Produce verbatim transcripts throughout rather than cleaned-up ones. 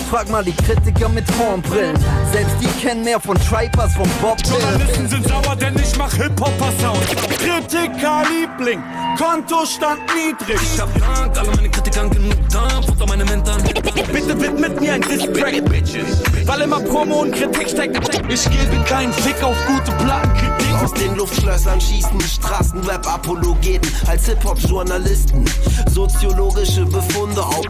Frag mal die Kritiker mit Hornbrillen. Selbst die kennen mehr von Tribe als von Bob Dylan. Journalisten sind sauer, denn ich mach Hip-Hopper-Sound. Kritiker-Liebling, Kontostand niedrig. Ich hab Dank, alle meine Kritikern genug Dampf unter meine Mentoren. Bitte widmet mir ein Diss-Track, weil immer Promo und Kritik steckt. Ich gebe keinen Fick auf gute Plattenkritik. Aus den Luftschlössern schießen die Straßenrap-Apologeten als Hip-Hop-Journalisten. Soziologische Befunde auf.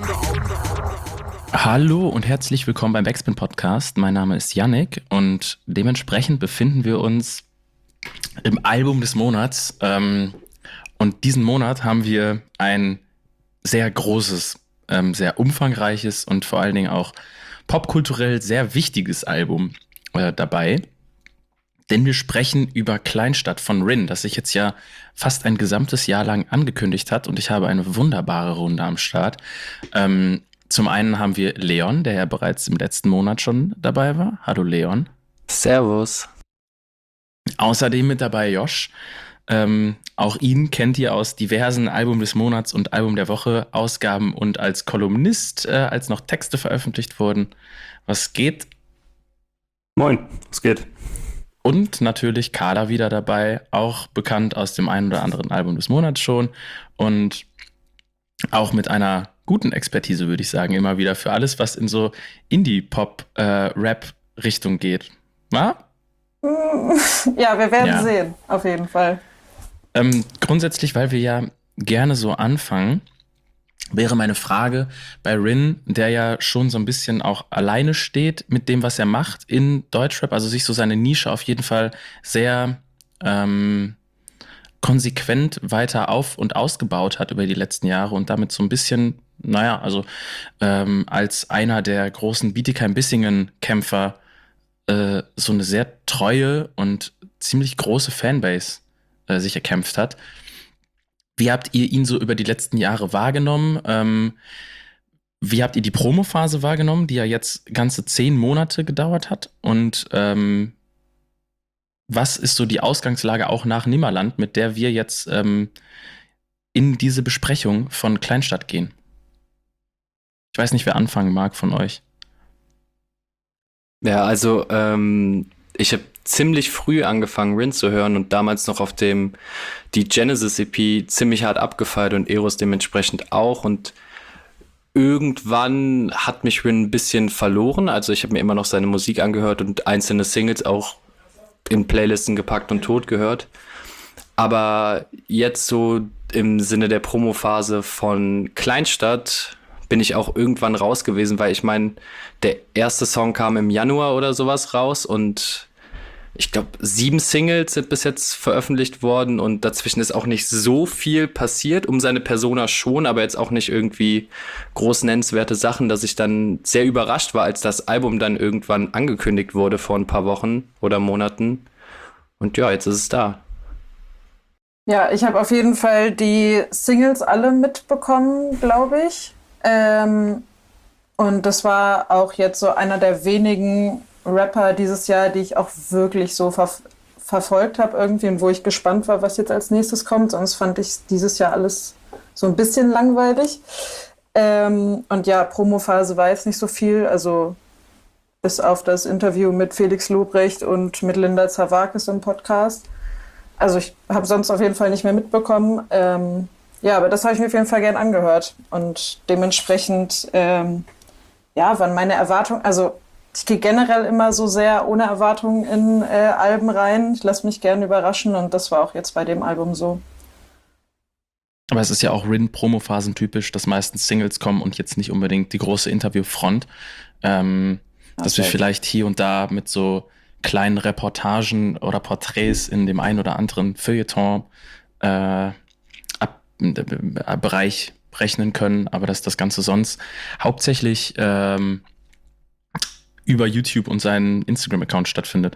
Hallo und herzlich willkommen beim Backspin Podcast. Mein Name ist Yannick und dementsprechend befinden wir uns im Album des Monats. Ähm, und diesen Monat haben wir ein sehr großes, ähm, sehr umfangreiches und vor allen Dingen auch popkulturell sehr wichtiges Album äh, dabei. Denn wir sprechen über Kleinstadt von Rin, das sich jetzt ja fast ein gesamtes Jahr lang angekündigt hat. Und ich habe eine wunderbare Runde am Start. Ähm, zum einen haben wir Leon, der ja bereits im letzten Monat schon dabei war. Hallo Leon. Servus. Außerdem mit dabei Josh. Ähm, auch ihn kennt ihr aus diversen Album des Monats und Album der Woche Ausgaben und als Kolumnist, äh, als noch Texte veröffentlicht wurden. Was geht? Moin, was geht? Und natürlich Carla wieder dabei, auch bekannt aus dem einen oder anderen Album des Monats schon und auch mit einer guten Expertise, würde ich sagen, immer wieder für alles, was in so Indie-Pop-Rap-Richtung äh, geht. Wa? Ja, wir werden ja. sehen, auf jeden Fall. Ähm, grundsätzlich, weil wir ja gerne so anfangen, wäre meine Frage bei Rin, der ja schon so ein bisschen auch alleine steht mit dem, was er macht in Deutschrap, also sich so seine Nische auf jeden Fall sehr ähm, konsequent weiter auf- und ausgebaut hat über die letzten Jahre und damit so ein bisschen, naja, also ähm, als einer der großen Bietigheim-Bissingen-Kämpfer äh, so eine sehr treue und ziemlich große Fanbase äh, sich erkämpft hat. Wie habt ihr ihn so über die letzten Jahre wahrgenommen? Ähm, wie habt ihr die Promophase wahrgenommen, die ja jetzt ganze zehn Monate gedauert hat? Und ähm, was ist so die Ausgangslage auch nach Nimmerland, mit der wir jetzt ähm, in diese Besprechung von Kleinstadt gehen? Ich weiß nicht, wer anfangen mag von euch. Ja, also ähm, ich habe ziemlich früh angefangen, Rin zu hören und damals noch auf dem die Genesis-E P ziemlich hart abgefeiert und Eros dementsprechend auch. Und irgendwann hat mich Rin ein bisschen verloren. Also ich habe mir immer noch seine Musik angehört und einzelne Singles auch in Playlisten gepackt und tot gehört. Aber jetzt so im Sinne der Promophase von Kleinstadt bin ich auch irgendwann raus gewesen, weil ich meine, der erste Song kam im Januar oder sowas raus und ich glaube, sieben Singles sind bis jetzt veröffentlicht worden und dazwischen ist auch nicht so viel passiert, um seine Persona schon, aber jetzt auch nicht irgendwie groß nennenswerte Sachen, dass ich dann sehr überrascht war, als das Album dann irgendwann angekündigt wurde vor ein paar Wochen oder Monaten. Und ja, jetzt ist es da. Ja, ich habe auf jeden Fall die Singles alle mitbekommen, glaube ich. Ähm, und das war auch jetzt so einer der wenigen Rapper dieses Jahr, die ich auch wirklich so ver- verfolgt habe irgendwie und wo ich gespannt war, was jetzt als nächstes kommt. Sonst fand ich dieses Jahr alles so ein bisschen langweilig. Ähm, und ja, Promophase war jetzt nicht so viel, also bis auf das Interview mit Felix Lobrecht und mit Linda Zerwakis im Podcast. Also ich habe sonst auf jeden Fall nicht mehr mitbekommen. Ähm, ja, aber das habe ich mir auf jeden Fall gern angehört. Und dementsprechend, ähm, ja, waren meine Erwartungen, also ich gehe generell immer so sehr ohne Erwartungen in äh, Alben rein. Ich lasse mich gerne überraschen und das war auch jetzt bei dem Album so. Aber es ist ja auch Rin-Promophasen typisch, dass meistens Singles kommen und jetzt nicht unbedingt die große Interviewfront. Ähm, okay. Dass wir vielleicht hier und da mit so kleinen Reportagen oder Porträts in dem einen oder anderen Feuilleton äh, ab, äh, Bereich rechnen können, aber dass das Ganze sonst hauptsächlich ähm, über YouTube und seinen Instagram-Account stattfindet.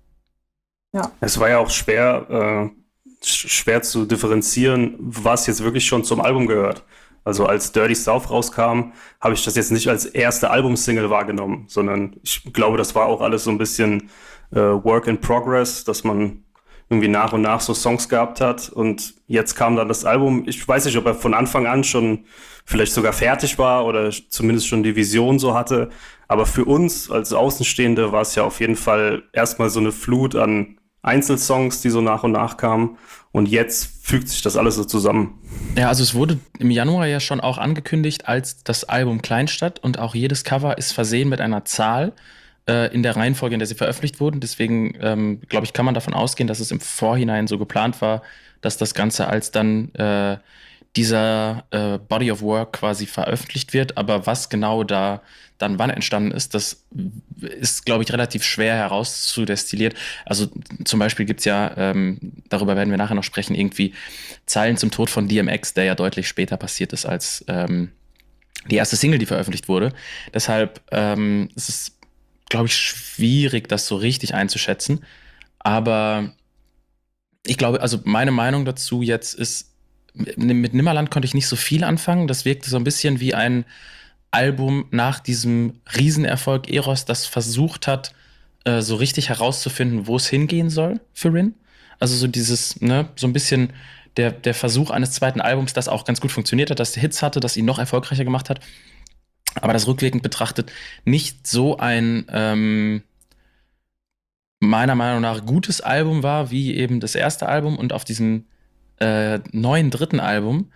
Ja. Es war ja auch schwer, äh, schwer zu differenzieren, was jetzt wirklich schon zum Album gehört. Also als Dirty South rauskam, habe ich das jetzt nicht als erste Albumsingle wahrgenommen, sondern ich glaube, das war auch alles so ein bisschen äh, Work in Progress, dass man irgendwie nach und nach so Songs gehabt hat. Und jetzt kam dann das Album. Ich weiß nicht, ob er von Anfang an schon vielleicht sogar fertig war oder zumindest schon die Vision so hatte. Aber für uns als Außenstehende war es ja auf jeden Fall erstmal so eine Flut an Einzelsongs, die so nach und nach kamen. Und jetzt fügt sich das alles so zusammen. Ja, also es wurde im Januar ja schon auch angekündigt als das Album Kleinstadt und auch jedes Cover ist versehen mit einer Zahl äh, in der Reihenfolge, in der sie veröffentlicht wurden. Deswegen, ähm, glaube ich, kann man davon ausgehen, dass es im Vorhinein so geplant war, dass das Ganze als dann äh, dieser äh, Body of Work quasi veröffentlicht wird. Aber was genau da dann wann entstanden ist, das ist, glaube ich, relativ schwer herauszudestillieren. Also zum Beispiel gibt's ja, ähm, darüber werden wir nachher noch sprechen, irgendwie Zeilen zum Tod von D M X, der ja deutlich später passiert ist als ähm, die erste Single, die veröffentlicht wurde. Deshalb ähm, es ist es, glaube ich, schwierig, das so richtig einzuschätzen. Aber ich glaube, also meine Meinung dazu jetzt ist, mit Nimmerland konnte ich nicht so viel anfangen. Das wirkte so ein bisschen wie ein Album nach diesem Riesenerfolg Eros, das versucht hat, äh, so richtig herauszufinden, wo es hingehen soll für Rin. Also so dieses, ne, so ein bisschen der, der Versuch eines zweiten Albums, das auch ganz gut funktioniert hat, das Hits hatte, das ihn noch erfolgreicher gemacht hat. Aber das rückwirkend betrachtet nicht so ein ähm, meiner Meinung nach gutes Album war, wie eben das erste Album. Und auf diesem äh, neuen dritten Album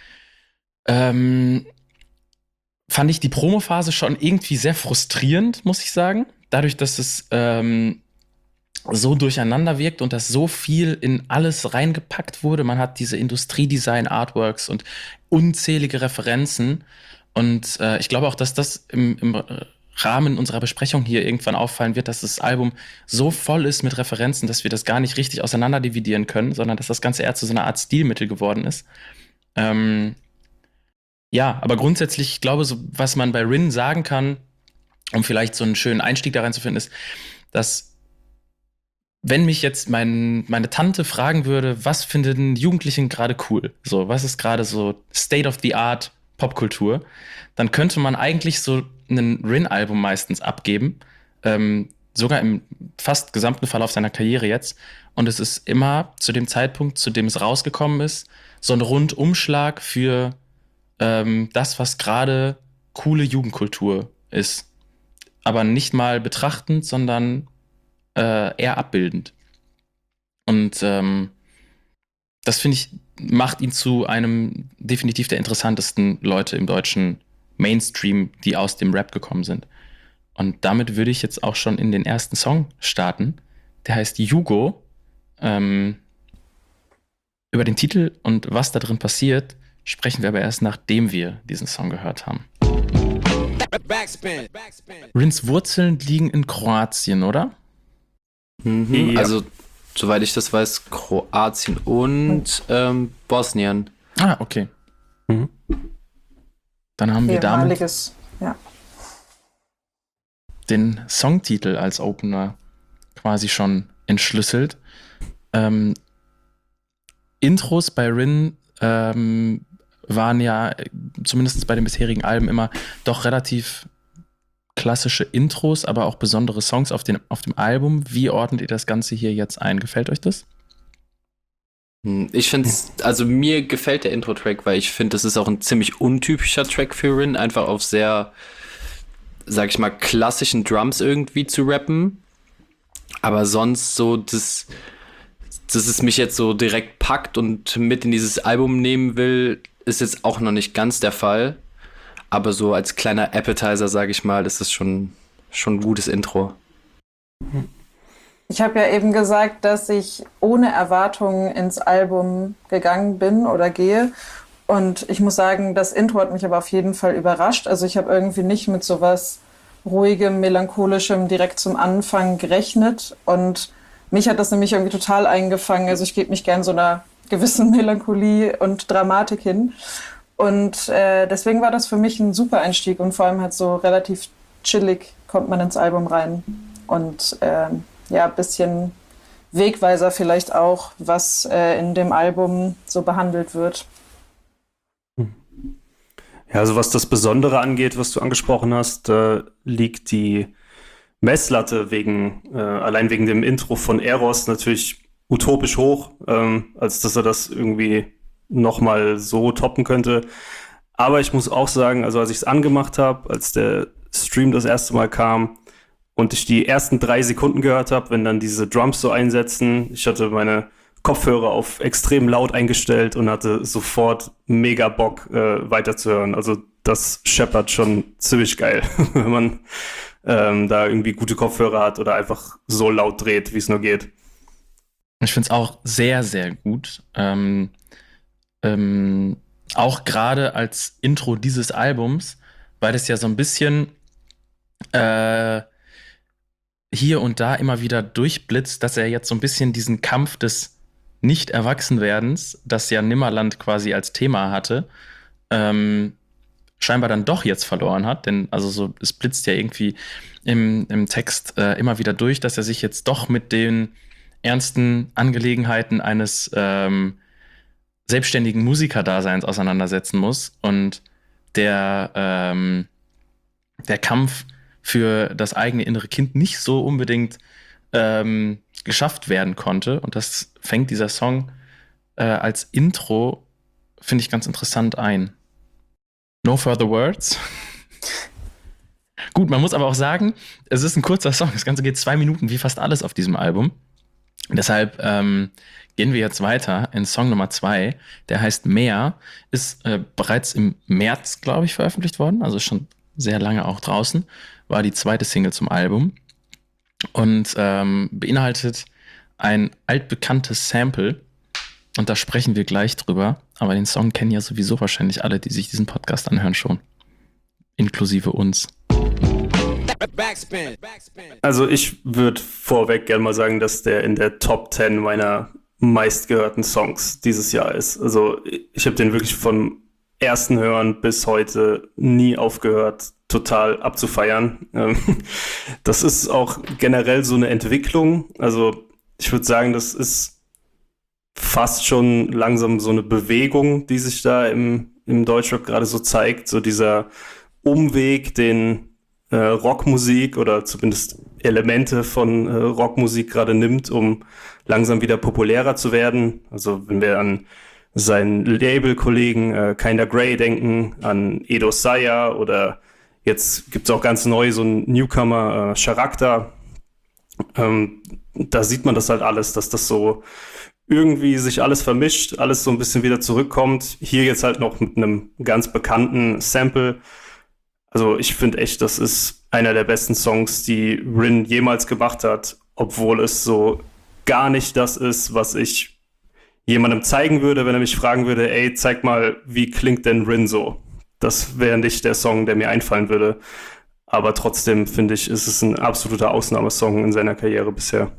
ähm, fand ich die Promophase schon irgendwie sehr frustrierend, muss ich sagen. Dadurch, dass es ähm, so durcheinander wirkt und dass so viel in alles reingepackt wurde. Man hat diese Industriedesign-Artworks und unzählige Referenzen. Und äh, ich glaube auch, dass das im, im Rahmen unserer Besprechung hier irgendwann auffallen wird, dass das Album so voll ist mit Referenzen, dass wir das gar nicht richtig auseinander dividieren können, sondern dass das Ganze eher zu so einer Art Stilmittel geworden ist. Ähm, Ja, aber grundsätzlich, ich glaube, so, was man bei Rin sagen kann, um vielleicht so einen schönen Einstieg da rein zu finden, ist, dass wenn mich jetzt mein, meine Tante fragen würde, was finden Jugendlichen gerade cool? So, was ist gerade so State of the Art Popkultur? Dann könnte man eigentlich so ein Rin-Album meistens abgeben, ähm, sogar im fast gesamten Verlauf seiner Karriere jetzt. Und es ist immer zu dem Zeitpunkt, zu dem es rausgekommen ist, so ein Rundumschlag für Ähm, das, was gerade coole Jugendkultur ist. Aber nicht mal betrachtend, sondern äh, eher abbildend. Und ähm, das, finde ich, macht ihn zu einem definitiv der interessantesten Leute im deutschen Mainstream, die aus dem Rap gekommen sind. Und damit würde ich jetzt auch schon in den ersten Song starten. Der heißt Jugo. Ähm, über den Titel und was da drin passiert, sprechen wir aber erst, nachdem wir diesen Song gehört haben. Rins Wurzeln liegen in Kroatien, oder? Mhm, Ja. Also, soweit ich das weiß, Kroatien und ähm, Bosnien. Ah, okay. Mhm. Dann haben wir damit Ehemaliges, ja. den Songtitel als Opener quasi schon entschlüsselt. Ähm, Intros bei Rin ähm, waren ja, zumindest bei den bisherigen Alben, immer doch relativ klassische Intros, aber auch besondere Songs auf, den, auf dem Album. Wie ordnet ihr das Ganze hier jetzt ein? Gefällt euch das? Ich finde es, also mir gefällt der Intro-Track, weil ich finde, das ist auch ein ziemlich untypischer Track für Rin, einfach auf sehr, sag ich mal, klassischen Drums irgendwie zu rappen. Aber sonst so, das, dass es mich jetzt so direkt packt und mit in dieses Album nehmen will, ist jetzt auch noch nicht ganz der Fall. Aber so als kleiner Appetizer, sage ich mal, ist es schon, schon ein gutes Intro. Ich habe ja eben gesagt, dass ich ohne Erwartungen ins Album gegangen bin oder gehe. Und ich muss sagen, das Intro hat mich aber auf jeden Fall überrascht. Also ich habe irgendwie nicht mit sowas ruhigem, melancholischem direkt zum Anfang gerechnet. Und mich hat das nämlich irgendwie total eingefangen. Also ich gebe mich gern so einer gewissen Melancholie und Dramatik hin. Und äh, deswegen war das für mich ein super Einstieg. Und vor allem halt so relativ chillig kommt man ins Album rein. Und äh, ja, ein bisschen Wegweiser vielleicht auch, was äh, in dem Album so behandelt wird. Ja, also was das Besondere angeht, was du angesprochen hast, äh, liegt die Messlatte wegen, äh, allein wegen dem Intro von Eros natürlich utopisch hoch, ähm, als dass er das irgendwie nochmal so toppen könnte. Aber ich muss auch sagen, also als ich es angemacht habe, als der Stream das erste Mal kam und ich die ersten drei Sekunden gehört habe, wenn dann diese Drums so einsetzen, ich hatte meine Kopfhörer auf extrem laut eingestellt und hatte sofort mega Bock, äh, weiterzuhören. Also das scheppert schon ziemlich geil, wenn man ähm, da irgendwie gute Kopfhörer hat oder einfach so laut dreht, wie es nur geht. Ich finde es auch sehr, sehr gut. Ähm, ähm, auch gerade als Intro dieses Albums, weil das ja so ein bisschen äh, hier und da immer wieder durchblitzt, dass er jetzt so ein bisschen diesen Kampf des Nicht-Erwachsenwerdens, das ja Nimmerland quasi als Thema hatte, ähm, scheinbar dann doch jetzt verloren hat. Denn also so, es blitzt ja irgendwie im, im Text äh, immer wieder durch, dass er sich jetzt doch mit den ernsten Angelegenheiten eines ähm, selbstständigen Musikerdaseins auseinandersetzen muss. Und der, ähm, der Kampf für das eigene innere Kind nicht so unbedingt ähm, geschafft werden konnte. Und das fängt dieser Song äh, als Intro, finde ich, ganz interessant ein. No further words. Gut, man muss aber auch sagen, es ist ein kurzer Song. Das Ganze geht zwei Minuten, wie fast alles auf diesem Album. Deshalb ähm, gehen wir jetzt weiter in Song Nummer zwei. Der heißt Mehr, ist äh, bereits im März, glaube ich, veröffentlicht worden. Also schon sehr lange auch draußen. War die zweite Single zum Album. Und ähm, beinhaltet ein altbekanntes Sample. Und da sprechen wir gleich drüber. Aber den Song kennen ja sowieso wahrscheinlich alle, die sich diesen Podcast anhören, schon. Inklusive uns. Also ich würde vorweg gerne mal sagen, dass der in der Top zehn meiner meistgehörten Songs dieses Jahr ist. Also ich habe den wirklich vom ersten Hören bis heute nie aufgehört, total abzufeiern. Das ist auch generell so eine Entwicklung. Also ich würde sagen, das ist fast schon langsam so eine Bewegung, die sich da im, im Deutschrap gerade so zeigt. So dieser Umweg, den äh, Rockmusik oder zumindest Elemente von äh, Rockmusik gerade nimmt, um langsam wieder populärer zu werden. Also wenn wir an seinen Label-Kollegen äh, Kinda Grey denken, an Edo Saya oder jetzt gibt es auch ganz neu so einen Newcomer, äh, Charakter. Ähm, da sieht man das halt alles, dass das so irgendwie sich alles vermischt, alles so ein bisschen wieder zurückkommt. Hier jetzt halt noch mit einem ganz bekannten Sample. Also ich finde echt, das ist einer der besten Songs, die Rin jemals gemacht hat, obwohl es so gar nicht das ist, was ich jemandem zeigen würde, wenn er mich fragen würde, ey, zeig mal, wie klingt denn Rin so? Das wäre nicht der Song, der mir einfallen würde. Aber trotzdem, finde ich, ist es ein absoluter Ausnahmesong in seiner Karriere bisher.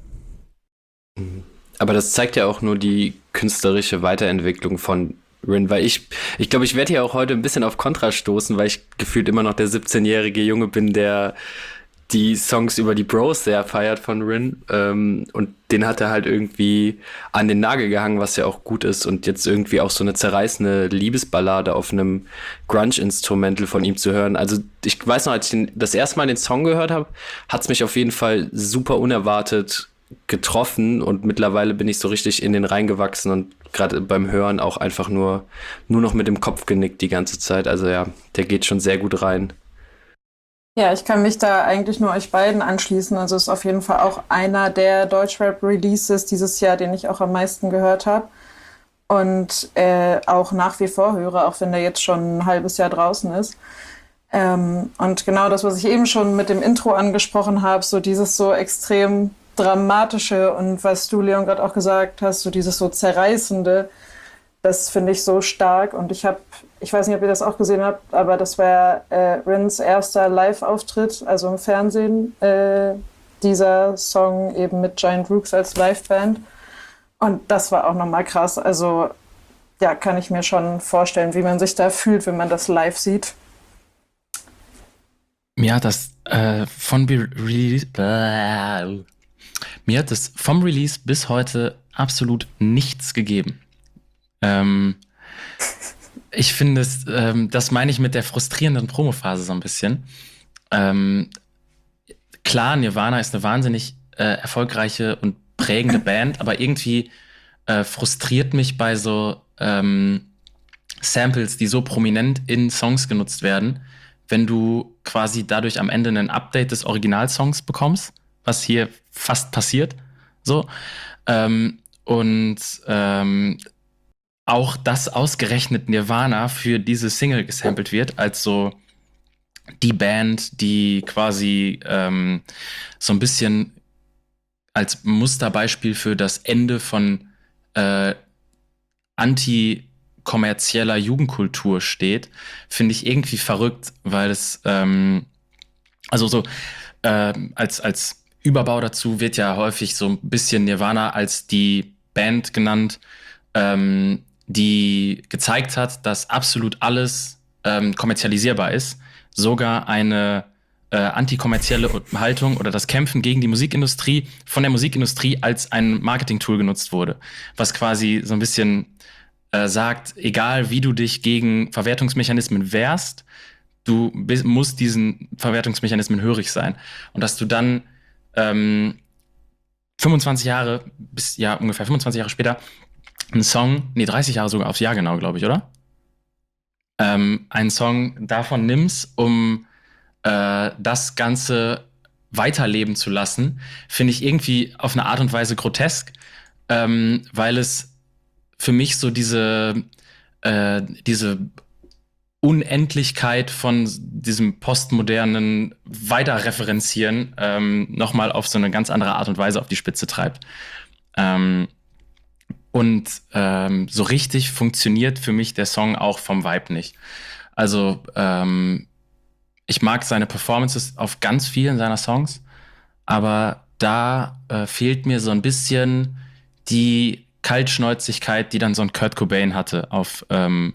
Aber das zeigt ja auch nur die künstlerische Weiterentwicklung von Rin, weil ich, ich glaube, ich werde hier auch heute ein bisschen auf Kontra stoßen, weil ich gefühlt immer noch der siebzehnjährige Junge bin, der die Songs über die Bros sehr feiert von Rin, ähm, und den hat er halt irgendwie an den Nagel gehangen, was ja auch gut ist, und jetzt irgendwie auch so eine zerreißende Liebesballade auf einem Grunge-Instrumental von ihm zu hören. Also ich weiß noch, als ich den, das erste Mal den Song gehört habe, hat es mich auf jeden Fall super unerwartet getroffen, und mittlerweile bin ich so richtig in den reingewachsen und gerade beim Hören auch einfach nur, nur noch mit dem Kopf genickt die ganze Zeit. Also ja, der geht schon sehr gut rein. Ja, ich kann mich da eigentlich nur euch beiden anschließen. Also ist auf jeden Fall auch einer der Deutschrap-Releases dieses Jahr, den ich auch am meisten gehört habe. Und äh, auch nach wie vor höre, auch wenn der jetzt schon ein halbes Jahr draußen ist. Ähm, und genau das, was ich eben schon mit dem Intro angesprochen habe, so dieses so extrem dramatische und was du, Leon, gerade auch gesagt hast, so dieses so zerreißende, das finde ich so stark. Und ich habe, ich weiß nicht, ob ihr das auch gesehen habt, aber das war äh, Rins erster Live-Auftritt, also im Fernsehen, äh, dieser Song eben mit Giant Rooks als Liveband. Und das war auch nochmal krass. Also ja, kann ich mir schon vorstellen, wie man sich da fühlt, wenn man das live sieht. Mir hat das äh, von Be- Release äh, mir hat das vom Release bis heute absolut nichts gegeben. Ähm, ich finde es, ähm, das meine ich mit der frustrierenden Promophase so ein bisschen. Ähm, klar, Nirvana ist eine wahnsinnig äh, erfolgreiche und prägende Band, aber irgendwie äh, frustriert mich bei so ähm, Samples, die so prominent in Songs genutzt werden, wenn du quasi dadurch am Ende ein Update des Originalsongs bekommst, was hier fast passiert, so. Ähm, und ähm, auch das ausgerechnet Nirvana für diese Single gesampelt wird, als so die Band, die quasi ähm, so ein bisschen als Musterbeispiel für das Ende von äh, anti-kommerzieller Jugendkultur steht, finde ich irgendwie verrückt, weil es ähm, also so äh, als, als Überbau dazu wird ja häufig so ein bisschen Nirvana als die Band genannt, ähm, die gezeigt hat, dass absolut alles ähm, kommerzialisierbar ist. Sogar eine äh, antikommerzielle Haltung oder das Kämpfen gegen die Musikindustrie von der Musikindustrie als ein Marketing-Tool genutzt wurde. Was quasi so ein bisschen äh, sagt, egal wie du dich gegen Verwertungsmechanismen wehrst, du bist, musst diesen Verwertungsmechanismen hörig sein. Und dass du dann ähm, fünfundzwanzig Jahre, bis ja ungefähr fünfundzwanzig Jahre später, einen Song, nee, dreißig Jahre sogar aufs Jahr genau, glaube ich, oder? Ähm, einen Song davon nimmst, um äh, das Ganze weiterleben zu lassen, finde ich irgendwie auf eine Art und Weise grotesk, ähm, weil es für mich so diese, äh, diese Unendlichkeit von diesem postmodernen Weiterreferenzieren ähm, nochmal auf so eine ganz andere Art und Weise auf die Spitze treibt. Ähm, Und ähm, so richtig funktioniert für mich der Song auch vom Vibe nicht. Also ähm, ich mag seine Performances auf ganz vielen seiner Songs, aber da äh, fehlt mir so ein bisschen die Kaltschnäuzigkeit, die dann so ein Kurt Cobain hatte auf ähm,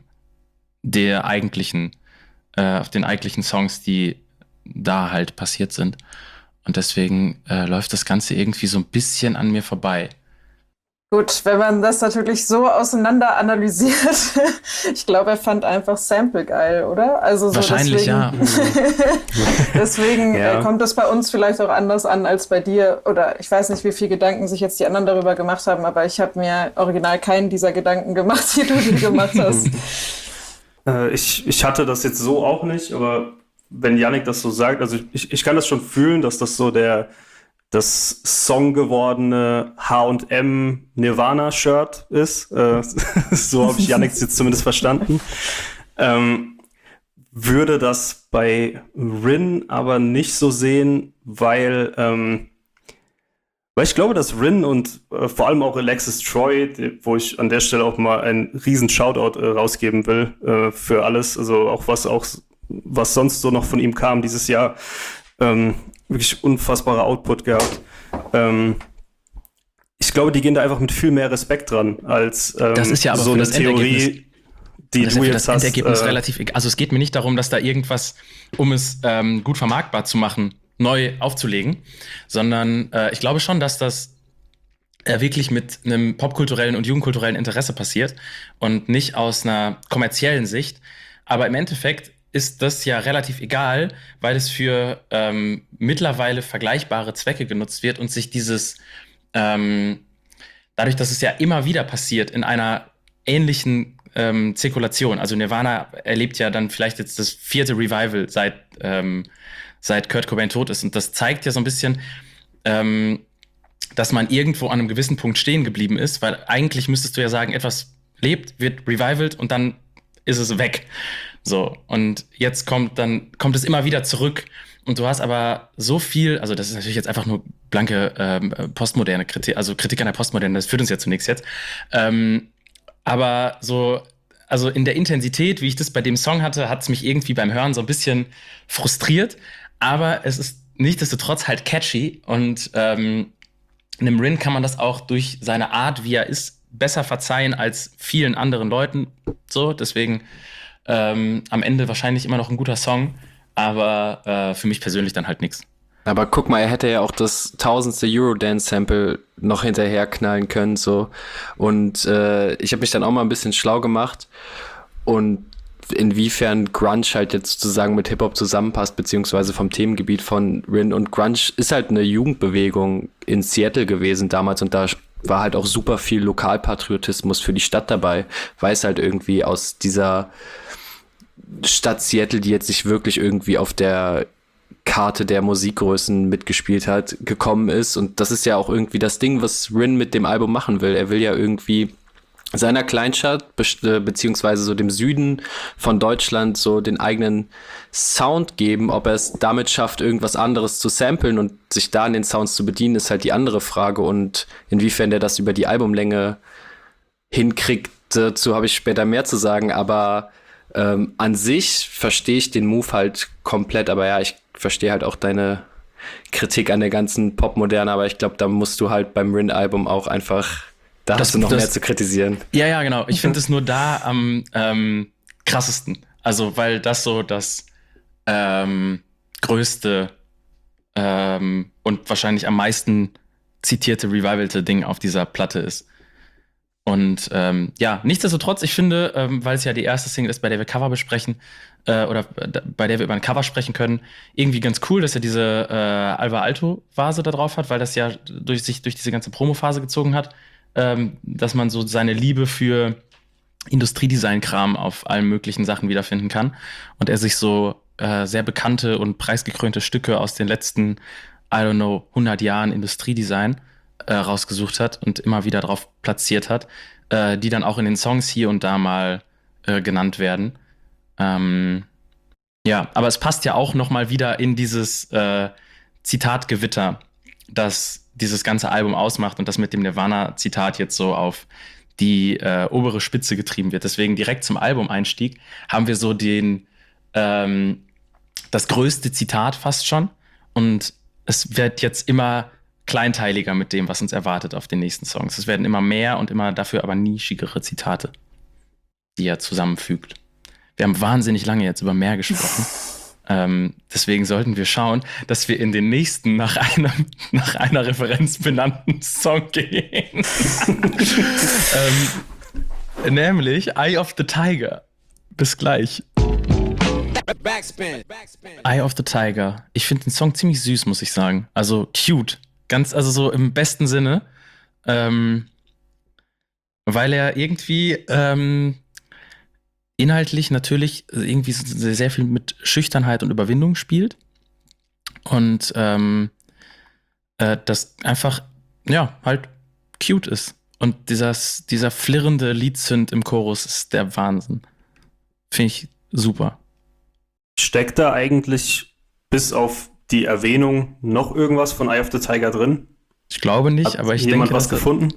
der eigentlichen, äh, auf den eigentlichen Songs, die da halt passiert sind. Und deswegen äh, läuft das Ganze irgendwie so ein bisschen an mir vorbei. Gut, wenn man das natürlich so auseinander analysiert, ich glaube, er fand einfach Sample geil, oder? Also so Wahrscheinlich, deswegen, ja. deswegen Ja. äh, kommt es bei uns vielleicht auch anders an als bei dir. Oder ich weiß nicht, wie viele Gedanken sich jetzt die anderen darüber gemacht haben, aber ich habe mir original keinen dieser Gedanken gemacht, die du dir gemacht hast. Äh, ich, ich hatte das jetzt so auch nicht, aber wenn Yannick das so sagt, also ich, ich kann das schon fühlen, dass das so der das Song gewordene H und M Nirvana-Shirt ist. Äh, so habe ich Yannicks jetzt zumindest verstanden. Ähm, würde das bei Rin aber nicht so sehen, weil, ähm, weil ich glaube, dass Rin und äh, vor allem auch Alexis Troy, die, wo ich an der Stelle auch mal einen riesen Shoutout äh, rausgeben will äh, für alles, also auch was auch was sonst so noch von ihm kam dieses Jahr, ähm, wirklich unfassbarer Output gehabt. Ähm, ich glaube, die gehen da einfach mit viel mehr Respekt dran, als ähm, Das ist ja aber so für eine das Theorie, die das du ist ja für jetzt das hast. Endergebnis äh, relativ egal. Also es geht mir nicht darum, dass da irgendwas, um es ähm, gut vermarktbar zu machen, neu aufzulegen, sondern äh, ich glaube schon, dass das äh, wirklich mit einem popkulturellen und jugendkulturellen Interesse passiert und nicht aus einer kommerziellen Sicht. Aber im Endeffekt ist das ja relativ egal, weil es für ähm, mittlerweile vergleichbare Zwecke genutzt wird und sich dieses, ähm, dadurch, dass es ja immer wieder passiert, in einer ähnlichen ähm, Zirkulation. Also Nirvana erlebt ja dann vielleicht jetzt das vierte Revival seit, ähm, seit Kurt Cobain tot ist. Und das zeigt ja so ein bisschen, ähm, dass man irgendwo an einem gewissen Punkt stehen geblieben ist, weil eigentlich müsstest du ja sagen, etwas lebt, wird revivalt und dann ist es weg. So, und jetzt kommt dann, kommt es immer wieder zurück und du hast aber so viel, also das ist natürlich jetzt einfach nur blanke ähm, postmoderne Kritik, also Kritik an der Postmoderne, das führt uns ja zu nichts jetzt, ähm, aber so, also in der Intensität, wie ich das bei dem Song hatte, hat es mich irgendwie beim Hören so ein bisschen frustriert, aber es ist nichtsdestotrotz halt catchy und ähm, einem Rin kann man das auch durch seine Art, wie er ist, besser verzeihen als vielen anderen Leuten, so, deswegen Ähm, am Ende wahrscheinlich immer noch ein guter Song, aber äh, für mich persönlich dann halt nichts. Aber guck mal, er hätte ja auch das tausendste Eurodance-Sample noch hinterher knallen können, so. Und äh, ich habe mich dann auch mal ein bisschen schlau gemacht und inwiefern Grunge halt jetzt sozusagen mit Hip-Hop zusammenpasst, beziehungsweise vom Themengebiet von Rin. Und Grunge ist halt eine Jugendbewegung in Seattle gewesen damals und da war halt auch super viel Lokalpatriotismus für die Stadt dabei, weil es halt irgendwie aus dieser Stadt Seattle, die jetzt nicht wirklich irgendwie auf der Karte der Musikgrößen mitgespielt hat, gekommen ist. Und das ist ja auch irgendwie das Ding, was Rin mit dem Album machen will. Er will ja irgendwie seiner Kleinstadt, be- beziehungsweise so dem Süden von Deutschland so den eigenen Sound geben. Ob er es damit schafft, irgendwas anderes zu samplen und sich da an den Sounds zu bedienen, ist halt die andere Frage. Und inwiefern der das über die Albumlänge hinkriegt, dazu habe ich später mehr zu sagen. Aber ähm, an sich verstehe ich den Move halt komplett. Aber ja, ich verstehe halt auch deine Kritik an der ganzen Popmoderne. Aber ich glaube, da musst du halt beim Rin-Album auch einfach... Da Das- hast du noch das- mehr zu kritisieren. Ja, ja, genau. Ich finde es nur da am ähm, krassesten. Also, weil das so das ähm, größte ähm, und wahrscheinlich am meisten zitierte, revivalte Ding auf dieser Platte ist. Und ähm, ja, nichtsdestotrotz, ich finde, ähm, weil es ja die erste Single ist, bei der wir Cover besprechen, äh, oder äh, bei der wir über ein Cover sprechen können, irgendwie ganz cool, dass er diese äh, Alva Alto-Vase da drauf hat, weil das ja durch sich durch diese ganze Promo-Phase gezogen hat, ähm, dass man so seine Liebe für Industriedesign-Kram auf allen möglichen Sachen wiederfinden kann. Und er sich so äh, sehr bekannte und preisgekrönte Stücke aus den letzten, I don't know, hundert Jahren Industriedesign äh, rausgesucht hat und immer wieder drauf platziert hat, äh, die dann auch in den Songs hier und da mal äh, genannt werden. Ähm, ja, aber es passt ja auch noch mal wieder in dieses äh, Zitatgewitter, das dieses ganze Album ausmacht und das mit dem Nirvana-Zitat jetzt so auf die äh, obere Spitze getrieben wird. Deswegen direkt zum Album-Einstieg haben wir so den ähm, das größte Zitat fast schon und es wird jetzt immer kleinteiliger mit dem, was uns erwartet auf den nächsten Songs. Es werden immer mehr und immer dafür aber nischigere Zitate, die er zusammenfügt. Wir haben wahnsinnig lange jetzt über mehr gesprochen. Ähm, deswegen sollten wir schauen, dass wir in den nächsten nach einem nach einer Referenz benannten Song gehen. ähm, nämlich Eye of the Tiger. Bis gleich. Backspin. Backspin. Eye of the Tiger. Ich finde den Song ziemlich süß, muss ich sagen. Also cute. Ganz, also so im besten Sinne. Ähm, weil er irgendwie ähm, inhaltlich natürlich irgendwie sehr viel mit Schüchternheit und Überwindung spielt. Und ähm, äh, das einfach, ja, halt cute ist. Und dieses, dieser flirrende Liedsynth im Chorus ist der Wahnsinn. Finde ich super. Steckt da eigentlich bis auf die Erwähnung noch irgendwas von Eye of the Tiger drin? Ich glaube nicht, Hat aber ich jemand denke, was dass- gefunden?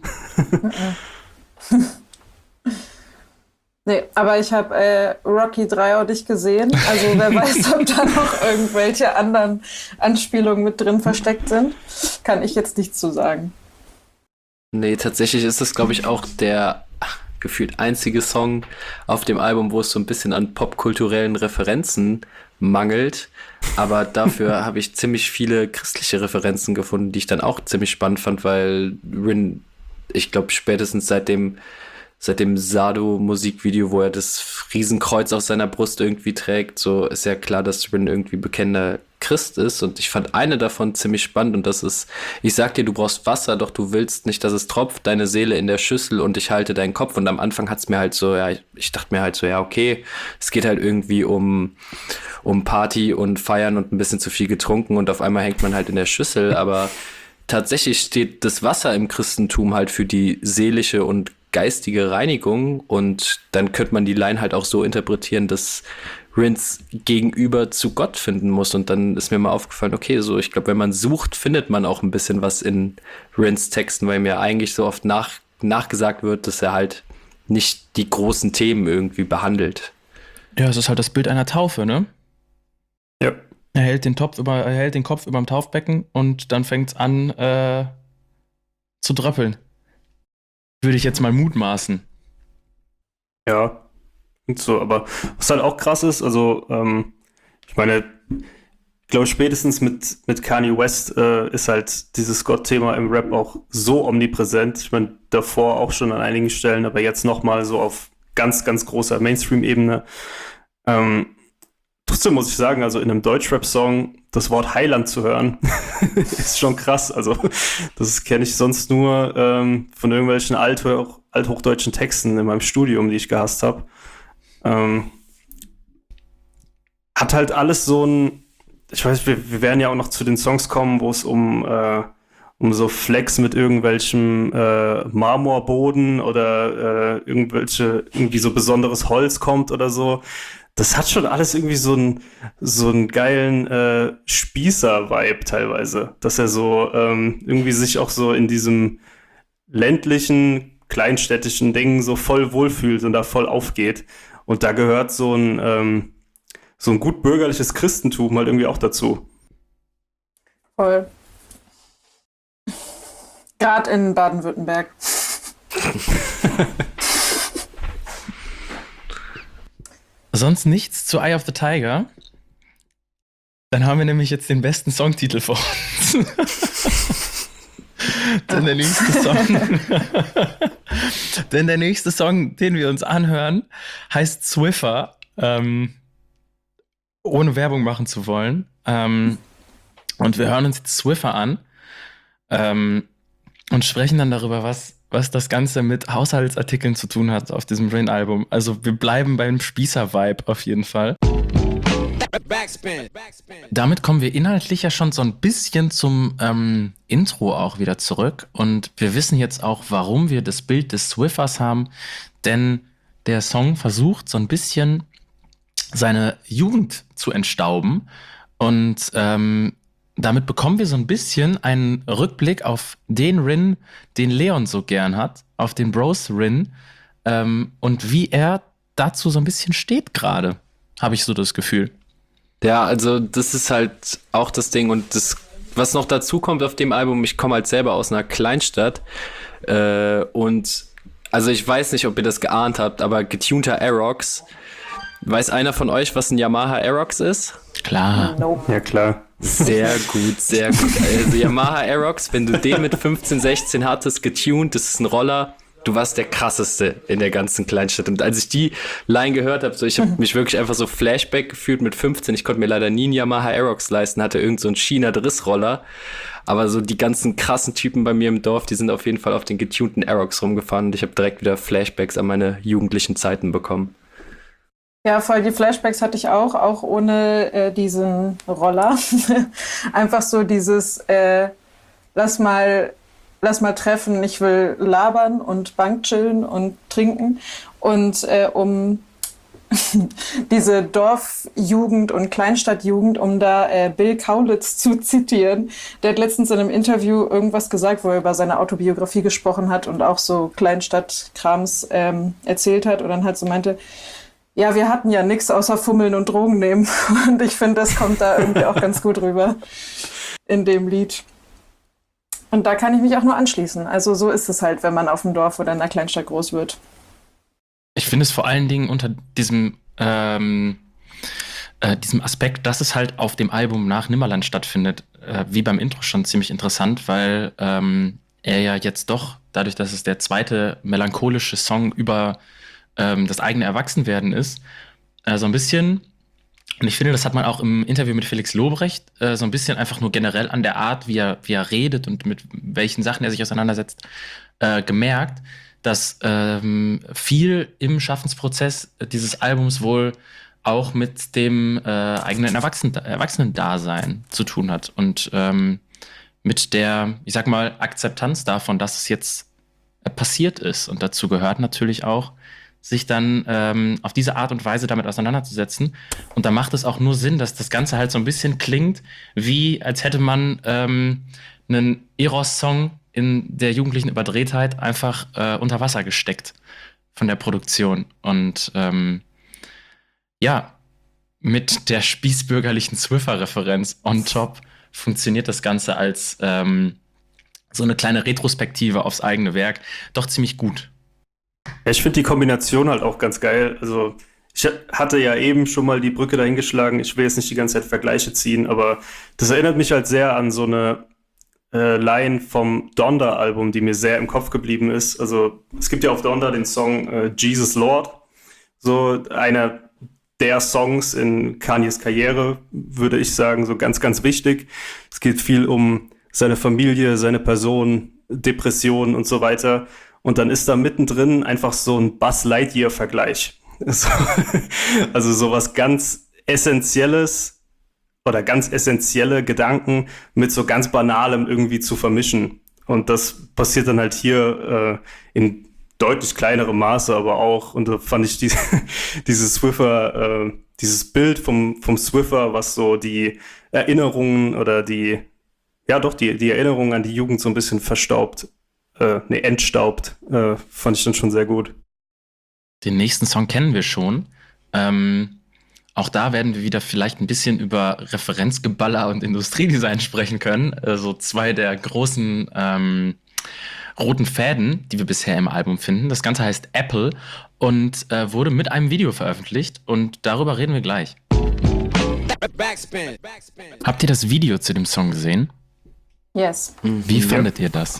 Nee, aber ich habe äh, Rocky drei auch nicht gesehen. Also wer weiß, ob da noch irgendwelche anderen Anspielungen mit drin versteckt sind. Kann ich jetzt nichts zu sagen. Nee, tatsächlich ist das, glaube ich, auch der ach, gefühlt einzige Song auf dem Album, wo es so ein bisschen an popkulturellen Referenzen mangelt. Aber dafür habe ich ziemlich viele christliche Referenzen gefunden, die ich dann auch ziemlich spannend fand, weil Rin, ich glaube, spätestens seit dem seit dem Sado-Musikvideo, wo er das Riesenkreuz auf seiner Brust irgendwie trägt, so ist ja klar, dass Rin irgendwie bekennender Christ ist. Und ich fand eine davon ziemlich spannend und das ist, ich sag dir, du brauchst Wasser, doch du willst nicht, dass es tropft, deine Seele in der Schüssel und ich halte deinen Kopf. Und am Anfang hat's mir halt so, ja, ich, ich dachte mir halt so, ja, okay, es geht halt irgendwie um, um Party und Feiern und ein bisschen zu viel getrunken und auf einmal hängt man halt in der Schüssel, aber tatsächlich steht das Wasser im Christentum halt für die seelische und geistige Reinigung und dann könnte man die Line halt auch so interpretieren, dass Rins Gegenüber zu Gott finden muss und dann ist mir mal aufgefallen, okay, so ich glaube, wenn man sucht, findet man auch ein bisschen was in Rins Texten, weil mir eigentlich so oft nach, nachgesagt wird, dass er halt nicht die großen Themen irgendwie behandelt. Ja, es ist halt das Bild einer Taufe, ne? Ja. Er hält den, Topf über, er hält den Kopf über dem Taufbecken und dann fängt es an äh, zu dröppeln. Würde ich jetzt mal mutmaßen. Ja. Und so, aber was halt auch krass ist, also ähm, ich meine, ich glaube spätestens mit, mit Kanye West äh, ist halt dieses Gott-Thema im Rap auch so omnipräsent. Ich meine, davor auch schon an einigen Stellen, aber jetzt nochmal so auf ganz, ganz großer Mainstream-Ebene. Ähm, trotzdem muss ich sagen, also in einem Deutschrap-Song das Wort Heiland zu hören, ist schon krass. Also das kenne ich sonst nur ähm, von irgendwelchen Althoch- althochdeutschen Texten in meinem Studium, die ich gehasst habe. Ähm, hat halt alles so ein, ich weiß, wir, wir werden ja auch noch zu den Songs kommen, wo es um, äh, um so Flex mit irgendwelchem äh, Marmorboden oder äh, irgendwelche, irgendwie so besonderes Holz kommt oder so. Das hat schon alles irgendwie so einen so einen geilen äh, Spießer-Vibe teilweise, dass er so ähm, irgendwie sich auch so in diesem ländlichen, kleinstädtischen Ding so voll wohlfühlt und da voll aufgeht. Und da gehört so ein ähm, so ein gut bürgerliches Christentum halt irgendwie auch dazu. Voll. Gerade in Baden-Württemberg. Sonst nichts zu Eye of the Tiger? Dann haben wir nämlich jetzt den besten Songtitel vor uns. Denn der nächste Song, denn der nächste Song, den wir uns anhören, heißt Swiffer. Ähm, ohne Werbung machen zu wollen. Ähm, und wir hören uns jetzt Swiffer an ähm, und sprechen dann darüber, was, was das Ganze mit Haushaltsartikeln zu tun hat auf diesem Rin-Album. Also wir bleiben beim Spießer-Vibe auf jeden Fall. Backspin. Damit kommen wir inhaltlich ja schon so ein bisschen zum ähm, Intro auch wieder zurück. Und wir wissen jetzt auch, warum wir das Bild des Swiffers haben. Denn der Song versucht so ein bisschen seine Jugend zu entstauben. Und ähm, damit bekommen wir so ein bisschen einen Rückblick auf den Rin, den Leon so gern hat, auf den Bros Rin ähm, und wie er dazu so ein bisschen steht gerade, habe ich so das Gefühl. Ja, also das ist halt auch das Ding und das, was noch dazu kommt auf dem Album, ich komme halt selber aus einer Kleinstadt äh, und also ich weiß nicht, ob ihr das geahnt habt, aber getunter Aerox, weiß einer von euch, was ein Yamaha Aerox ist? Klar. Nope. Ja, klar. Sehr gut, sehr gut. Also Yamaha Aerox, wenn du den mit fünfzehn, sechzehn hattest, getuned, das ist ein Roller, du warst der krasseste in der ganzen Kleinstadt. Und als ich die Line gehört habe, so ich habe mich wirklich einfach so Flashback gefühlt mit fünfzehn. Ich konnte mir leider nie einen Yamaha Aerox leisten, hatte irgend so einen China-Drissroller. Aber so die ganzen krassen Typen bei mir im Dorf, die sind auf jeden Fall auf den getunten Aerox rumgefahren und ich habe direkt wieder Flashbacks an meine jugendlichen Zeiten bekommen. Ja, voll, die Flashbacks hatte ich auch, auch ohne äh, diesen Roller. Einfach so dieses, äh, lass mal, lass mal treffen, ich will labern und Bank chillen und trinken. Und äh, um diese Dorfjugend und Kleinstadtjugend, um da äh, Bill Kaulitz zu zitieren, der hat letztens in einem Interview irgendwas gesagt, wo er über seine Autobiografie gesprochen hat und auch so Kleinstadtkrams ähm, erzählt hat und dann halt so meinte, ja, wir hatten ja nichts außer Fummeln und Drogen nehmen. Und ich finde, das kommt da irgendwie auch ganz gut rüber in dem Lied. Und da kann ich mich auch nur anschließen. Also so ist es halt, wenn man auf dem Dorf oder in einer Kleinstadt groß wird. Ich finde es vor allen Dingen unter diesem, ähm, äh, diesem Aspekt, dass es halt auf dem Album nach Nimmerland stattfindet, äh, wie beim Intro schon ziemlich interessant, weil ähm, er ja jetzt doch, dadurch, dass es der zweite melancholische Song über das eigene Erwachsenwerden ist, äh, so ein bisschen, und ich finde, das hat man auch im Interview mit Felix Lobrecht, äh, so ein bisschen einfach nur generell an der Art, wie er, wie er redet und mit welchen Sachen er sich auseinandersetzt, äh, gemerkt, dass ähm, viel im Schaffensprozess dieses Albums wohl auch mit dem äh, eigenen Erwachsenen, Erwachsenendasein zu tun hat und ähm, mit der, ich sag mal, Akzeptanz davon, dass es jetzt äh, passiert ist. Und dazu gehört natürlich auch, sich dann ähm, auf diese Art und Weise damit auseinanderzusetzen. Und da macht es auch nur Sinn, dass das Ganze halt so ein bisschen klingt, wie als hätte man ähm, einen Eros-Song in der jugendlichen Überdrehtheit einfach äh, unter Wasser gesteckt von der Produktion. Und ähm, ja, mit der spießbürgerlichen Swiffer-Referenz on top funktioniert das Ganze als ähm, so eine kleine Retrospektive aufs eigene Werk doch ziemlich gut. Ja, ich finde die Kombination halt auch ganz geil. Also ich hatte ja eben schon mal die Brücke dahin geschlagen. Ich will jetzt nicht die ganze Zeit Vergleiche ziehen, aber das erinnert mich halt sehr an so eine äh, Line vom Donda-Album, die mir sehr im Kopf geblieben ist. Also es gibt ja auf Donda den Song äh, Jesus Lord, so einer der Songs in Kanyes Karriere, würde ich sagen, so ganz, ganz wichtig. Es geht viel um seine Familie, seine Person, Depressionen und so weiter. Und dann ist da mittendrin einfach so ein Buzz Lightyear-Vergleich. So, also sowas ganz Essentielles oder ganz essentielle Gedanken mit so ganz Banalem irgendwie zu vermischen. Und das passiert dann halt hier äh, in deutlich kleinerem Maße, aber auch, und da fand ich diese, dieses Swiffer, äh, dieses Bild vom, vom Swiffer, was so die Erinnerungen oder die, ja doch, die, die Erinnerungen an die Jugend so ein bisschen verstaubt, äh, ne, entstaubt, äh, fand ich dann schon sehr gut. Den nächsten Song kennen wir schon. Ähm, auch da werden wir wieder vielleicht ein bisschen über Referenzgeballer und Industriedesign sprechen können. Also zwei der großen ähm, roten Fäden, die wir bisher im Album finden. Das Ganze heißt Apple und äh, wurde mit einem Video veröffentlicht und darüber reden wir gleich. Backspin. Habt ihr das Video zu dem Song gesehen? Yes. Wie ja. fandet ihr das?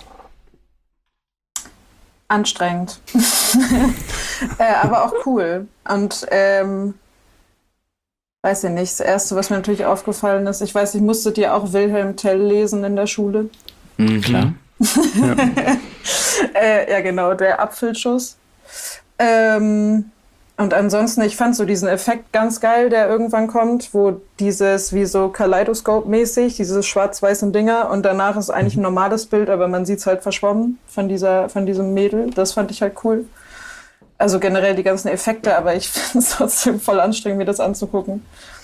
Anstrengend. äh, aber auch cool. Und ähm, weiß ich nicht, das Erste, was mir natürlich aufgefallen ist, ich weiß, ich musste dir auch Wilhelm Tell lesen in der Schule. Mhm, klar. Ja. äh, ja, genau, der Apfelschuss. Ähm, und ansonsten, ich fand so diesen Effekt ganz geil, der irgendwann kommt, wo dieses wie so Kaleidoskop-mäßig, diese schwarz-weißen Dinger und danach ist eigentlich ein normales Bild, aber man sieht es halt verschwommen von dieser, von diesem Mädel. Das fand ich halt cool. Also generell die ganzen Effekte, aber ich finde es trotzdem voll anstrengend, mir das anzugucken.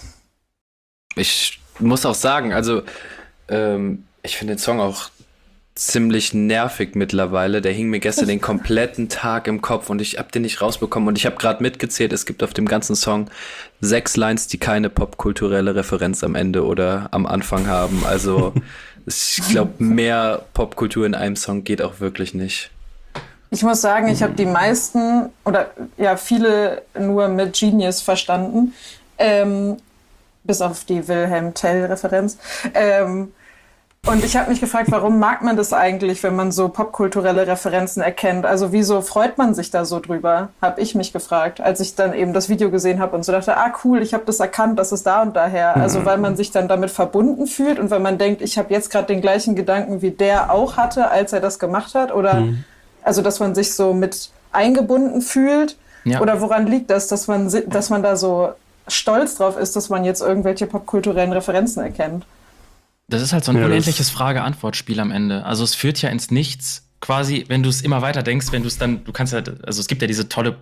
Ich muss auch sagen, also ähm, ich finde den Song auch ziemlich nervig mittlerweile. Der hing mir gestern den kompletten Tag im Kopf und ich hab den nicht rausbekommen. Und ich habe gerade mitgezählt, es gibt auf dem ganzen Song sechs Lines, die keine popkulturelle Referenz am Ende oder am Anfang haben. Also ich glaube, mehr Popkultur in einem Song geht auch wirklich nicht. Ich muss sagen, ich habe die meisten oder ja viele nur mit Genius verstanden. Ähm, bis auf die Wilhelm Tell-Referenz. Ähm, Und ich habe mich gefragt, warum mag man das eigentlich, wenn man so popkulturelle Referenzen erkennt? Also wieso freut man sich da so drüber, habe ich mich gefragt, als ich dann eben das Video gesehen habe und so dachte, ah cool, ich habe das erkannt, das ist da und daher. Also weil man sich dann damit verbunden fühlt und weil man denkt, ich habe jetzt gerade den gleichen Gedanken, wie der auch hatte, als er das gemacht hat. Oder mhm. also dass man sich so mit eingebunden fühlt. Ja. Oder woran liegt das, dass man, dass man da so stolz drauf ist, dass man jetzt irgendwelche popkulturellen Referenzen erkennt? Das ist halt so ein ja, unendliches Frage-Antwort-Spiel am Ende. Also es führt ja ins Nichts, quasi, wenn du es immer weiter denkst, wenn du es dann, du kannst ja, also es gibt ja diese tolle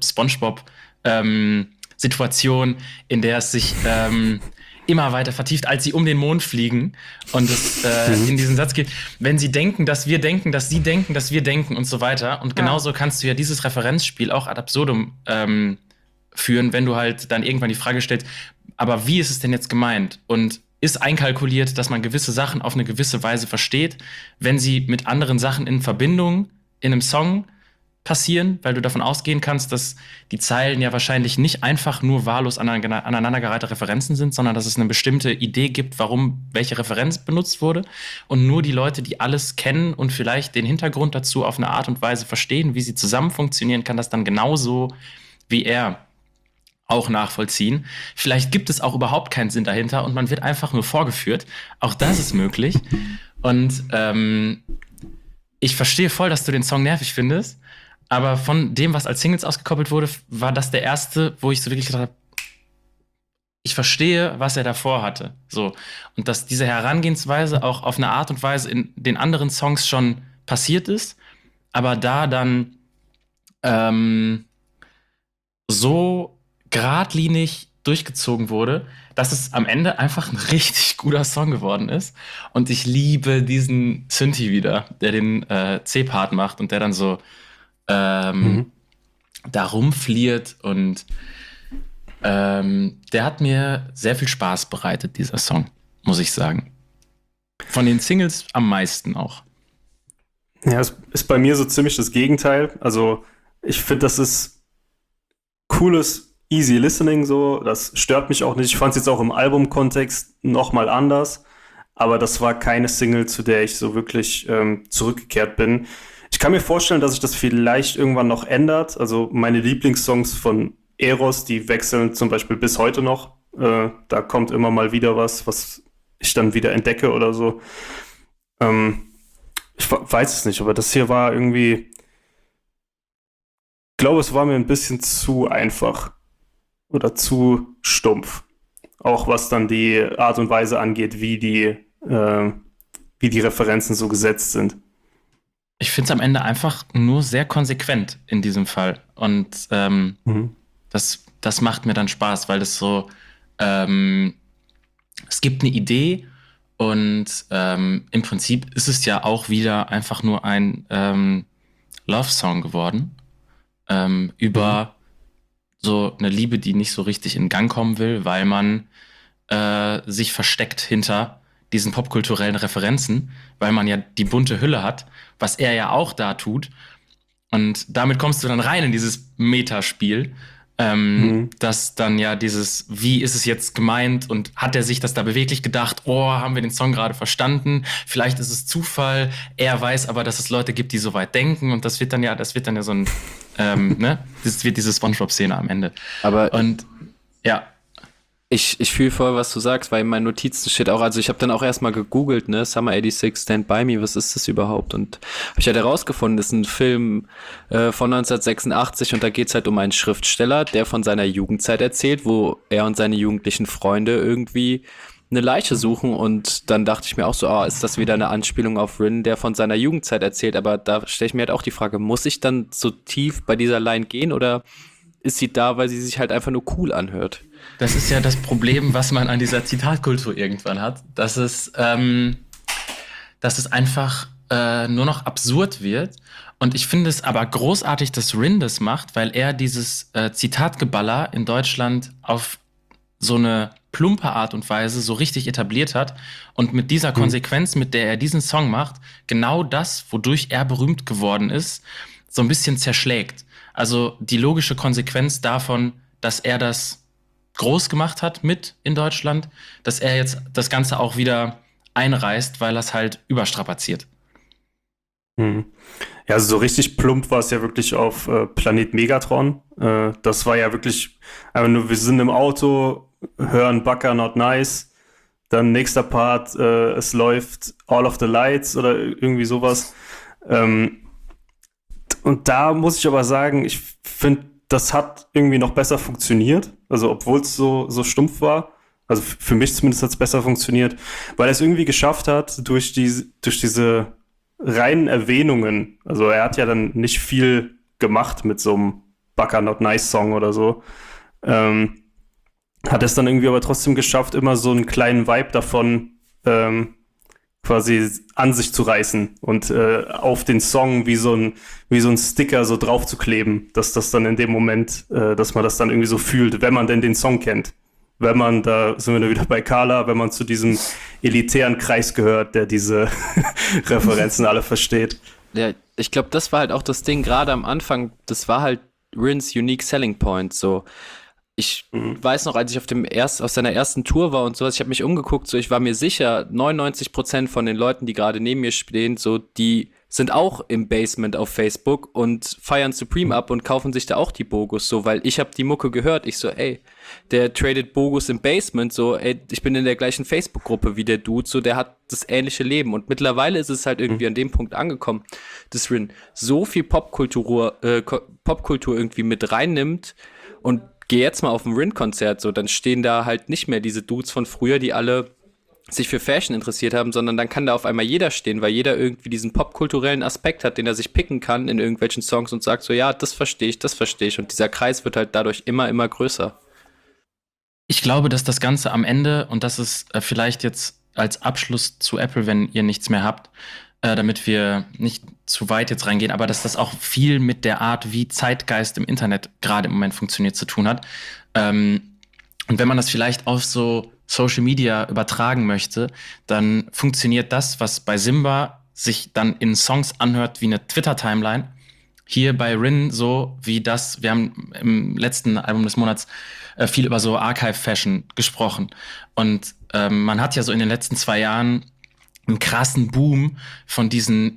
SpongeBob-Situation, ähm, in der es sich ähm, immer weiter vertieft, als sie um den Mond fliegen und es äh, mhm. in diesen Satz geht, wenn sie denken, dass wir denken, dass sie denken, dass wir denken und so weiter. Und genauso kannst du ja dieses Referenzspiel auch ad absurdum ähm, führen, wenn du halt dann irgendwann die Frage stellst, aber wie ist es denn jetzt gemeint? Und ist einkalkuliert, dass man gewisse Sachen auf eine gewisse Weise versteht, wenn sie mit anderen Sachen in Verbindung in einem Song passieren, weil du davon ausgehen kannst, dass die Zeilen ja wahrscheinlich nicht einfach nur wahllos aneinandergereihte Referenzen sind, sondern dass es eine bestimmte Idee gibt, warum welche Referenz benutzt wurde und nur die Leute, die alles kennen und vielleicht den Hintergrund dazu auf eine Art und Weise verstehen, wie sie zusammen funktionieren, kann das dann genauso wie er auch nachvollziehen. Vielleicht gibt es auch überhaupt keinen Sinn dahinter und man wird einfach nur vorgeführt. Auch das ist möglich. Und ähm, ich verstehe voll, dass du den Song nervig findest, aber von dem, was als Singles ausgekoppelt wurde, war das der erste, wo ich so wirklich gedacht habe, ich verstehe, was er davor hatte. So. Und dass diese Herangehensweise auch auf eine Art und Weise in den anderen Songs schon passiert ist, aber da dann ähm, so geradlinig durchgezogen wurde, dass es am Ende einfach ein richtig guter Song geworden ist. Und ich liebe diesen Synthi wieder, der den äh, C-Part macht und der dann so ähm, mhm. da rumfliert. Und ähm, der hat mir sehr viel Spaß bereitet, dieser Song, muss ich sagen. Von den Singles am meisten auch. Ja, es ist bei mir so ziemlich das Gegenteil. Also ich finde, das ist cooles Easy Listening so, das stört mich auch nicht. Ich fand es jetzt auch im Albumkontext nochmal anders, aber das war keine Single, zu der ich so wirklich ähm, zurückgekehrt bin. Ich kann mir vorstellen, dass sich das vielleicht irgendwann noch ändert. Also meine Lieblingssongs von Eros, die wechseln zum Beispiel bis heute noch. Äh, da kommt immer mal wieder was, was ich dann wieder entdecke oder so. Ähm, ich weiß es nicht, aber das hier war irgendwie, ich glaube, es war mir ein bisschen zu einfach oder zu stumpf. Auch was dann die Art und Weise angeht, wie die, äh, wie die Referenzen so gesetzt sind. Ich finde es am Ende einfach nur sehr konsequent in diesem Fall. Und ähm, mhm. das, das macht mir dann Spaß, weil das so, ähm, es gibt eine Idee und ähm, im Prinzip ist es ja auch wieder einfach nur ein ähm, Love-Song geworden. Ähm, über mhm. so eine Liebe, die nicht so richtig in Gang kommen will, weil man äh, sich versteckt hinter diesen popkulturellen Referenzen, weil man ja die bunte Hülle hat, was er ja auch da tut. Und damit kommst du dann rein in dieses Metaspiel, ähm, mhm. dass dann ja dieses, wie ist es jetzt gemeint und hat er sich das da beweglich gedacht, oh, haben wir den Song gerade verstanden, vielleicht ist es Zufall, er weiß aber, dass es Leute gibt, die so weit denken und das wird dann ja, das wird dann ja so ein, ähm, ne, das wird diese SpongeBob-Szene am Ende. Aber und ja, Ich, ich fühle voll, was du sagst, weil in meinen Notizen steht auch, also ich habe dann auch erstmal gegoogelt, ne, Summer eighty-six, Stand By Me, was ist das überhaupt? Und habe ich halt herausgefunden, das ist ein Film äh, von neunzehnhundertsechsundachtzig und da geht's halt um einen Schriftsteller, der von seiner Jugendzeit erzählt, wo er und seine jugendlichen Freunde irgendwie eine Leiche suchen und dann dachte ich mir auch so, ah, ist das wieder eine Anspielung auf Rin, der von seiner Jugendzeit erzählt, aber da stelle ich mir halt auch die Frage, muss ich dann so tief bei dieser Line gehen oder ist sie da, weil sie sich halt einfach nur cool anhört? Das ist ja das Problem, was man an dieser Zitatkultur irgendwann hat, dass es, ähm, dass es einfach äh, nur noch absurd wird. Und ich finde es aber großartig, dass Rin das macht, weil er dieses äh, Zitatgeballer in Deutschland auf so eine plumpe Art und Weise so richtig etabliert hat und mit dieser Konsequenz, mit der er diesen Song macht, genau das, wodurch er berühmt geworden ist, so ein bisschen zerschlägt. Also die logische Konsequenz davon, dass er das groß gemacht hat mit in Deutschland, dass er jetzt das Ganze auch wieder einreißt, weil er es halt überstrapaziert. Hm. Ja, also so richtig plump war es ja wirklich auf äh, Planet Megatron. Äh, das war ja wirklich einfach nur, wir sind im Auto, hören Baka Not Nice, dann nächster Part, äh, es läuft All of the Lights oder irgendwie sowas. Ähm, und da muss ich aber sagen, ich finde, das hat irgendwie noch besser funktioniert. Also obwohl es so, so stumpf war. Also f- für mich zumindest hat es besser funktioniert. Weil er es irgendwie geschafft hat, durch, die, durch diese reinen Erwähnungen. Also er hat ja dann nicht viel gemacht mit so einem Baka Not Nice Song oder so. Ähm, hat es dann irgendwie aber trotzdem geschafft, immer so einen kleinen Vibe davon ähm, quasi an sich zu reißen und äh, auf den Song wie so ein wie so ein Sticker so drauf zu kleben, dass das dann in dem Moment, äh, dass man das dann irgendwie so fühlt, wenn man denn den Song kennt. Wenn man, da sind wir dann wieder bei Carla, wenn man zu diesem elitären Kreis gehört, der diese Referenzen alle versteht. Ja, ich glaube, das war halt auch das Ding, gerade am Anfang, das war halt Rins Unique Selling Point, so. Ich mhm. weiß noch, als ich auf dem erst, auf seiner ersten Tour war und sowas, ich habe mich umgeguckt, so, ich war mir sicher, neunundneunzig Prozent von den Leuten, die gerade neben mir stehen, so, die sind auch im Basement auf Facebook und feiern Supreme ab und kaufen sich da auch die Bogus, so, weil ich habe die Mucke gehört, ich so, ey, der tradet Bogus im Basement, so, ey, ich bin in der gleichen Facebook-Gruppe wie der Dude, so, der hat das ähnliche Leben und mittlerweile ist es halt irgendwie mhm. an dem Punkt angekommen, dass Rin so viel Popkultur, äh, Popkultur irgendwie mit reinnimmt und geh jetzt mal auf ein Rin-Konzert, so, dann stehen da halt nicht mehr diese Dudes von früher, die alle sich für Fashion interessiert haben, sondern dann kann da auf einmal jeder stehen, weil jeder irgendwie diesen popkulturellen Aspekt hat, den er sich picken kann in irgendwelchen Songs und sagt so, ja, das verstehe ich, das verstehe ich und dieser Kreis wird halt dadurch immer, immer größer. Ich glaube, dass das Ganze am Ende, und das ist äh, vielleicht jetzt als Abschluss zu Apple, wenn ihr nichts mehr habt, äh, damit wir nicht zu weit jetzt reingehen, aber dass das auch viel mit der Art, wie Zeitgeist im Internet gerade im Moment funktioniert, zu tun hat. Ähm, und wenn man das vielleicht auf so Social Media übertragen möchte, dann funktioniert das, was bei Simba sich dann in Songs anhört wie eine Twitter-Timeline, hier bei Rin so wie das, wir haben im letzten Album des Monats äh, viel über so Archive-Fashion gesprochen. Und ähm, man hat ja so in den letzten zwei Jahren einen krassen Boom von diesen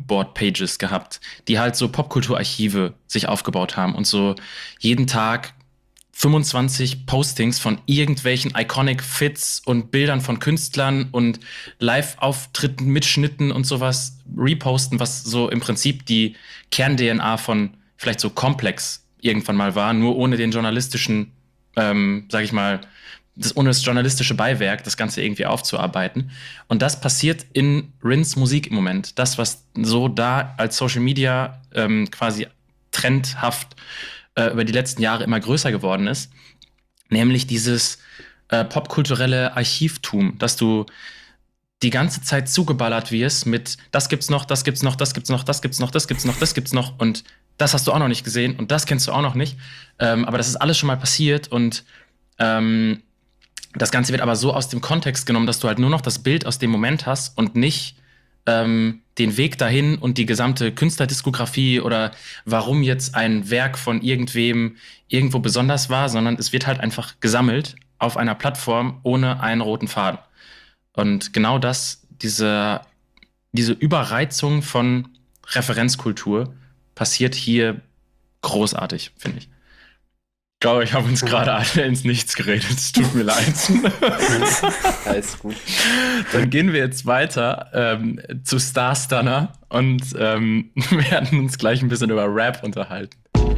Instagram-Moodboard-Pages gehabt, die halt so Popkulturarchive sich aufgebaut haben und so jeden Tag fünfundzwanzig Postings von irgendwelchen Iconic Fits und Bildern von Künstlern und Live-Auftritten, Mitschnitten und sowas reposten, was so im Prinzip die Kern-D N A von vielleicht so Komplex irgendwann mal war, nur ohne den journalistischen, ähm, sag ich mal, das, ohne das journalistische Beiwerk, das Ganze irgendwie aufzuarbeiten. Und das passiert in Rins Musik im Moment. Das, was so da als Social Media ähm, quasi trendhaft äh, über die letzten Jahre immer größer geworden ist, nämlich dieses äh, popkulturelle Archivtum, dass du die ganze Zeit zugeballert wirst mit das gibt's noch, das gibt's noch, das gibt's noch, das gibt's noch, das gibt's noch, das gibt's noch und das hast du auch noch nicht gesehen und das kennst du auch noch nicht. Ähm, aber das ist alles schon mal passiert und ähm, das Ganze wird aber so aus dem Kontext genommen, dass du halt nur noch das Bild aus dem Moment hast und nicht ähm, den Weg dahin und die gesamte Künstlerdiskografie oder warum jetzt ein Werk von irgendwem irgendwo besonders war, sondern es wird halt einfach gesammelt auf einer Plattform ohne einen roten Faden. Und genau das, diese, diese Überreizung von Referenzkultur passiert hier großartig, finde ich. Ich glaube, ich habe uns gerade alle ins Nichts geredet. Es tut mir leid. Ja, ist gut. Dann gehen wir jetzt weiter ähm, zu Star Stunner und ähm, werden uns gleich ein bisschen über Rap unterhalten.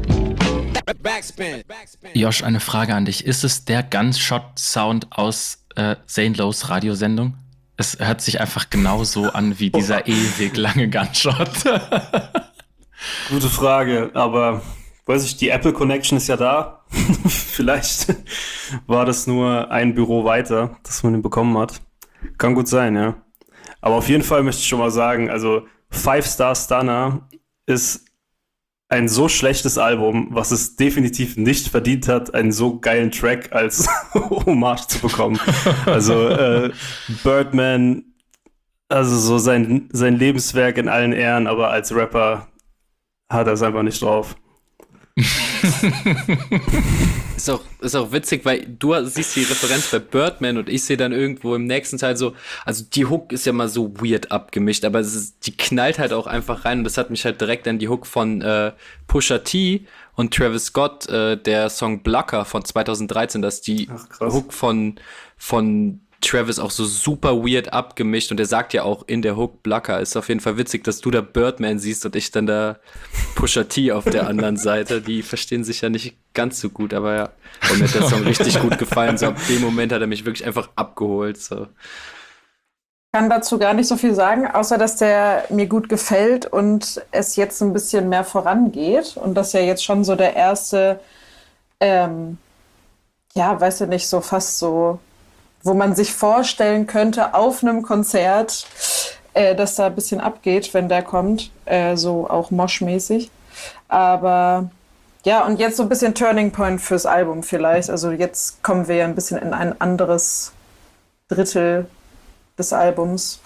Josh, eine Frage an dich. Ist es der Gunshot-Sound aus äh, Zane Lowe's Radiosendung? Es hört sich einfach genauso an wie dieser ewig lange Gunshot. Gute Frage, aber weiß ich, die Apple Connection ist ja da. Vielleicht war das nur ein Büro weiter, dass man ihn bekommen hat. Kann gut sein, ja. Aber auf jeden Fall möchte ich schon mal sagen, also Five Star Stunner ist ein so schlechtes Album, was es definitiv nicht verdient hat, einen so geilen Track als Hommage zu bekommen. Also äh, Birdman, also so sein, sein Lebenswerk in allen Ehren, aber als Rapper hat er es einfach nicht drauf. Ist auch, ist auch witzig, weil du siehst die Referenz bei Birdman und ich sehe dann irgendwo im nächsten Teil so, also die Hook ist ja mal so weird abgemischt, aber es ist, die knallt halt auch einfach rein und das hat mich halt direkt an die Hook von äh, Pusha T und Travis Scott, äh, der Song Blocker von zweitausenddreizehn, dass die Ach, Hook von, von Travis auch so super weird abgemischt und er sagt ja auch in der Hook Blocker. Ist auf jeden Fall witzig, dass du da Birdman siehst und ich dann da Pusha T auf der anderen Seite. Die verstehen sich ja nicht ganz so gut, aber ja. Und mir hat der Song richtig gut gefallen. So ab dem Moment hat er mich wirklich einfach abgeholt. So. Ich kann dazu gar nicht so viel sagen, außer dass der mir gut gefällt und es jetzt ein bisschen mehr vorangeht und das ja jetzt schon so der erste, ähm, ja, weiß ich nicht, so fast so, wo man sich vorstellen könnte, auf einem Konzert, äh, dass da ein bisschen abgeht, wenn der kommt, äh, so auch moshmäßig. Aber ja, und jetzt so ein bisschen Turning Point fürs Album vielleicht. Also jetzt kommen wir ja ein bisschen in ein anderes Drittel des Albums.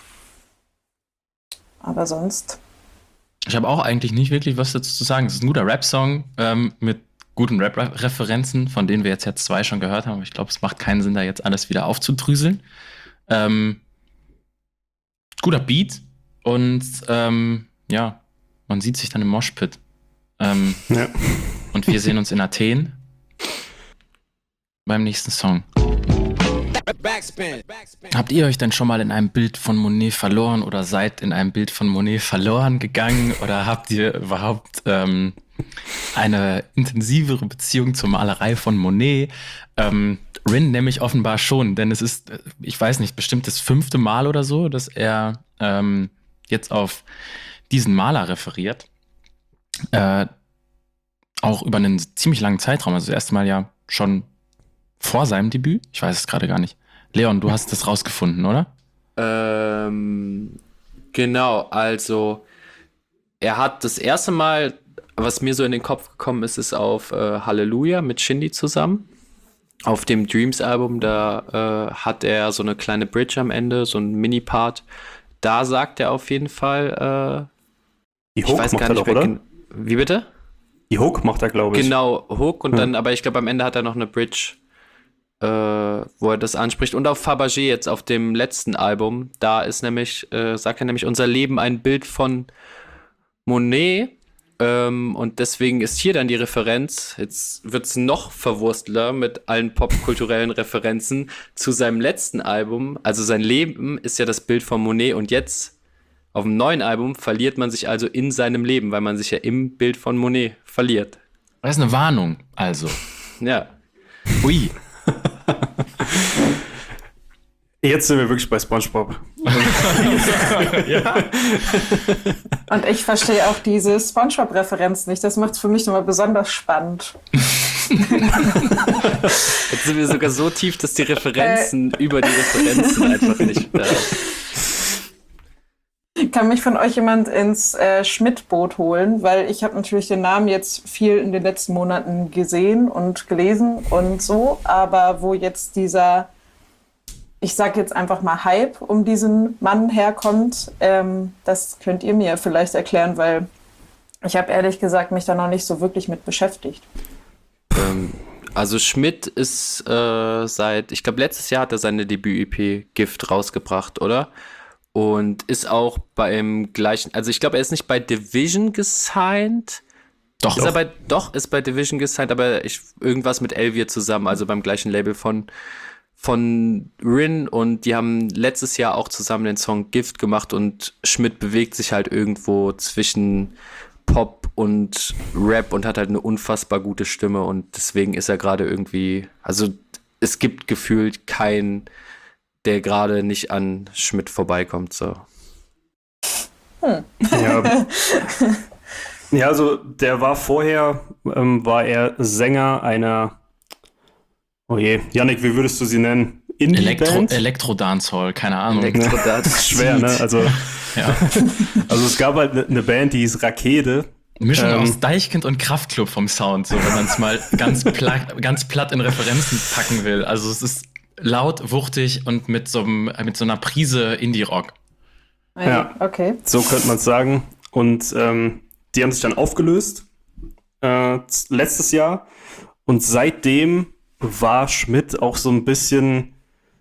Aber sonst. Ich habe auch eigentlich nicht wirklich was dazu zu sagen. Es ist ein guter Rap-Song ähm, mit guten Rap-Referenzen, von denen wir jetzt ja zwei schon gehört haben. Aber ich glaube, es macht keinen Sinn, da jetzt alles wieder aufzudrüseln. Ähm, guter Beat und ähm, ja, man sieht sich dann im Moshpit. Ähm, ja. Und wir sehen uns in Athen beim nächsten Song. Habt ihr euch denn schon mal in einem Bild von Monet verloren oder seid in einem Bild von Monet verloren gegangen oder habt ihr überhaupt ähm, eine intensivere Beziehung zur Malerei von Monet? Ähm, Rin nämlich offenbar schon, denn es ist, ich weiß nicht, bestimmt das fünfte Mal oder so, dass er ähm, jetzt auf diesen Maler referiert. Äh, auch über einen ziemlich langen Zeitraum, also das erste Mal ja schon vor seinem Debüt. Ich weiß es gerade gar nicht. Leon, du hast das rausgefunden, oder? Ähm, genau, also er hat das erste Mal, was mir so in den Kopf gekommen ist, ist auf äh, Halleluja mit Shindy zusammen. Auf dem Dreams-Album, da äh, hat er so eine kleine Bridge am Ende, so ein Mini-Part. Da sagt er auf jeden Fall, äh, die Hook ich weiß macht gar er nicht doch, mehr. oder? Gen- Wie bitte? Die Hook macht er, glaube ich. Genau, Hook und Ja. dann, aber ich glaube am Ende hat er noch eine Bridge, äh, wo er das anspricht. Und auf Fabergé jetzt, auf dem letzten Album, da ist nämlich, äh, sagt er nämlich, unser Leben ein Bild von Monet. Ähm, und deswegen ist hier dann die Referenz, jetzt wird's noch verwurstler mit allen popkulturellen Referenzen zu seinem letzten Album. Also sein Leben ist ja das Bild von Monet und jetzt auf dem neuen Album verliert man sich also in seinem Leben, weil man sich ja im Bild von Monet verliert. Das ist eine Warnung, also. Ja. Ui. Jetzt sind wir wirklich bei SpongeBob. Ja. Und ich verstehe auch diese SpongeBob-Referenz nicht. Das macht es für mich nochmal besonders spannend. Jetzt sind wir sogar so tief, dass die Referenzen äh. über die Referenzen einfach nicht da. Kann mich von euch jemand ins äh, Schmidt-Boot holen? Weil ich habe natürlich den Namen jetzt viel in den letzten Monaten gesehen und gelesen und so. Aber wo jetzt dieser, ich sag jetzt einfach mal Hype um diesen Mann herkommt, ähm, das könnt ihr mir vielleicht erklären, weil ich habe ehrlich gesagt mich da noch nicht so wirklich mit beschäftigt. Ähm, also Schmidt ist äh, seit, ich glaube letztes Jahr hat er seine Debüt-E P Gift rausgebracht, oder? Und ist auch beim gleichen, also ich glaube, er ist nicht bei Division gesigned. Doch. Ist er bei, doch, ist bei Division gesigned, aber ich, irgendwas mit Elvier zusammen, also beim gleichen Label von, von Rin. Und die haben letztes Jahr auch zusammen den Song Gift gemacht und Schmidt bewegt sich halt irgendwo zwischen Pop und Rap und hat halt eine unfassbar gute Stimme und deswegen ist er gerade irgendwie, also es gibt gefühlt keinen, der gerade nicht an Schmidt vorbeikommt, so. Hm. Ja. Ja, also der war vorher, ähm, war er Sänger einer, oh je, Yannick, wie würdest du sie nennen? Indie-Band? Elektro-Dancehall, keine Ahnung. Elektro-Dancehall. Das ist schwer, ne? Also, ja. Also es gab halt eine Band, die hieß Rakete. Mischung ähm, aus Deichkind und Kraftklub vom Sound, so wenn man es mal ganz platt, ganz platt in Referenzen packen will. Also es ist laut, wuchtig und mit so, einem, mit so einer Prise Indie-Rock. Ja, okay. So könnte man es sagen. Und ähm, die haben sich dann aufgelöst äh, letztes Jahr. Und seitdem war Schmidt auch so ein bisschen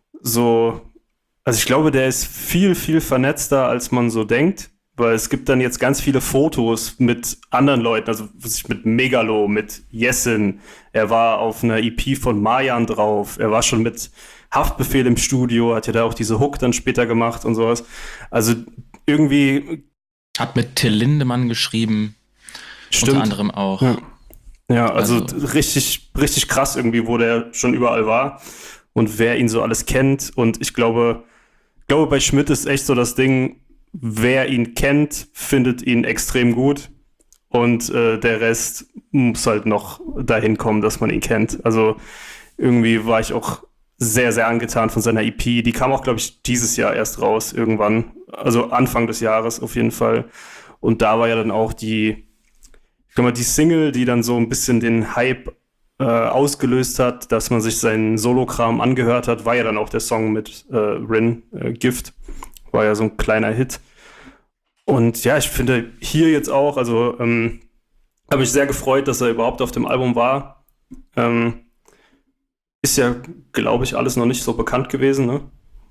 so, also ich glaube, der ist viel, viel vernetzter, als man so denkt. Weil es gibt dann jetzt ganz viele Fotos mit anderen Leuten, also mit Megalo, mit Jessin. Er war auf einer E P von Marjan drauf. Er war schon mit Haftbefehl im Studio, hat ja da auch diese Hook dann später gemacht und sowas. Also irgendwie... Hat mit Till Lindemann geschrieben. Stimmt. Unter anderem auch. Ja, ja also, Also- richtig, richtig krass irgendwie, wo der schon überall war und wer ihn so alles kennt. Und ich glaube, ich glaube, bei Schmidt ist echt so das Ding, wer ihn kennt, findet ihn extrem gut und äh, der Rest muss halt noch dahin kommen, dass man ihn kennt. Also irgendwie war ich auch sehr, sehr angetan von seiner E P. Die kam auch, glaube ich, dieses Jahr erst raus, irgendwann. Also Anfang des Jahres auf jeden Fall. Und da war ja dann auch die, ich glaube mal, die Single, die dann so ein bisschen den Hype äh, ausgelöst hat, dass man sich seinen Solokram angehört hat, war ja dann auch der Song mit äh, Rin, äh, Gift. War ja so ein kleiner Hit. Und ja, ich finde hier jetzt auch, also ähm, habe mich sehr gefreut, dass er überhaupt auf dem Album war. Ähm, ist ja, glaube ich, alles noch nicht so bekannt gewesen, ne?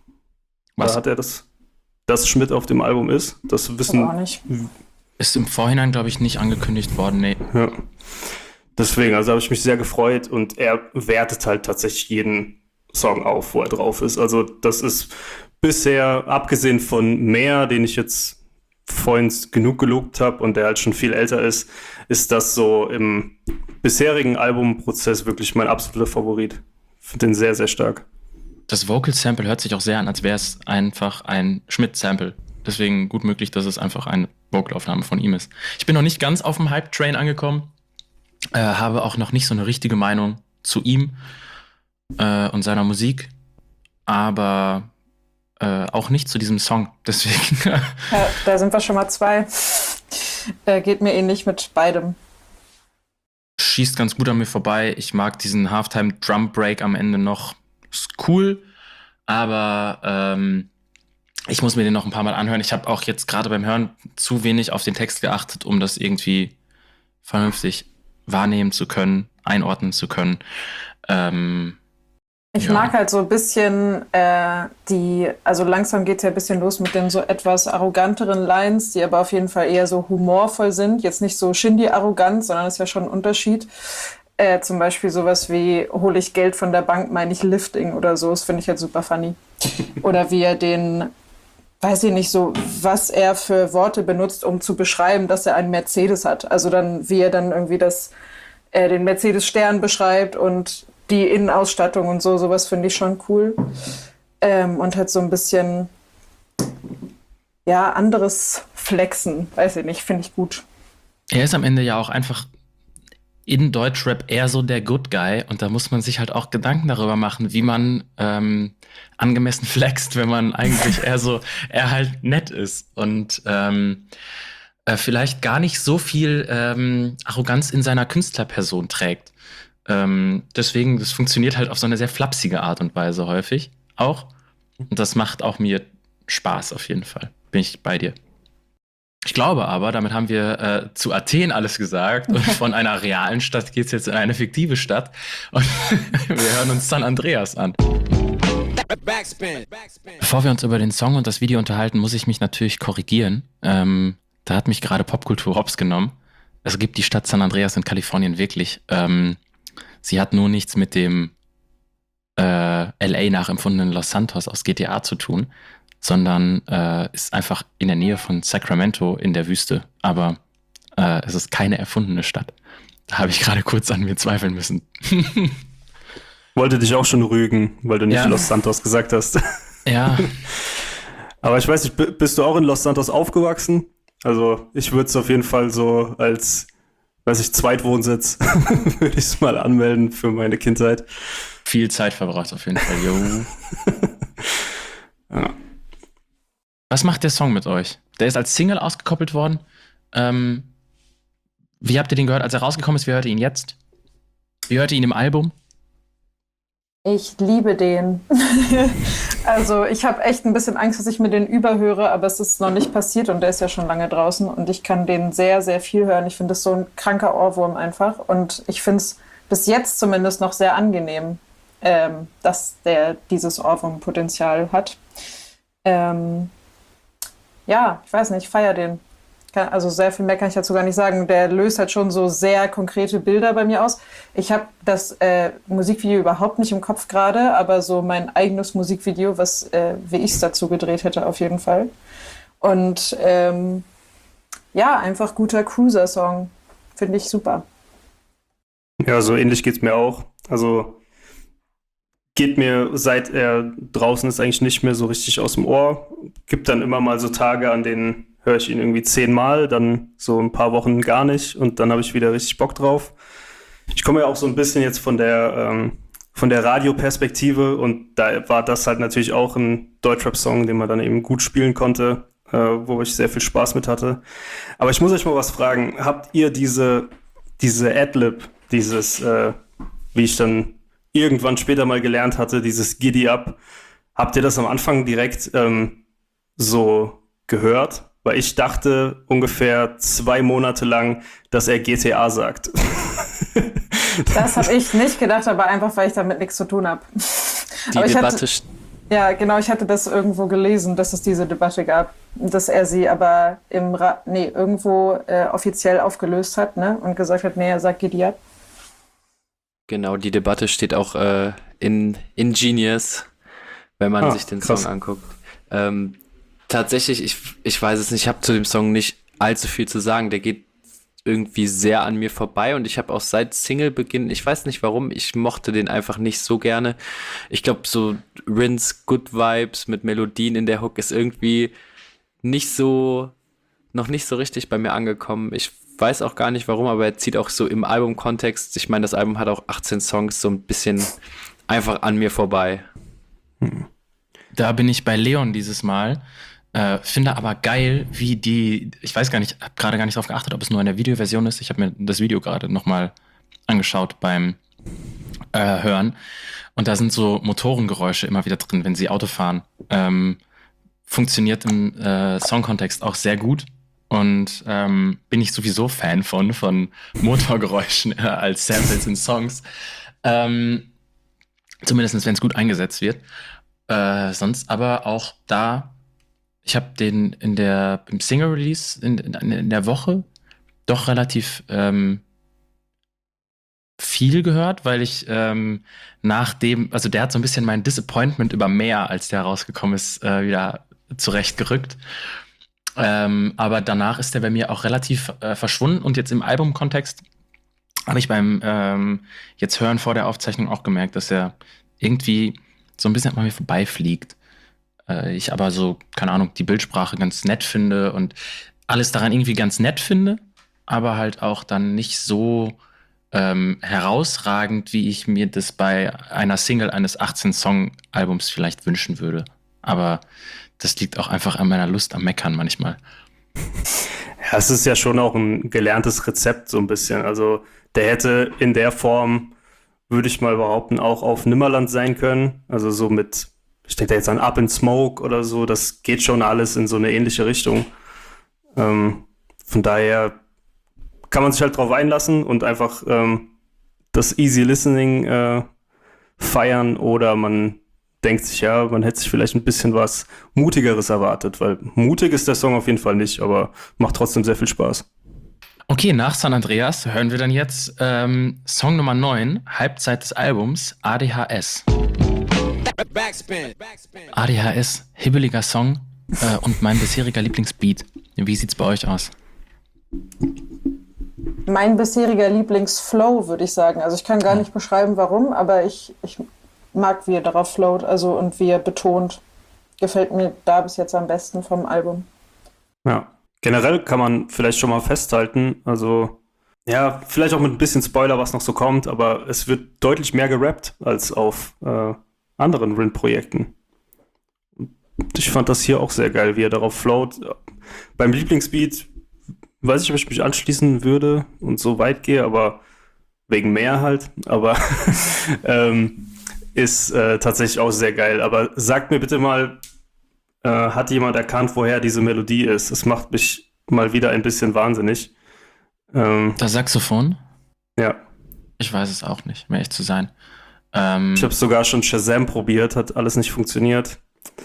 Was? Da hat er das, dass Schmidt auf dem Album ist. Das wissen. Aber auch nicht. Ist im Vorhinein, glaube ich, nicht angekündigt worden, nee. Ja. Deswegen, also habe ich mich sehr gefreut und er wertet halt tatsächlich jeden Song auf, wo er drauf ist. Also das ist bisher, abgesehen von Mehr, den ich jetzt vorhin genug gelobt habe und der halt schon viel älter ist, ist das so im bisherigen Albumprozess wirklich mein absoluter Favorit. Ich finde den sehr, sehr stark. Das Vocal-Sample hört sich auch sehr an, als wäre es einfach ein Schmidt-Sample. Deswegen gut möglich, dass es einfach eine Vocalaufnahme von ihm ist. Ich bin noch nicht ganz auf dem Hype-Train angekommen, äh, habe auch noch nicht so eine richtige Meinung zu ihm äh, und seiner Musik, aber äh, auch nicht zu diesem Song. Deswegen. Ja, da sind wir schon mal zwei. Äh, geht mir ähnlich mit beidem. Schießt ganz gut an mir vorbei. Ich mag diesen Halftime-Drum-Break am Ende noch. Ist cool, aber ähm, ich muss mir den noch ein paar Mal anhören. Ich habe auch jetzt gerade beim Hören zu wenig auf den Text geachtet, um das irgendwie vernünftig wahrnehmen zu können, einordnen zu können. Ähm, Ich Ja. mag halt so ein bisschen äh, die, also langsam geht es ja ein bisschen los mit den so etwas arroganteren Lines, die aber auf jeden Fall eher so humorvoll sind. Jetzt nicht so Shindy-arrogant, sondern das ist ja schon ein Unterschied. Äh, zum Beispiel sowas wie, hole ich Geld von der Bank, meine ich Lifting oder so. Das finde ich halt super funny. Oder wie er den, weiß ich nicht so, was er für Worte benutzt, um zu beschreiben, dass er einen Mercedes hat. Also dann, wie er dann irgendwie das, äh, den Mercedes-Stern beschreibt und die Innenausstattung und so, sowas finde ich schon cool. Ähm, und halt so ein bisschen, ja, anderes Flexen, weiß ich nicht, finde ich gut. Er ist am Ende ja auch einfach in Deutschrap eher so der Good Guy und da muss man sich halt auch Gedanken darüber machen, wie man ähm, angemessen flext, wenn man eigentlich eher so, er halt nett ist und ähm, äh, vielleicht gar nicht so viel ähm, Arroganz in seiner Künstlerperson trägt. Ähm, deswegen, das funktioniert halt auf so eine sehr flapsige Art und Weise häufig auch. Und das macht auch mir Spaß auf jeden Fall. Bin ich bei dir. Ich glaube aber, damit haben wir äh, zu Athen alles gesagt und von einer realen Stadt geht es jetzt in eine fiktive Stadt und wir hören uns San Andreas an. Bevor wir uns über den Song und das Video unterhalten, muss ich mich natürlich korrigieren. Ähm, da hat mich gerade Popkultur hops genommen. Es gibt die Stadt San Andreas in Kalifornien wirklich. Ähm, Sie hat nur nichts mit dem äh, L A nachempfundenen Los Santos aus G T A zu tun, sondern äh, ist einfach in der Nähe von Sacramento in der Wüste. Aber äh, es ist keine erfundene Stadt. Da habe ich gerade kurz an mir zweifeln müssen. Wollte dich auch schon rügen, weil du nicht Ja. Los Santos gesagt hast. Ja, Aber ich weiß nicht, b- bist du auch in Los Santos aufgewachsen? Also ich würde es auf jeden Fall so als, weiß ich, Zweitwohnsitz würde ich es mal anmelden für meine Kindheit. viel Zeit verbraucht auf jeden Fall. Jo. Ja. Was macht der Song mit euch? Der ist als Single ausgekoppelt worden. Ähm, wie habt ihr den gehört, als er rausgekommen ist? Wie hört ihr ihn jetzt? Wie hört ihr ihn im Album? Ich liebe den. Also ich habe echt ein bisschen Angst, dass ich mir den überhöre, aber es ist noch nicht passiert und der ist ja schon lange draußen und ich kann den sehr, sehr viel hören. Ich finde das so ein kranker Ohrwurm einfach und ich finde es bis jetzt zumindest noch sehr angenehm, ähm, dass der dieses Ohrwurmpotenzial hat. Ähm, ja, ich weiß nicht, ich feiere den. Kann, also sehr viel mehr kann ich dazu gar nicht sagen. Der löst halt schon so sehr konkrete Bilder bei mir aus. Ich habe das äh, Musikvideo überhaupt nicht im Kopf gerade, aber so mein eigenes Musikvideo, was äh, wie ich es dazu gedreht hätte, auf jeden Fall. Und ähm, ja, einfach guter Cruiser-Song. Finde ich super. Ja, so ähnlich geht's mir auch. Also geht mir, seit er draußen ist, eigentlich nicht mehr so richtig aus dem Ohr. Gibt dann immer mal so Tage, an denen höre ich ihn irgendwie zehnmal, dann so ein paar Wochen gar nicht und dann habe ich wieder richtig Bock drauf. Ich komme ja auch so ein bisschen jetzt von der, ähm, von der Radioperspektive und da war das halt natürlich auch ein Deutschrap-Song, den man dann eben gut spielen konnte, äh, wo ich sehr viel Spaß mit hatte. Aber ich muss euch mal was fragen. Habt ihr diese, diese Adlib, dieses, äh, wie ich dann irgendwann später mal gelernt hatte, dieses Giddy Up, habt ihr das am Anfang direkt ähm, so gehört? Weil ich dachte ungefähr zwei Monate lang, dass er G T A sagt. Das habe ich nicht gedacht, aber einfach, weil ich damit nichts zu tun habe. Die Aber ich Debatte, hatte, st- ja, genau, ich hatte das irgendwo gelesen, dass es diese Debatte gab, dass er sie aber im Ra- nee, irgendwo äh, offiziell aufgelöst hat, ne? Und gesagt hat, nee, er sagt Giddy Up. genau, die Debatte steht auch äh, in Ingenious, wenn man Ah, sich den krass. Song anguckt. Ähm, tatsächlich, ich, ich weiß es nicht, ich habe zu dem Song nicht allzu viel zu sagen. Der geht irgendwie sehr an mir vorbei und ich habe auch seit Singlebeginn, ich weiß nicht warum, ich mochte den einfach nicht so gerne. Ich glaube, so Rins Good Vibes mit Melodien in der Hook ist irgendwie nicht so, noch nicht so richtig bei mir angekommen. Ich weiß auch gar nicht warum, aber er zieht auch so im Albumkontext, ich meine, das Album hat auch achtzehn Songs, so ein bisschen einfach an mir vorbei. Da bin ich bei Leon dieses Mal. Äh, finde aber geil, wie die, ich weiß gar nicht, habe gerade gar nicht drauf geachtet, ob es nur in der Videoversion ist. Ich habe mir das Video gerade nochmal angeschaut beim äh, Hören. Und da sind so Motorengeräusche immer wieder drin, wenn sie Auto fahren. Ähm, funktioniert im äh, Songkontext auch sehr gut. Und ähm, bin ich sowieso Fan von, von Motorgeräuschen äh, als Samples in Songs. Ähm, Zumindest wenn es gut eingesetzt wird. Äh, sonst aber auch da, ich habe den in der im Single-Release in, in, in der Woche doch relativ ähm, viel gehört, weil ich ähm, nach dem, also der hat so ein bisschen mein Disappointment über Meer, als der rausgekommen ist, äh, wieder zurechtgerückt. Ähm, aber danach ist der bei mir auch relativ äh, verschwunden und jetzt im Albumkontext habe ich beim ähm, jetzt Hören vor der Aufzeichnung auch gemerkt, dass er irgendwie so ein bisschen an mir vorbeifliegt. Äh, ich aber so, keine Ahnung, die Bildsprache ganz nett finde und alles daran irgendwie ganz nett finde, aber halt auch dann nicht so ähm, herausragend, wie ich mir das bei einer Single eines achtzehn-Song-Albums vielleicht wünschen würde. Aber das liegt auch einfach an meiner Lust am Meckern manchmal. Ja, es ist ja schon auch ein gelerntes Rezept so ein bisschen. Also der hätte in der Form, würde ich mal behaupten, auch auf Nimmerland sein können. Also so mit, ich denke da jetzt an Up in Smoke oder so, das geht schon alles in so eine ähnliche Richtung. Ähm, von daher kann man sich halt drauf einlassen und einfach ähm, das Easy Listening äh, feiern oder man denkt sich, ja, man hätte sich vielleicht ein bisschen was Mutigeres erwartet, weil mutig ist der Song auf jeden Fall nicht, aber macht trotzdem sehr viel Spaß. Okay, nach San Andreas hören wir dann jetzt ähm, Song Nummer neun, Halbzeit des Albums, A D H S. A D H S, hibbeliger Song äh, und mein bisheriger Lieblingsbeat. Wie sieht's bei euch aus? Mein bisheriger Lieblingsflow, würde ich sagen. Also ich kann gar nicht beschreiben, warum, aber ich, ich mag, wie er darauf float, also und wie er betont. Gefällt mir da bis jetzt am besten vom Album. Ja, generell kann man vielleicht schon mal festhalten, also ja, vielleicht auch mit ein bisschen Spoiler, was noch so kommt, aber es wird deutlich mehr gerappt als auf äh, anderen Rin-Projekten. Ich fand das hier auch sehr geil, wie er darauf float. Beim Lieblingsbeat weiß ich, ob ich mich anschließen würde und so weit gehe, aber wegen mehr halt, aber ähm, ist äh, tatsächlich auch sehr geil. Aber sagt mir bitte mal, äh, hat jemand erkannt, woher diese Melodie ist? Es macht mich mal wieder ein bisschen wahnsinnig. Ähm, Das Saxophon? ja. Ich weiß es auch nicht, um ehrlich zu sein. Ähm, Ich habe sogar schon Shazam probiert, hat alles nicht funktioniert.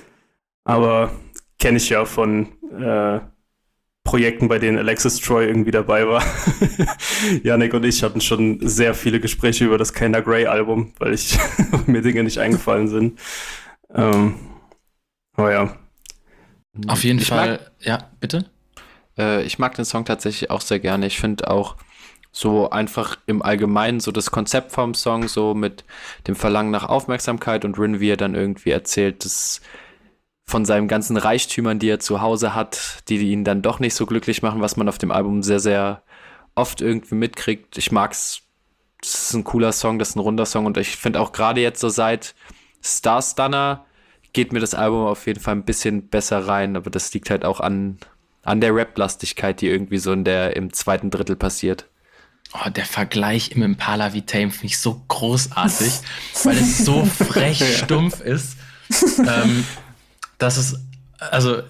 Aber kenne ich ja von äh, Projekten, bei denen Alexis Troy irgendwie dabei war. Yannick und ich hatten schon sehr viele Gespräche über das Kinda Grey Album, weil ich mir Dinge nicht eingefallen sind. Ähm, aber ja. auf jeden Ich Fall, mag- ja, bitte? Äh, ich mag den Song tatsächlich auch sehr gerne. Ich finde auch so einfach im Allgemeinen so das Konzept vom Song, so mit dem Verlangen nach Aufmerksamkeit und Rin, wie er dann irgendwie erzählt, dass von seinen ganzen Reichtümern, die er zu Hause hat, die ihn dann doch nicht so glücklich machen, was man auf dem Album sehr, sehr oft irgendwie mitkriegt. Ich mag's. Das ist ein cooler Song, das ist ein runder Song und ich finde auch gerade jetzt so seit Star Stunner geht mir das Album auf jeden Fall ein bisschen besser rein, aber das liegt halt auch an, an der Rap-Lastigkeit, die irgendwie so in der, im zweiten Drittel passiert. Oh, der Vergleich im Impala wie Tame finde ich so großartig, weil es so frech stumpf ist. ähm, dass es, also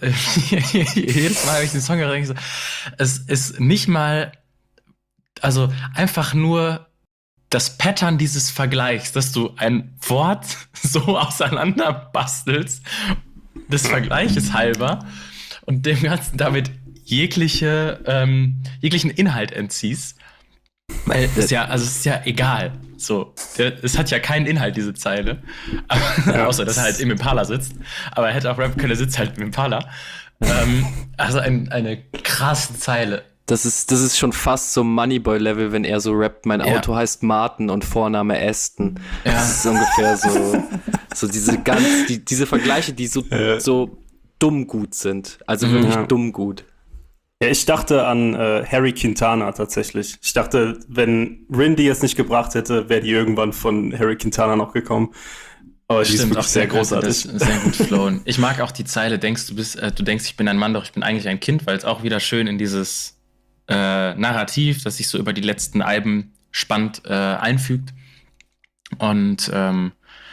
jedes Mal, wenn ich den Song höre, denke ich so, es ist nicht mal, also einfach nur das Pattern dieses Vergleichs, dass du ein Wort so auseinander bastelst, des Vergleiches halber und dem Ganzen damit jegliche, ähm, jeglichen Inhalt entziehst. Weil es ja, also es ist ja egal. So, der, es hat ja keinen Inhalt, diese Zeile. Aber, Ja. außer, dass er halt im Impala sitzt. Aber er hätte auch rappen können, er sitzt halt im Impala. ähm, also ein, eine krasse Zeile. Das ist, das ist schon fast so Moneyboy-Level, wenn er so rappt, mein Ja. Auto heißt Martin und Vorname Aston. Ja. Das ist ungefähr so, so diese ganz, die, diese Vergleiche, die so, so dumm gut sind. Also Mhm. wirklich Ja. dumm gut. Ja, ich dachte an äh, Harry Quintana tatsächlich. Ich dachte, wenn Rin die jetzt nicht gebracht hätte, wäre die irgendwann von Harry Quintana noch gekommen. Aber die ist wirklich sehr großartig. Das sehr gut flowen. Ich mag auch die Zeile, denkst du bist, äh, du denkst, ich bin ein Mann, doch ich bin eigentlich ein Kind, weil es auch wieder schön in dieses äh, Narrativ, das sich so über die letzten Alben spannt, äh, einfügt. Und ähm,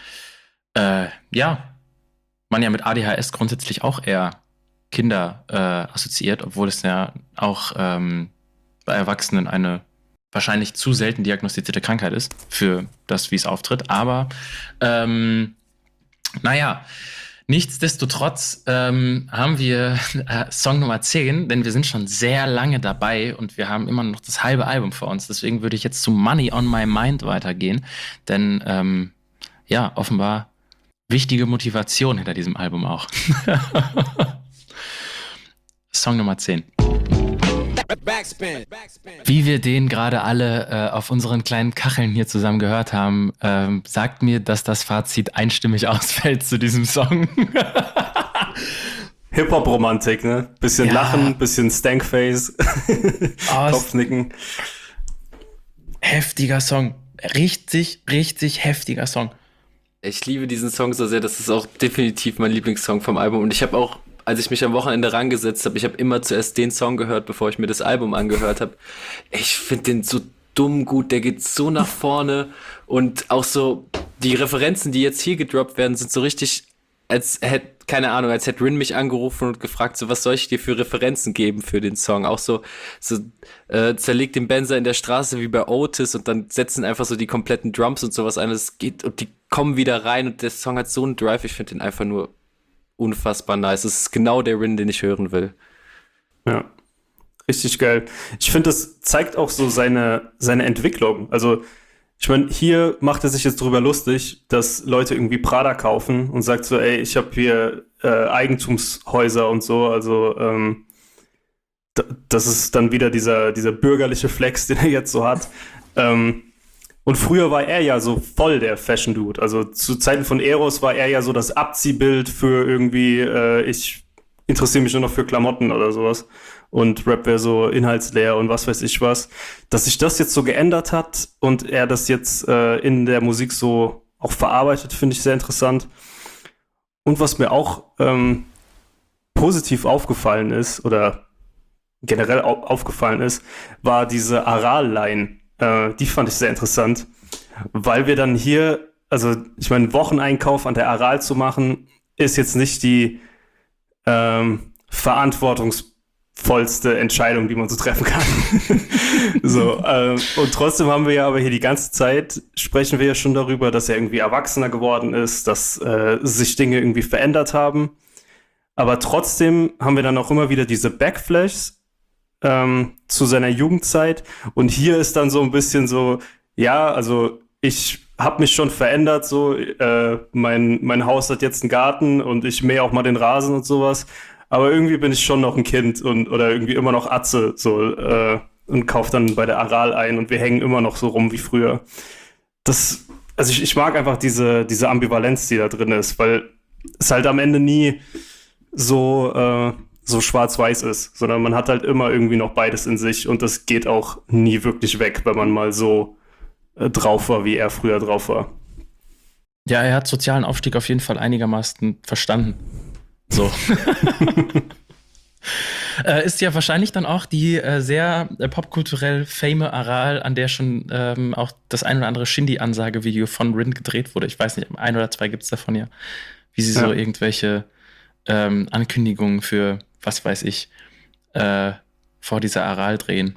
äh, ja, man ja mit A D H S grundsätzlich auch eher Kinder äh, assoziiert, obwohl es ja auch ähm, bei Erwachsenen eine wahrscheinlich zu selten diagnostizierte Krankheit ist für das, wie es auftritt. Aber ähm, naja, nichtsdestotrotz ähm, haben wir äh, Song Nummer zehn, denn wir sind schon sehr lange dabei und wir haben immer noch das halbe Album vor uns. Deswegen würde ich jetzt zu Money on My Mind weitergehen, denn ähm, ja, offenbar wichtige Motivation hinter diesem Album auch. Song Nummer zehn. Wie wir den gerade alle äh, auf unseren kleinen Kacheln hier zusammen gehört haben, ähm, sagt mir, dass das Fazit einstimmig ausfällt zu diesem Song. Hip-Hop-Romantik, ne? Bisschen Ja. Lachen, bisschen Stankface, Oh, Kopfnicken. heftiger Song. Richtig, richtig heftiger Song. Ich liebe diesen Song so sehr, das ist auch definitiv mein Lieblingssong vom Album. Und ich habe auch, als ich mich am Wochenende rangesetzt habe, ich habe immer zuerst den Song gehört, bevor ich mir das Album angehört habe. Ich finde den so dumm gut, der geht so nach vorne. Und auch so, die Referenzen, die jetzt hier gedroppt werden, sind so richtig, als hätte, keine Ahnung, als hätte Rin mich angerufen und gefragt, so, was soll ich dir für Referenzen geben für den Song? Auch so, so äh, zerlegt den Benzer in der Straße wie bei Otis und dann setzen einfach so die kompletten Drums und sowas ein. Es geht und die kommen wieder rein und der Song hat so einen Drive, ich finde den einfach nur unfassbar nice. Es ist genau der Rin, den ich hören will. Ja, richtig geil. Ich finde, das zeigt auch so seine, seine Entwicklung. Also, ich meine, hier macht er sich jetzt drüber lustig, dass Leute irgendwie Prada kaufen und sagt so, ey, ich habe hier äh, Eigentumshäuser und so. Also, ähm, d- das ist dann wieder dieser, dieser bürgerliche Flex, den er jetzt so hat. Ähm, und früher war er ja so voll der Fashion-Dude. Also zu Zeiten von Eros war er ja so das Abziehbild für irgendwie, äh, ich interessiere mich nur noch für Klamotten oder sowas. Und Rap wäre so inhaltsleer und was weiß ich was. Dass sich das jetzt so geändert hat und er das jetzt äh, in der Musik so auch verarbeitet, finde ich sehr interessant. Und was mir auch ähm, positiv aufgefallen ist oder generell au- aufgefallen ist, war diese Aral-Line. Äh, die fand ich sehr interessant, weil wir dann hier, also ich meine, Wocheneinkauf an der Aral zu machen, ist jetzt nicht die ähm, verantwortungsvollste Entscheidung, die man so treffen kann. so, äh, und trotzdem haben wir ja aber hier die ganze Zeit, sprechen wir ja schon darüber, dass er irgendwie erwachsener geworden ist, dass äh, sich Dinge irgendwie verändert haben. Aber trotzdem haben wir dann auch immer wieder diese Backflashes ähm, zu seiner Jugendzeit. Und hier ist dann so ein bisschen so, ja, also ich habe mich schon verändert, so, äh, mein, mein Haus hat jetzt einen Garten und ich mähe auch mal den Rasen und sowas. Aber irgendwie bin ich schon noch ein Kind und oder irgendwie immer noch Atze, so, äh, und kauf dann bei der Aral ein und wir hängen immer noch so rum wie früher. Das, also ich, ich mag einfach diese, diese Ambivalenz, die da drin ist, weil es halt am Ende nie so, äh, so schwarz-weiß ist, sondern man hat halt immer irgendwie noch beides in sich und das geht auch nie wirklich weg, wenn man mal so äh, drauf war, wie er früher drauf war. Ja, er hat sozialen Aufstieg auf jeden Fall einigermaßen verstanden. So. äh, ist ja wahrscheinlich dann auch die äh, sehr äh, popkulturell fame Aral, an der schon ähm, auch das ein oder andere Shindy-Ansagevideo von Rin gedreht wurde. Ich weiß nicht, ein oder zwei gibt es davon ja. Wie sie Ja. so irgendwelche ähm, Ankündigungen für, was weiß ich, äh, vor dieser Aral drehen.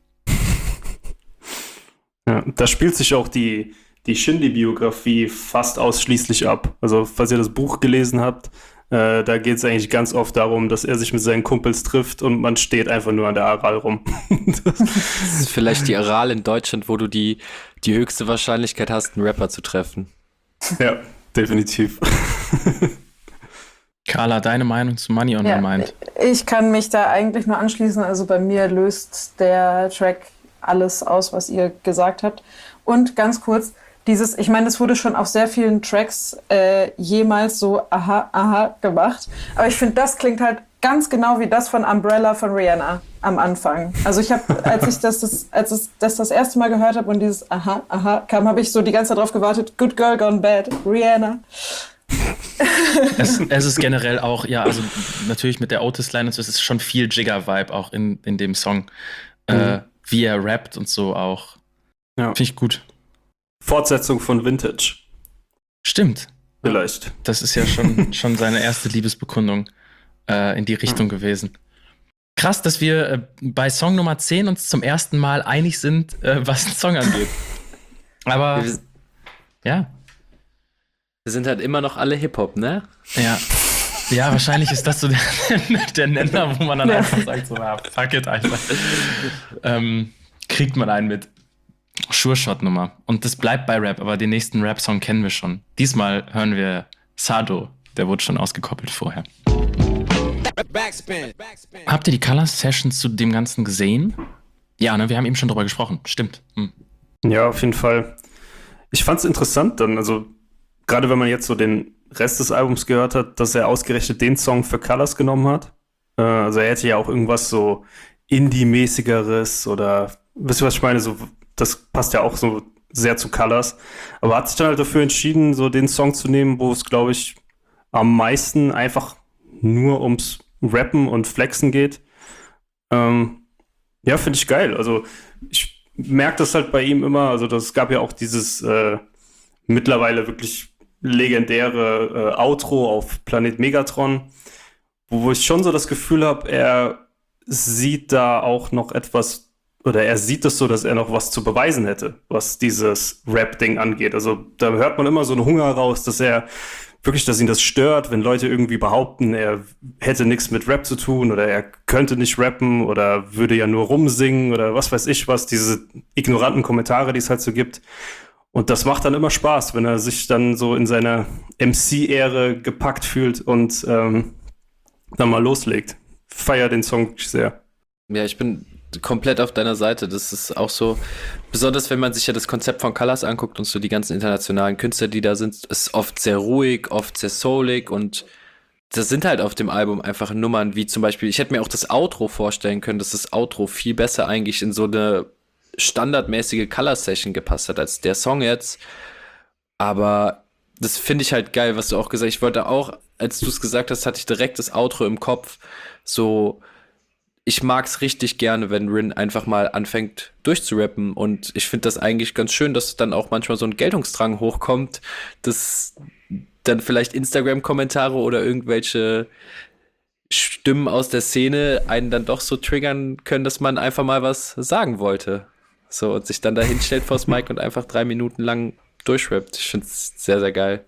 Ja, da spielt sich auch die, die Shindy-Biografie fast ausschließlich ab. Also, falls ihr das Buch gelesen habt, äh, da geht es eigentlich ganz oft darum, dass er sich mit seinen Kumpels trifft und man steht einfach nur an der Aral rum. Das ist vielleicht die Aral in Deutschland, wo du die, die höchste Wahrscheinlichkeit hast, einen Rapper zu treffen. Ja, definitiv. Carla, deine Meinung zu Money on Ja, My Mind? ich kann mich da eigentlich nur anschließen. Also bei mir löst der Track alles aus, was ihr gesagt habt. Und ganz kurz, dieses, ich meine, es wurde schon auf sehr vielen Tracks äh, jemals so aha, aha gemacht. Aber ich finde, das klingt halt ganz genau wie das von Umbrella von Rihanna am Anfang. Also ich habe, als ich das das, als ich das das erste Mal gehört habe und dieses aha, aha kam, habe ich so die ganze Zeit drauf gewartet, Good Girl Gone Bad, Rihanna. Es, es ist generell auch, ja, also natürlich mit der Otis-Line und so, es ist schon viel Jigger-Vibe auch in, in dem Song. Mhm. Äh, wie er rappt und so auch. Ja. Finde ich gut. Fortsetzung von Vintage, Stimmt. vielleicht. Das ist ja schon, schon seine erste Liebesbekundung äh, in die Richtung gewesen. krass, dass wir äh, bei Song Nummer zehn uns zum ersten Mal einig sind, äh, was den Song angeht. Aber, Wir, ja. wir sind halt immer noch alle Hip-Hop, ne? Ja. Ja, wahrscheinlich ist das so der, der Nenner, wo man dann einfach sagt, so, ah, fuck it, einfach. ähm, kriegt man einen mit. Sure-Shot-Nummer. Und das bleibt bei Rap, aber den nächsten Rap-Song kennen wir schon. Diesmal hören wir Sado. Der wurde schon ausgekoppelt vorher. Backspin. Habt ihr die Color-Sessions zu dem Ganzen gesehen? Ja, ne, wir haben eben schon drüber gesprochen. Stimmt. Hm. Ja, auf jeden Fall. Ich fand es interessant dann, also gerade wenn man jetzt so den Rest des Albums gehört hat, dass er ausgerechnet den Song für Colors genommen hat. Äh, also er hätte ja auch irgendwas so Indie-mäßigeres oder, wisst ihr, was ich meine, so, das passt ja auch so sehr zu Colors. Aber hat sich dann halt dafür entschieden, so den Song zu nehmen, wo es, glaube ich, am meisten einfach nur ums Rappen und Flexen geht. Ähm, ja, finde ich geil. Also ich merke das halt bei ihm immer, also das gab ja auch dieses äh, mittlerweile wirklich legendäre äh, Outro auf Planet Megatron, wo, wo ich schon so das Gefühl habe, er sieht da auch noch etwas, oder er sieht es so, dass er noch was zu beweisen hätte, was dieses Rap-Ding angeht. Also da hört man immer so einen Hunger raus, dass er wirklich, dass ihn das stört, wenn Leute irgendwie behaupten, er hätte nichts mit Rap zu tun oder er könnte nicht rappen oder würde ja nur rumsingen oder was weiß ich was, diese ignoranten Kommentare, die es halt so gibt. Und das macht dann immer Spaß, wenn er sich dann so in seiner M C-Ehre gepackt fühlt und ähm, dann mal loslegt. Feier den Song wirklich sehr. Ja, ich bin komplett auf deiner Seite. Das ist auch so, besonders wenn man sich ja das Konzept von Colors anguckt und so die ganzen internationalen Künstler, die da sind, ist oft sehr ruhig, oft sehr soulig und das sind halt auf dem Album einfach Nummern wie zum Beispiel, ich hätte mir auch das Outro vorstellen können, dass das Outro viel besser eigentlich in so eine standardmäßige Color-Session gepasst hat als der Song jetzt. Aber das finde ich halt geil, was du auch gesagt hast. Ich wollte auch, als du es gesagt hast, hatte ich direkt das Outro im Kopf. So, ich mag's richtig gerne, wenn Rin einfach mal anfängt durchzurappen. Und ich finde das eigentlich ganz schön, dass dann auch manchmal so ein Geltungsdrang hochkommt, dass dann vielleicht Instagram-Kommentare oder irgendwelche Stimmen aus der Szene einen dann doch so triggern können, dass man einfach mal was sagen wollte. So, und sich dann da hinstellt vors Mic und einfach drei Minuten lang durchrappt. Ich finde es sehr, sehr geil.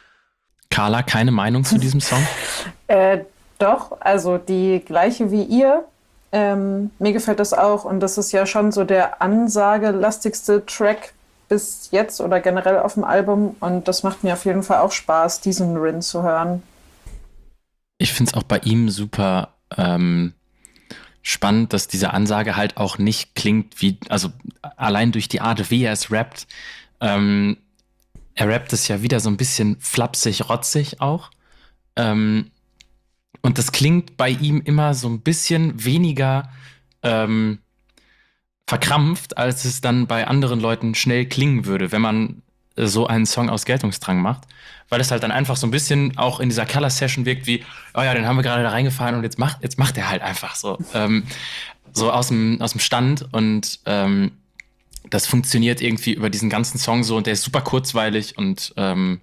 Carla, keine Meinung zu diesem Song? Äh, doch, also die gleiche wie ihr. Ähm, mir gefällt das auch und das ist ja schon so der ansagelastigste Track bis jetzt oder generell auf dem Album und das macht mir auf jeden Fall auch Spaß, diesen Rin zu hören. Ich finde es auch bei ihm super ähm, spannend, dass diese Ansage halt auch nicht klingt wie, also allein durch die Art, wie er es rappt. Ähm, er rappt es ja wieder so ein bisschen flapsig, rotzig auch. Ähm, und das klingt bei ihm immer so ein bisschen weniger ähm, verkrampft, als es dann bei anderen Leuten schnell klingen würde, wenn man so einen Song aus Geltungsdrang macht, weil es halt dann einfach so ein bisschen auch in dieser Color-Session wirkt wie, oh ja, den haben wir gerade da reingefahren und jetzt macht, jetzt macht er halt einfach so, ähm, so aus dem, aus dem Stand und ähm, das funktioniert irgendwie über diesen ganzen Song so und der ist super kurzweilig und ähm,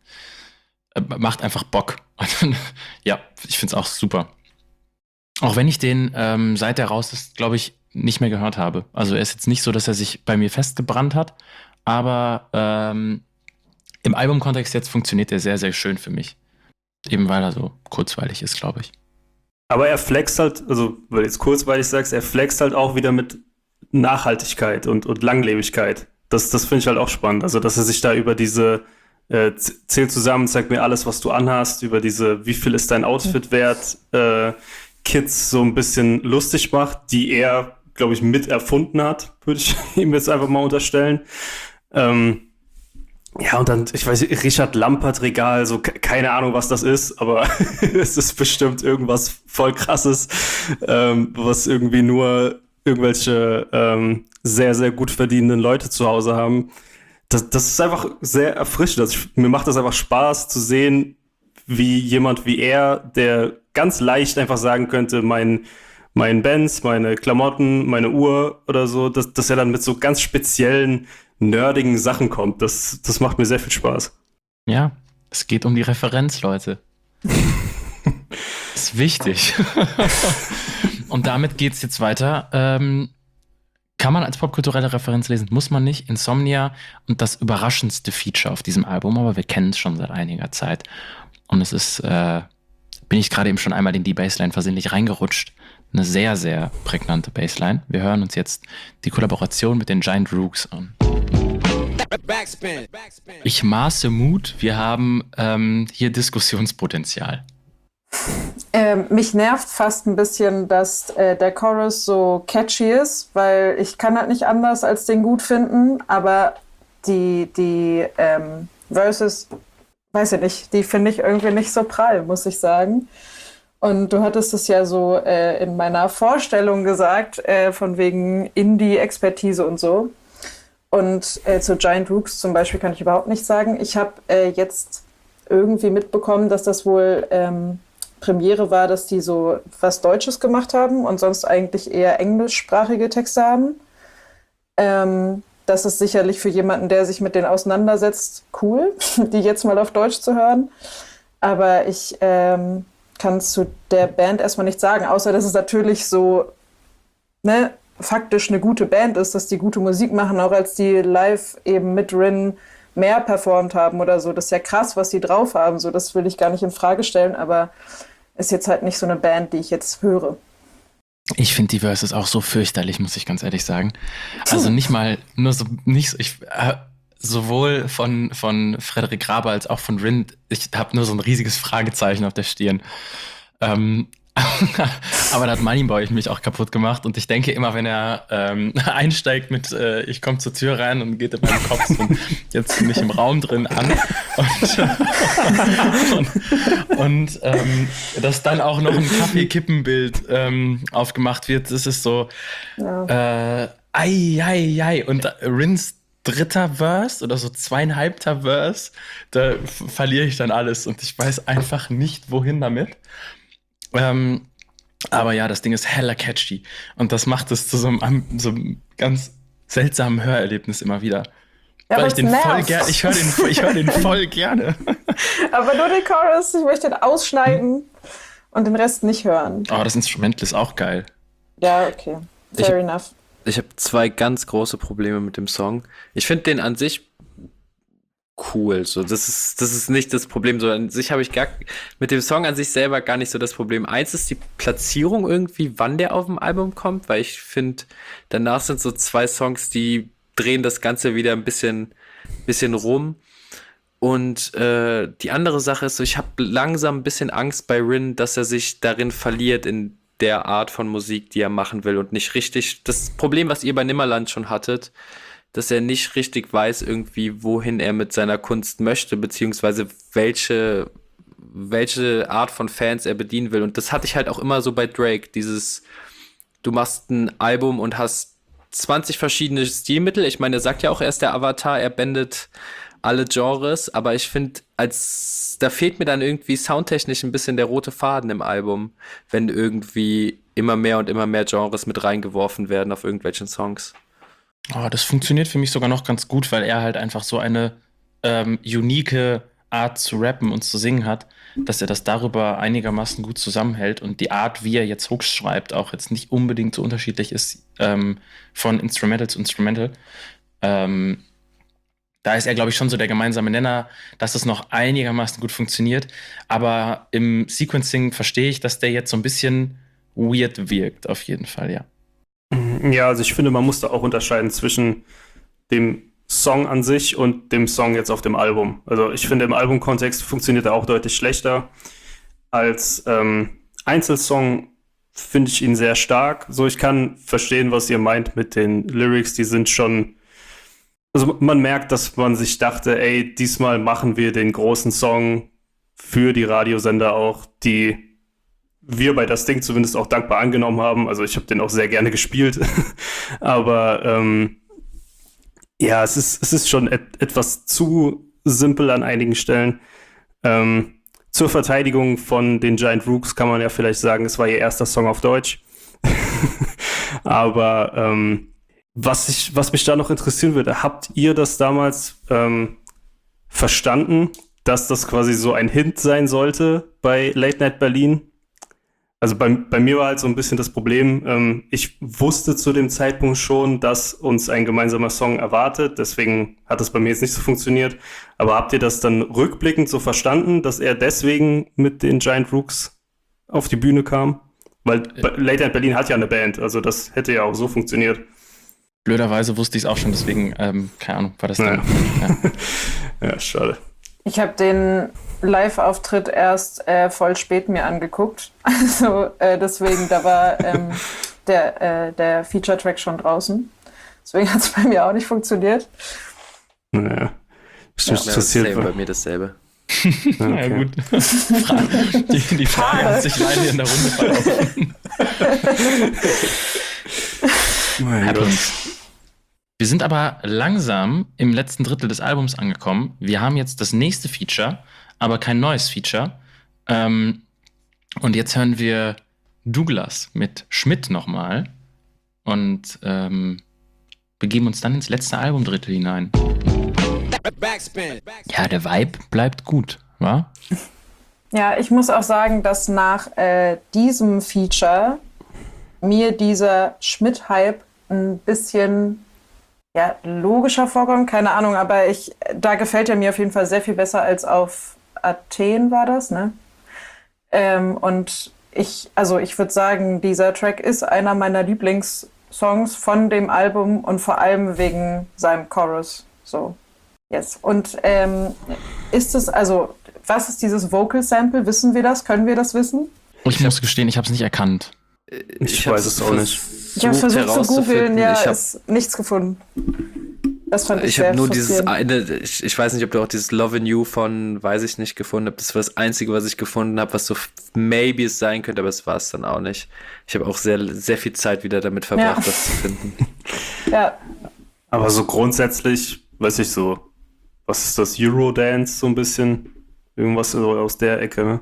macht einfach Bock. Und, ja, ich find's auch super. Auch wenn ich den, ähm, seit er raus ist, glaube ich, nicht mehr gehört habe. Also er ist jetzt nicht so, dass er sich bei mir festgebrannt hat, aber ähm, im Albumkontext jetzt funktioniert der sehr, sehr schön für mich. Eben weil er so kurzweilig ist, glaube ich. Aber er flext halt, also weil du jetzt kurzweilig sagst, er flext halt auch wieder mit Nachhaltigkeit und, und Langlebigkeit. Das, das finde ich halt auch spannend. Also, dass er sich da über diese äh, zähl zusammen, zeig mir alles, was du anhast, über diese, wie viel ist dein Outfit wert, äh, Kids so ein bisschen lustig macht, die er, glaube ich, mit erfunden hat, würde ich ihm jetzt einfach mal unterstellen. Ähm, Ja, und dann, ich weiß nicht, Richard Lampert-Regal, so ke- keine Ahnung, was das ist, aber es ist bestimmt irgendwas voll Krasses, ähm, was irgendwie nur irgendwelche ähm, sehr, sehr gut verdienenden Leute zu Hause haben. Das, das ist einfach sehr erfrischend. Also ich, mir macht das einfach Spaß zu sehen, wie jemand wie er, der ganz leicht einfach sagen könnte, mein mein Benz, meine Klamotten, meine Uhr oder so, dass, dass er dann mit so ganz speziellen nerdigen Sachen kommt. Das, das macht mir sehr viel Spaß. Ja, es geht um die Referenz, Leute. Ist wichtig. Und und damit geht's jetzt weiter. Ähm, kann man als popkulturelle Referenz lesen, muss man nicht. Insomnia und das überraschendste Feature auf diesem Album, aber wir kennen es schon seit einiger Zeit. Und es ist, äh, bin ich gerade eben schon einmal in die Bassline versehentlich reingerutscht. Eine sehr, sehr prägnante Bassline. Wir hören uns jetzt die Kollaboration mit den Giant Rooks an. Ich maße Mut, wir haben ähm, hier Diskussionspotenzial. Ähm, mich nervt fast ein bisschen, dass äh, der Chorus so catchy ist, weil ich kann halt nicht anders als den gut finden, aber die, die ähm, Verses, weiß ich nicht, die finde ich irgendwie nicht so prall, muss ich sagen. Und du hattest es ja so äh, in meiner Vorstellung gesagt, äh, von wegen Indie-Expertise und so. Und äh, zu Giant Rooks zum Beispiel kann ich überhaupt nichts sagen. Ich habe äh, jetzt irgendwie mitbekommen, dass das wohl ähm, Premiere war, dass die so was Deutsches gemacht haben und sonst eigentlich eher englischsprachige Texte haben. Ähm, das ist sicherlich für jemanden, der sich mit denen auseinandersetzt, cool, die jetzt mal auf Deutsch zu hören. Aber ich ähm, kann zu der Band erstmal nichts sagen, außer dass es natürlich so, ne, faktisch eine gute Band ist, dass die gute Musik machen, auch als die live eben mit Rin mehr performt haben oder so. Das ist ja krass, was die drauf haben. So, das will ich gar nicht in Frage stellen, aber ist jetzt halt nicht so eine Band, die ich jetzt höre. Ich finde die Verses auch so fürchterlich, muss ich ganz ehrlich sagen. Also nicht mal, nur so, nicht so, ich, äh, sowohl von, von Frederik Graber als auch von Rin, ich habe nur so ein riesiges Fragezeichen auf der Stirn. Ähm, aber da hat Moneyboy mich auch kaputt gemacht und ich denke immer, wenn er ähm, einsteigt mit äh, ich komme zur Tür rein und geht in meinen Kopf und jetzt bin ich im Raum drin an und, und, und ähm, dass dann auch noch ein Kaffeekippenbild ähm, aufgemacht wird, das ist so ja. äh, ei, ei, ei. Und Rins dritter Verse oder so zweieinhalbter Verse, da f- verliere ich dann alles und ich weiß einfach nicht, wohin damit. Ähm, aber ja, das Ding ist hella catchy und das macht es zu so einem, so einem ganz seltsamen Hörerlebnis immer wieder. Ja, weil ich den voll gerne, ich höre den, ich hör den voll gerne. Aber nur den Chorus, ich möchte den ausschneiden und den Rest nicht hören. Aber das Instrumental ist auch geil. Ja, okay. Fair ich, enough. Ich habe zwei ganz große Probleme mit dem Song. Ich finde den an sich cool, so das ist das ist nicht das Problem, so an sich habe ich gar mit dem Song an sich selber gar nicht so das Problem. Eins ist die Platzierung irgendwie, wann der auf dem Album kommt, weil ich finde, danach sind so zwei Songs, die drehen das Ganze wieder ein bisschen bisschen rum. Und äh, die andere Sache ist so, ich habe langsam ein bisschen Angst bei Rin, dass er sich darin verliert in der Art von Musik, die er machen will und nicht richtig, das Problem, was ihr bei Nimmerland schon hattet, dass er nicht richtig weiß irgendwie, wohin er mit seiner Kunst möchte, beziehungsweise welche, welche Art von Fans er bedienen will. Und das hatte ich halt auch immer so bei Drake, dieses, du machst ein Album und hast zwanzig verschiedene Stilmittel. Ich meine, er sagt ja auch, er ist der Avatar, er bändet alle Genres, aber ich finde, als da fehlt mir dann irgendwie soundtechnisch ein bisschen der rote Faden im Album, wenn irgendwie immer mehr und immer mehr Genres mit reingeworfen werden auf irgendwelchen Songs. Oh, das funktioniert für mich sogar noch ganz gut, weil er halt einfach so eine ähm, unique Art zu rappen und zu singen hat, dass er das darüber einigermaßen gut zusammenhält und die Art, wie er jetzt Hooks schreibt, auch jetzt nicht unbedingt so unterschiedlich ist ähm, von Instrumental zu Instrumental. Ähm, da ist er, glaube ich, schon so der gemeinsame Nenner, dass es noch einigermaßen gut funktioniert. Aber im Sequencing verstehe ich, dass der jetzt so ein bisschen weird wirkt, auf jeden Fall, ja. Ja, also ich finde, man muss da auch unterscheiden zwischen dem Song an sich und dem Song jetzt auf dem Album. Also ich finde, im Albumkontext funktioniert er auch deutlich schlechter. Als ähm, Einzelsong finde ich ihn sehr stark. So, ich kann verstehen, was ihr meint mit den Lyrics. Die sind schon, also man merkt, dass man sich dachte, ey, diesmal machen wir den großen Song für die Radiosender auch, die wir bei das Ding zumindest auch dankbar angenommen haben. Also ich habe den auch sehr gerne gespielt. Aber ähm, ja, es ist, es ist schon et- etwas zu simpel an einigen Stellen. Ähm, zur Verteidigung von den Giant Rooks kann man ja vielleicht sagen, es war ihr erster Song auf Deutsch. Aber ähm, was, ich, was mich da noch interessieren würde, habt ihr das damals ähm, verstanden, dass das quasi so ein Hint sein sollte bei Late Night Berlin? Also bei, bei mir war halt so ein bisschen das Problem, ähm, ich wusste zu dem Zeitpunkt schon, dass uns ein gemeinsamer Song erwartet, deswegen hat es bei mir jetzt nicht so funktioniert. Aber habt ihr das dann rückblickend so verstanden, dass er deswegen mit den Giant Rooks auf die Bühne kam? Weil äh, Late Night Berlin hat ja eine Band, also das hätte ja auch so funktioniert. Blöderweise wusste ich es auch schon, deswegen, ähm, keine Ahnung, war das dann. Ja, ja. ja schade. Ich habe den Live-Auftritt erst äh, voll spät mir angeguckt. Also äh, deswegen, da war ähm, der, äh, der Feature-Track schon draußen. Deswegen hat es bei mir auch nicht funktioniert. Naja. Ja, dasselbe, bei mir dasselbe. Okay. Na ja, gut. die, die Frage hat sich leider in der Runde verlaufen. Mein Gott. Wir sind aber langsam im letzten Drittel des Albums angekommen. Wir haben jetzt das nächste Feature, aber kein neues Feature. Ähm, und jetzt hören wir Douglas mit Schmidt nochmal und ähm, begeben uns dann ins letzte Albumdrittel hinein. Ja, der Vibe bleibt gut, wa? Ja, ich muss auch sagen, dass nach äh, diesem Feature mir dieser Schmidt-Hype ein bisschen ja, logischer vorkommt, keine Ahnung, aber ich, da gefällt er mir auf jeden Fall sehr viel besser als auf Athen war das, ne? Ähm, und ich, also ich würde sagen, dieser Track ist einer meiner Lieblingssongs von dem Album und vor allem wegen seinem Chorus, so. Yes. Und ähm, ist es, also, was ist dieses Vocal Sample? Wissen wir das? Können wir das wissen? Ich muss gestehen, ich habe es nicht erkannt. Ich, ich weiß es auch nicht. Ich habe versucht zu googeln, ja, ich hab, ist nichts gefunden. Das fand ich, ich sehr habe nur dieses eine, ich, ich weiß nicht, ob du auch dieses Love in You von, weiß ich nicht, gefunden hast. Das war das Einzige, was ich gefunden habe, was so maybe es sein könnte, aber es war es dann auch nicht. Ich habe auch sehr, sehr viel Zeit wieder damit verbracht, ja. das zu finden. Ja. Aber so grundsätzlich, weiß ich so, was ist das, Eurodance so ein bisschen? Irgendwas so aus der Ecke, ne?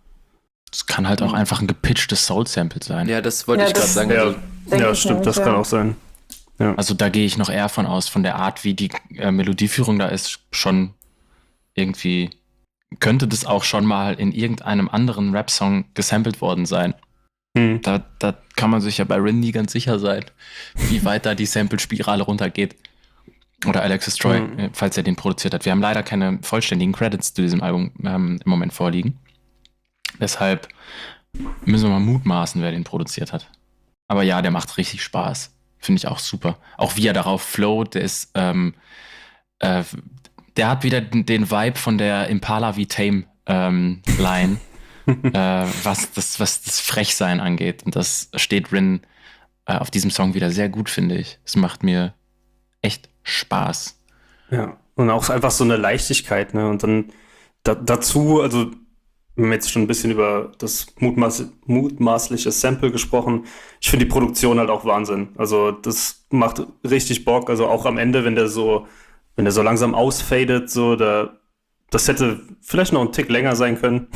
Es kann halt auch einfach ein gepitchtes Soul-Sample sein. Ja, das wollte ja, ich gerade sagen. Ja, ja stimmt, nämlich, das ja. kann auch sein. Ja. Also da gehe ich noch eher von aus, von der Art, wie die äh, Melodieführung da ist, schon irgendwie, könnte das auch schon mal in irgendeinem anderen Rap-Song gesampelt worden sein. Hm. Da, da kann man sich ja bei Rin nie ganz sicher sein, wie weit da die Sample-Spirale runtergeht. Oder Alexis Troy, hm. falls er den produziert hat. Wir haben leider keine vollständigen Credits zu diesem Album ähm, im Moment vorliegen. Deshalb müssen wir mal mutmaßen, wer den produziert hat. Aber ja, der macht richtig Spaß. Finde ich auch super. Auch wie er darauf float, der ist, ähm, äh, der hat wieder den, den Vibe von der Impala wie Tame ähm, Line, äh, was das, was das Frechsein angeht. Und das steht Rin äh, auf diesem Song wieder sehr gut, finde ich. Es macht mir echt Spaß. Ja, und auch einfach so eine Leichtigkeit, ne? Und dann da, dazu, also wir haben jetzt schon ein bisschen über das mutmaß, mutmaßliche Sample gesprochen. Ich finde die Produktion halt auch Wahnsinn. Also das macht richtig Bock. Also auch am Ende, wenn der so, wenn der so langsam ausfadet, so, da, das hätte vielleicht noch ein Tick länger sein können.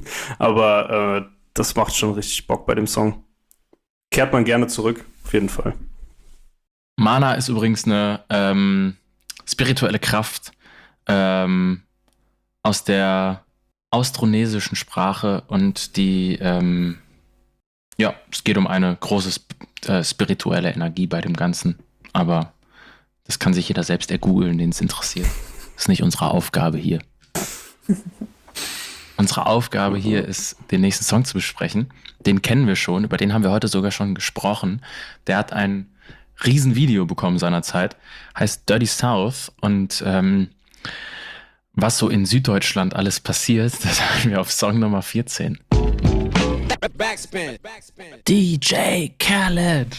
Aber äh, das macht schon richtig Bock bei dem Song. Kehrt man gerne zurück, auf jeden Fall. Mana ist übrigens eine ähm, spirituelle Kraft ähm, aus der austronesischen Sprache und die, ähm, ja, es geht um eine große sp- äh, spirituelle Energie bei dem Ganzen, aber das kann sich jeder selbst ergoogeln, den es interessiert. Das ist nicht unsere Aufgabe hier. Unsere Aufgabe hier ist, den nächsten Song zu besprechen. Den kennen wir schon, über den haben wir heute sogar schon gesprochen. Der hat ein Riesenvideo bekommen seinerzeit, heißt Dirty South und ähm, was so in Süddeutschland alles passiert, das haben wir auf Song Nummer vierzehn. Backspin. D J Khaled.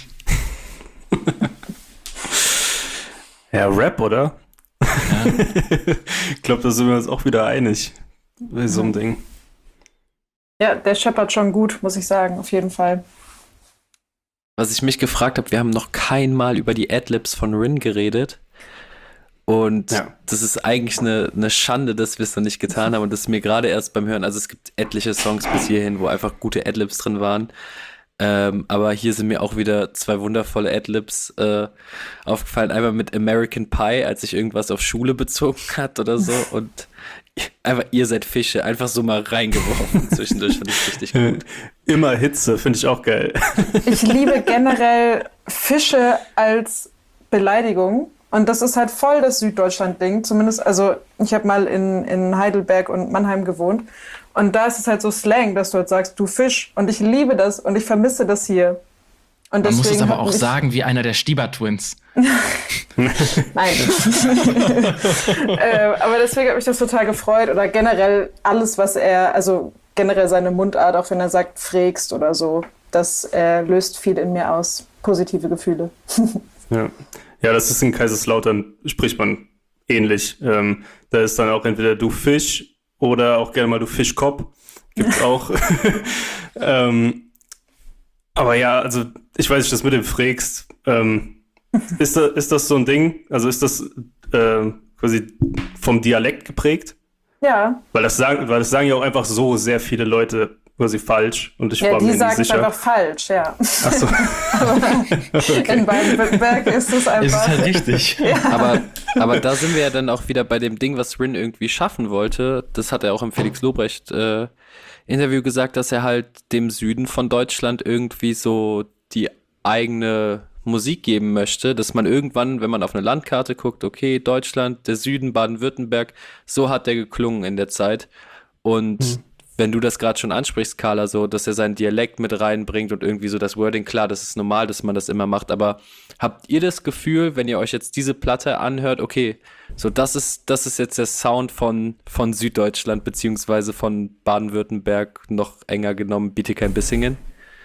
Ja, Rap, oder? Ja. Ich glaube, da sind wir uns auch wieder einig bei so einem Ding. Ja, der scheppert schon gut, muss ich sagen, auf jeden Fall. Was ich mich gefragt habe, wir haben noch kein Mal über die Adlibs von Rin geredet. Und ja. das ist eigentlich eine, eine Schande, dass wir es noch nicht getan haben und das ist mir gerade erst beim Hören, also es gibt etliche Songs bis hierhin, wo einfach gute Adlibs drin waren. Ähm, aber hier sind mir auch wieder zwei wundervolle Adlibs äh, aufgefallen. Einmal mit American Pie, als sich irgendwas auf Schule bezogen hat oder so. Und einfach, ihr seid Fische. Einfach so mal reingeworfen zwischendurch. Fand ich richtig gut. Immer Hitze, finde ich auch geil. Ich liebe generell Fische als Beleidigung. Und das ist halt voll das Süddeutschland-Ding. Zumindest, also ich habe mal in, in Heidelberg und Mannheim gewohnt. Und da ist es halt so Slang, dass du halt sagst, du Fisch. Und ich liebe das und ich vermisse das hier. Und Man muss es aber auch ich, sagen wie einer der Stieber-Twins. Nein. äh, aber deswegen hat mich das total gefreut. Oder generell alles, was er, also generell seine Mundart, auch wenn er sagt, frägst oder so, das äh, löst viel in mir aus. Positive Gefühle. Ja. Ja, das ist in Kaiserslautern, spricht man ähnlich. Ähm, da ist dann auch entweder du Fisch oder auch gerne mal du Fischkopf. Gibt's auch. ähm, aber ja, also ich weiß nicht, das mit dem Frägst, ähm, ist, da, ist das so ein Ding? Also ist das äh, quasi vom Dialekt geprägt? Ja. Weil das sagen, weil das sagen ja auch einfach so sehr viele Leute quasi falsch. Und ich Ja, war die mir nicht sagen es sicher. einfach falsch, ja. Ach so. Okay. In Baden-Württemberg ist es einfach. Es ist halt richtig. Aber, aber da sind wir ja dann auch wieder bei dem Ding, was Rin irgendwie schaffen wollte. Das hat er auch im Felix Lobrecht äh, Interview gesagt, dass er halt dem Süden von Deutschland irgendwie so die eigene Musik geben möchte, dass man irgendwann, wenn man auf eine Landkarte guckt, okay, Deutschland, der Süden, Baden-Württemberg, so hat der geklungen in der Zeit. Und mhm. wenn du das gerade schon ansprichst, Carla, so, dass er seinen Dialekt mit reinbringt und irgendwie so das Wording, klar, das ist normal, dass man das immer macht, aber habt ihr das Gefühl, wenn ihr euch jetzt diese Platte anhört, okay, so das ist, das ist jetzt der Sound von, von Süddeutschland, beziehungsweise von Baden-Württemberg, noch enger genommen, Bietigheim-Bissingen?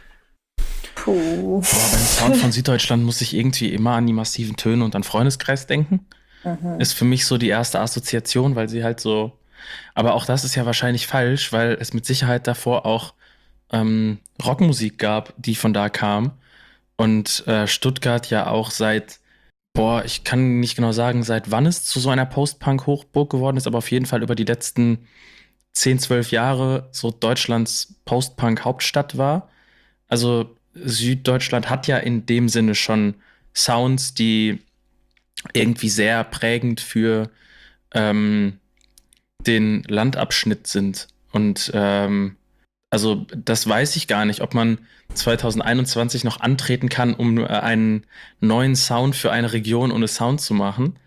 Puh. Boah, beim Sound von Süddeutschland muss ich irgendwie immer an die massiven Töne und an Freundeskreis denken. Mhm. Ist für mich so die erste Assoziation, weil sie halt so. Aber auch das ist ja wahrscheinlich falsch, weil es mit Sicherheit davor auch ähm, Rockmusik gab, die von da kam. Und äh, Stuttgart ja auch seit, boah, ich kann nicht genau sagen, seit wann es zu so einer Post-Punk-Hochburg geworden ist, aber auf jeden Fall über die letzten zehn, zwölf Jahre so Deutschlands Post-Punk-Hauptstadt war. Also Süddeutschland hat ja in dem Sinne schon Sounds, die irgendwie sehr prägend für ähm, den Landabschnitt sind. Und ähm, also das weiß ich gar nicht, ob man zwanzig einundzwanzig noch antreten kann, um einen neuen Sound für eine Region ohne Sound zu machen.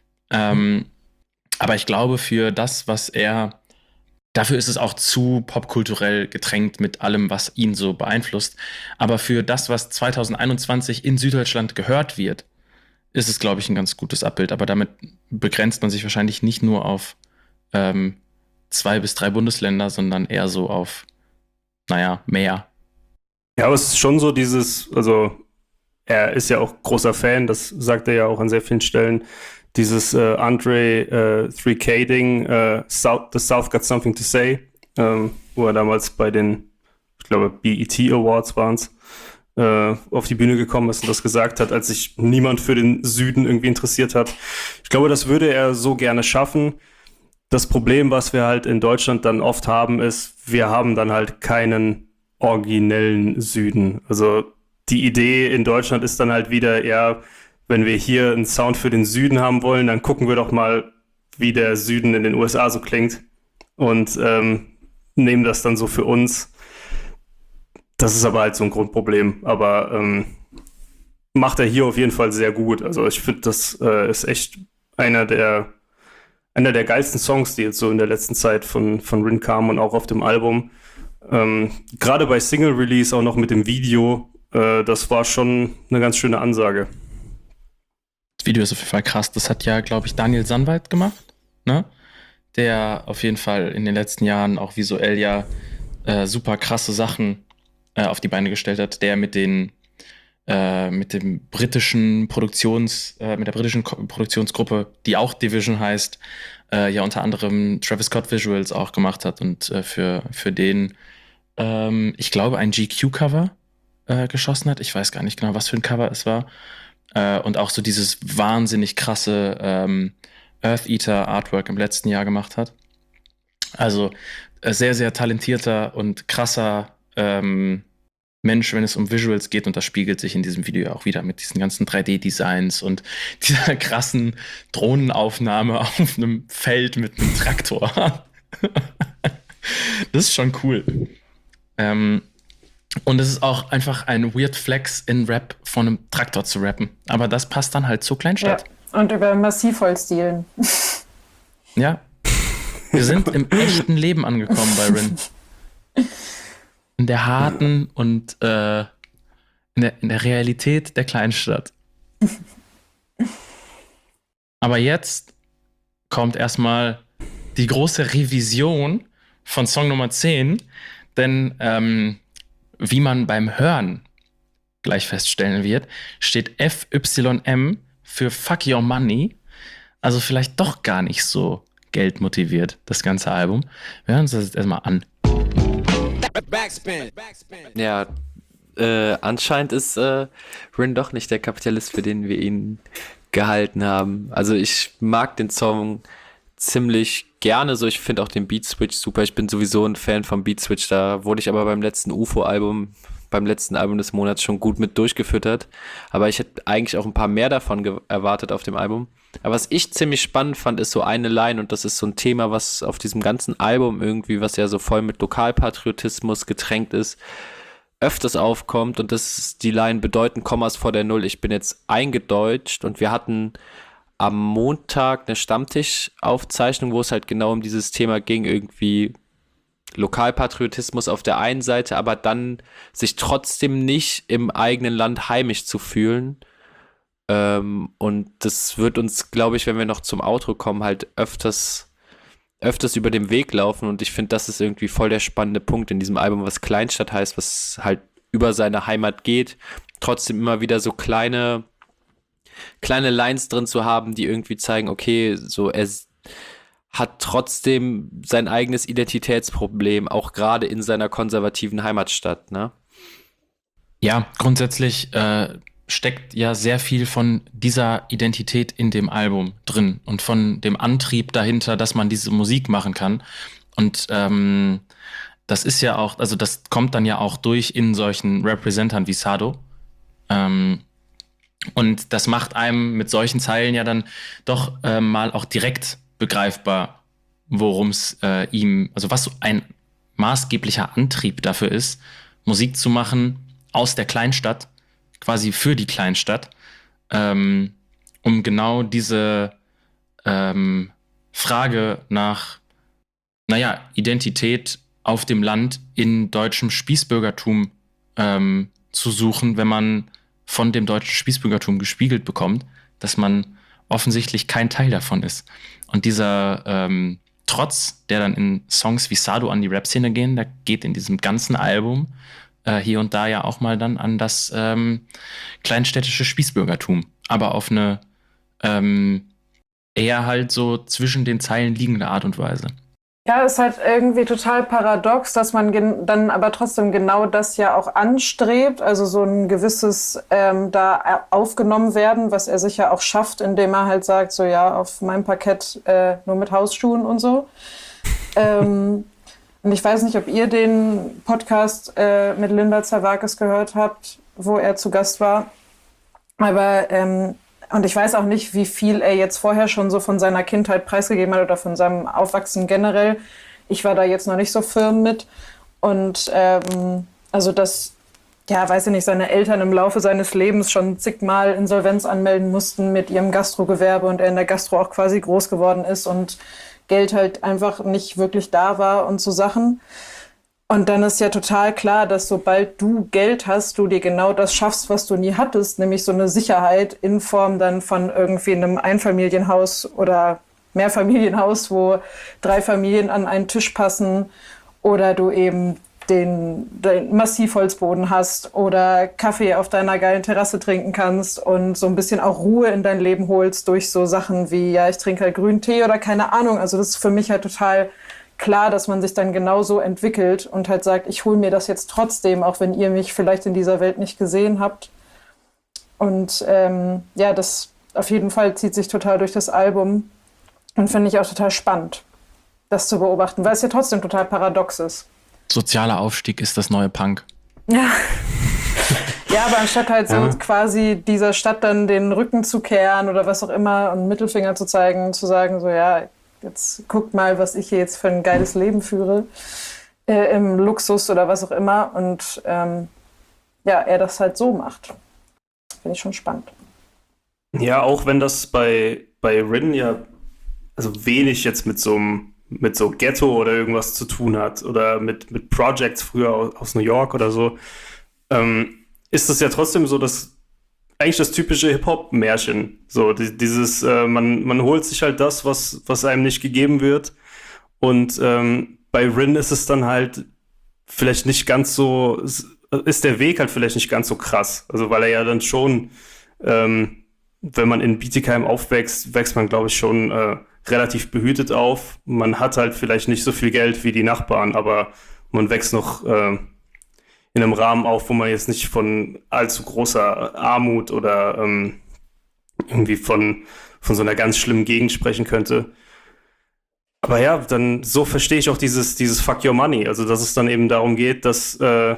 Ähm, aber ich glaube, für das, was er dafür ist es auch zu popkulturell getränkt mit allem, was ihn so beeinflusst. Aber für das, was zwanzig einundzwanzig in Süddeutschland gehört wird, ist es, glaube ich, ein ganz gutes Abbild. Aber damit begrenzt man sich wahrscheinlich nicht nur auf ähm, zwei bis drei Bundesländer, sondern eher so auf, naja, mehr. Ja, aber es ist schon so dieses, also er ist ja auch großer Fan, das sagt er ja auch an sehr vielen Stellen, dieses äh, Andre äh, drei K-Ding, äh, South, The South Got Something to Say, ähm, wo er damals bei den, ich glaube, B E T Awards waren es, äh, auf die Bühne gekommen ist und das gesagt hat, als sich niemand für den Süden irgendwie interessiert hat. Ich glaube, das würde er so gerne schaffen. Das Problem, was wir halt in Deutschland dann oft haben, ist, wir haben dann halt keinen originellen Süden. Also die Idee in Deutschland ist dann halt wieder eher, wenn wir hier einen Sound für den Süden haben wollen, dann gucken wir doch mal, wie der Süden in den U S A so klingt und ähm, nehmen das dann so für uns. Das ist aber halt so ein Grundproblem. Aber ähm, macht er hier auf jeden Fall sehr gut. Also ich finde, das äh, ist echt einer der, einer der geilsten Songs, die jetzt so in der letzten Zeit von, von Rin kamen und auch auf dem Album. Ähm, gerade bei Single Release auch noch mit dem Video, äh, das war schon eine ganz schöne Ansage. Das Video ist auf jeden Fall krass. Das hat ja, glaube ich, Daniel Sandwald gemacht, ne? Der auf jeden Fall in den letzten Jahren auch visuell ja äh, super krasse Sachen äh, auf die Beine gestellt hat. Der mit den äh, mit dem britischen Produktions, äh, mit der britischen Ko- Produktionsgruppe, die auch Division heißt, äh, ja unter anderem Travis Scott Visuals auch gemacht hat und äh, für, für den, ähm, ich glaube, ein G Q-Cover äh, geschossen hat. Ich weiß gar nicht genau, was für ein Cover es war. Äh, und auch so dieses wahnsinnig krasse ähm, Earth Eater Artwork im letzten Jahr gemacht hat. Also äh, sehr, sehr talentierter und krasser ähm, Mensch, wenn es um Visuals geht, und das spiegelt sich in diesem Video auch wieder mit diesen ganzen drei D-Designs und dieser krassen Drohnenaufnahme auf einem Feld mit einem Traktor. Das ist schon cool. Ähm, und es ist auch einfach ein weird Flex in Rap von einem Traktor zu rappen. Aber das passt dann halt zur Kleinstadt. Ja. Und über Massivholzdielen. Ja. Wir sind im echten Leben angekommen bei Rin. In der harten und äh, in, der, in der Realität der Kleinstadt. Aber jetzt kommt erstmal die große Revision von Song Nummer zehn, denn ähm, wie man beim Hören gleich feststellen wird, steht F Y M für Fuck Your Money, also vielleicht doch gar nicht so geldmotiviert, das ganze Album. Wir hören uns das jetzt erstmal an. Backspin. Backspin. Ja, äh, anscheinend ist äh, Rin doch nicht der Kapitalist, für den wir ihn gehalten haben. Also ich mag den Song ziemlich gerne, so ich finde auch den Beat Switch super. Ich bin sowieso ein Fan vom Beat Switch, da wurde ich aber beim letzten U F O-Album, beim letzten Album des Monats schon gut mit durchgefüttert. Aber ich hätte eigentlich auch ein paar mehr davon ge- erwartet auf dem Album. Aber was ich ziemlich spannend fand, ist so eine Line, und das ist so ein Thema, was auf diesem ganzen Album irgendwie, was ja so voll mit Lokalpatriotismus getränkt ist, öfters aufkommt, und das ist die Line: bedeuten Kommas vor der Null, ich bin jetzt eingedeutscht. Und wir hatten am Montag eine Stammtischaufzeichnung, wo es halt genau um dieses Thema ging, irgendwie Lokalpatriotismus auf der einen Seite, aber dann sich trotzdem nicht im eigenen Land heimisch zu fühlen. Ähm, und das wird uns, glaube ich, wenn wir noch zum Outro kommen, halt öfters, öfters über den Weg laufen. Und ich finde, das ist irgendwie voll der spannende Punkt in diesem Album, was Kleinstadt heißt, was halt über seine Heimat geht. Trotzdem immer wieder so kleine, kleine Lines drin zu haben, die irgendwie zeigen, okay, so er hat trotzdem sein eigenes Identitätsproblem, auch gerade in seiner konservativen Heimatstadt, ne? Ja, grundsätzlich äh, steckt ja sehr viel von dieser Identität in dem Album drin und von dem Antrieb dahinter, dass man diese Musik machen kann. Und ähm, das ist ja auch, also das kommt dann ja auch durch in solchen Representern wie Sado. Ähm, und das macht einem mit solchen Zeilen ja dann doch äh, mal auch direkt begreifbar, worum es äh, ihm, also was so ein maßgeblicher Antrieb dafür ist, Musik zu machen aus der Kleinstadt, quasi für die Kleinstadt, ähm, um genau diese ähm, Frage nach, naja, Identität auf dem Land in deutschem Spießbürgertum ähm, zu suchen, wenn man von dem deutschen Spießbürgertum gespiegelt bekommt, dass man offensichtlich kein Teil davon ist. Und dieser ähm, Trotz, der dann in Songs wie Sado an die Rap-Szene gehen, der geht in diesem ganzen Album äh, hier und da ja auch mal dann an das ähm, kleinstädtische Spießbürgertum, aber auf eine ähm, eher halt so zwischen den Zeilen liegende Art und Weise. Ja, ist halt irgendwie total paradox, dass man gen- dann aber trotzdem genau das ja auch anstrebt, also so ein gewisses ähm, da aufgenommen werden, was er sich ja auch schafft, indem er halt sagt, so ja, auf meinem Parkett äh, nur mit Hausschuhen und so. ähm, und ich weiß nicht, ob ihr den Podcast äh, mit Linda Zerwakis gehört habt, wo er zu Gast war, aber ähm, und ich weiß auch nicht, wie viel er jetzt vorher schon so von seiner Kindheit preisgegeben hat oder von seinem Aufwachsen generell. Ich war da jetzt noch nicht so firm mit. Und ähm, also dass, ja, weiß ich nicht, seine Eltern im Laufe seines Lebens schon zigmal Insolvenz anmelden mussten mit ihrem Gastrogewerbe und er in der Gastro auch quasi groß geworden ist und Geld halt einfach nicht wirklich da war und so Sachen. Und dann ist ja total klar, dass sobald du Geld hast, du dir genau das schaffst, was du nie hattest, nämlich so eine Sicherheit in Form dann von irgendwie einem Einfamilienhaus oder Mehrfamilienhaus, wo drei Familien an einen Tisch passen, oder du eben den, den Massivholzboden hast oder Kaffee auf deiner geilen Terrasse trinken kannst und so ein bisschen auch Ruhe in dein Leben holst durch so Sachen wie, ja, ich trinke halt grünen Tee oder keine Ahnung. Also das ist für mich halt total klar, dass man sich dann genauso entwickelt und halt sagt, ich hole mir das jetzt trotzdem, auch wenn ihr mich vielleicht in dieser Welt nicht gesehen habt. Und ähm, ja, das auf jeden Fall zieht sich total durch das Album und finde ich auch total spannend, das zu beobachten, weil es ja trotzdem total paradox ist. Sozialer Aufstieg ist das neue Punk. Ja. Ja, aber anstatt halt so Ja. quasi dieser Stadt dann den Rücken zu kehren oder was auch immer und Mittelfinger zu zeigen, zu sagen, so ja, jetzt guckt mal, was ich hier jetzt für ein geiles Leben führe, äh, im Luxus oder was auch immer. Und ähm, ja, er das halt so macht. Finde ich schon spannend. Ja, auch wenn das bei, bei Rin ja also wenig jetzt mit so einem mit so Ghetto oder irgendwas zu tun hat oder mit, mit Projects früher aus, aus New York oder so, ähm, ist es ja trotzdem so, dass eigentlich das typische Hip-Hop-Märchen, so die, dieses, äh, man, man holt sich halt das, was, was einem nicht gegeben wird und ähm, bei Rin ist es dann halt vielleicht nicht ganz so, ist der Weg halt vielleicht nicht ganz so krass, also weil er ja dann schon, ähm, wenn man in Bietigheim aufwächst, wächst man glaube ich schon äh, relativ behütet auf. Man hat halt vielleicht nicht so viel Geld wie die Nachbarn, aber man wächst noch äh, in einem Rahmen auf, wo man jetzt nicht von allzu großer Armut oder ähm, irgendwie von, von so einer ganz schlimmen Gegend sprechen könnte. Aber ja, dann so verstehe ich auch dieses, dieses Fuck Your Money. Also, dass es dann eben darum geht, dass äh,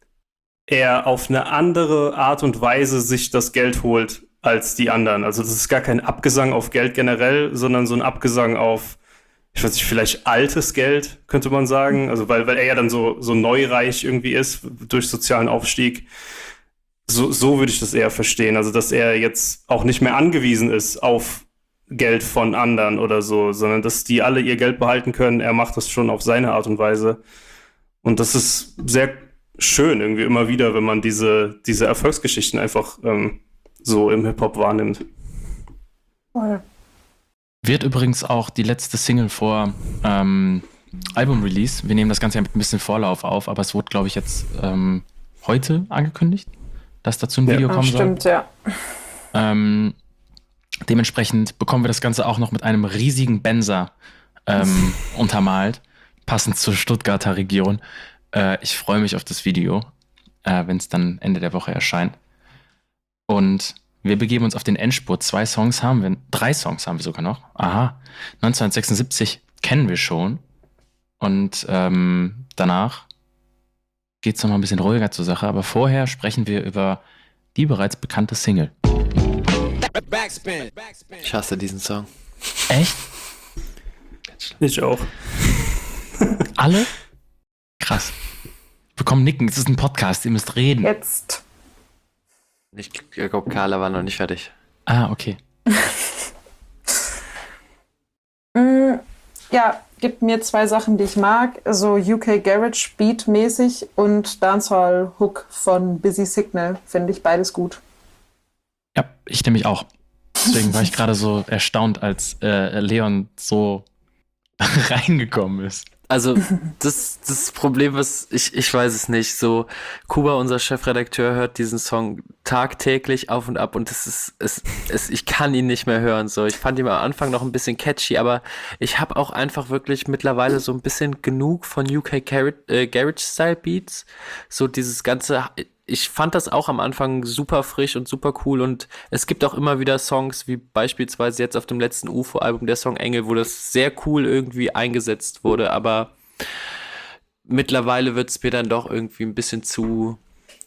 er auf eine andere Art und Weise sich das Geld holt als die anderen. Also das ist gar kein Abgesang auf Geld generell, sondern so ein Abgesang auf, ich weiß nicht, vielleicht altes Geld, könnte man sagen. Also weil, weil er ja dann so, so neureich irgendwie ist durch sozialen Aufstieg. So, so würde ich das eher verstehen. Also dass er jetzt auch nicht mehr angewiesen ist auf Geld von anderen oder so, sondern dass die alle ihr Geld behalten können. Er macht das schon auf seine Art und Weise. Und das ist sehr schön irgendwie immer wieder, wenn man diese, diese Erfolgsgeschichten einfach ähm, so im Hip-Hop wahrnimmt. Voll. Wird übrigens auch die letzte Single vor ähm, Album-Release. Wir nehmen das Ganze ja mit ein bisschen Vorlauf auf, aber es wurde, glaube ich, jetzt ähm, heute angekündigt, dass dazu ein Ja. Video Ah, kommen stimmt, soll. ja. Ähm, dementsprechend bekommen wir das Ganze auch noch mit einem riesigen Benzer ähm, untermalt, passend zur Stuttgarter Region. Äh, ich freue mich auf das Video, äh, wenn es dann Ende der Woche erscheint. Und wir begeben uns auf den Endspurt. Zwei Songs haben wir, drei Songs haben wir sogar noch. Aha, neunzehnhundertsechsundsiebzig kennen wir schon. Und ähm, danach geht es noch mal ein bisschen ruhiger zur Sache. Aber vorher sprechen wir über die bereits bekannte Single. Ich hasse diesen Song. Echt? Ich auch. Alle? Krass. Bekommen Nicken, es ist ein Podcast, ihr müsst reden. Jetzt. Ich glaube, Carla war noch nicht fertig. Ah, okay. Mm, ja, gibt mir zwei Sachen, die ich mag. So U K Garage Beat mäßig und Dancehall Hook von Busy Signal. Finde ich beides gut. Ja, ich nämlich auch. Deswegen war ich gerade so erstaunt, als äh, Leon so reingekommen ist. Also, das, das Problem ist, ich, ich weiß es nicht, so, Kuba, unser Chefredakteur, hört diesen Song tagtäglich auf und ab und es ist, es, es, ich kann ihn nicht mehr hören, so. Ich fand ihn am Anfang noch ein bisschen catchy, aber ich habe auch einfach wirklich mittlerweile so ein bisschen genug von U K Garage, äh, Garage-Style Beats, so dieses ganze, ich fand das auch am Anfang super frisch und super cool und es gibt auch immer wieder Songs, wie beispielsweise jetzt auf dem letzten U F O-Album, der Song Engel, wo das sehr cool irgendwie eingesetzt wurde, aber mittlerweile wird es mir dann doch irgendwie ein bisschen zu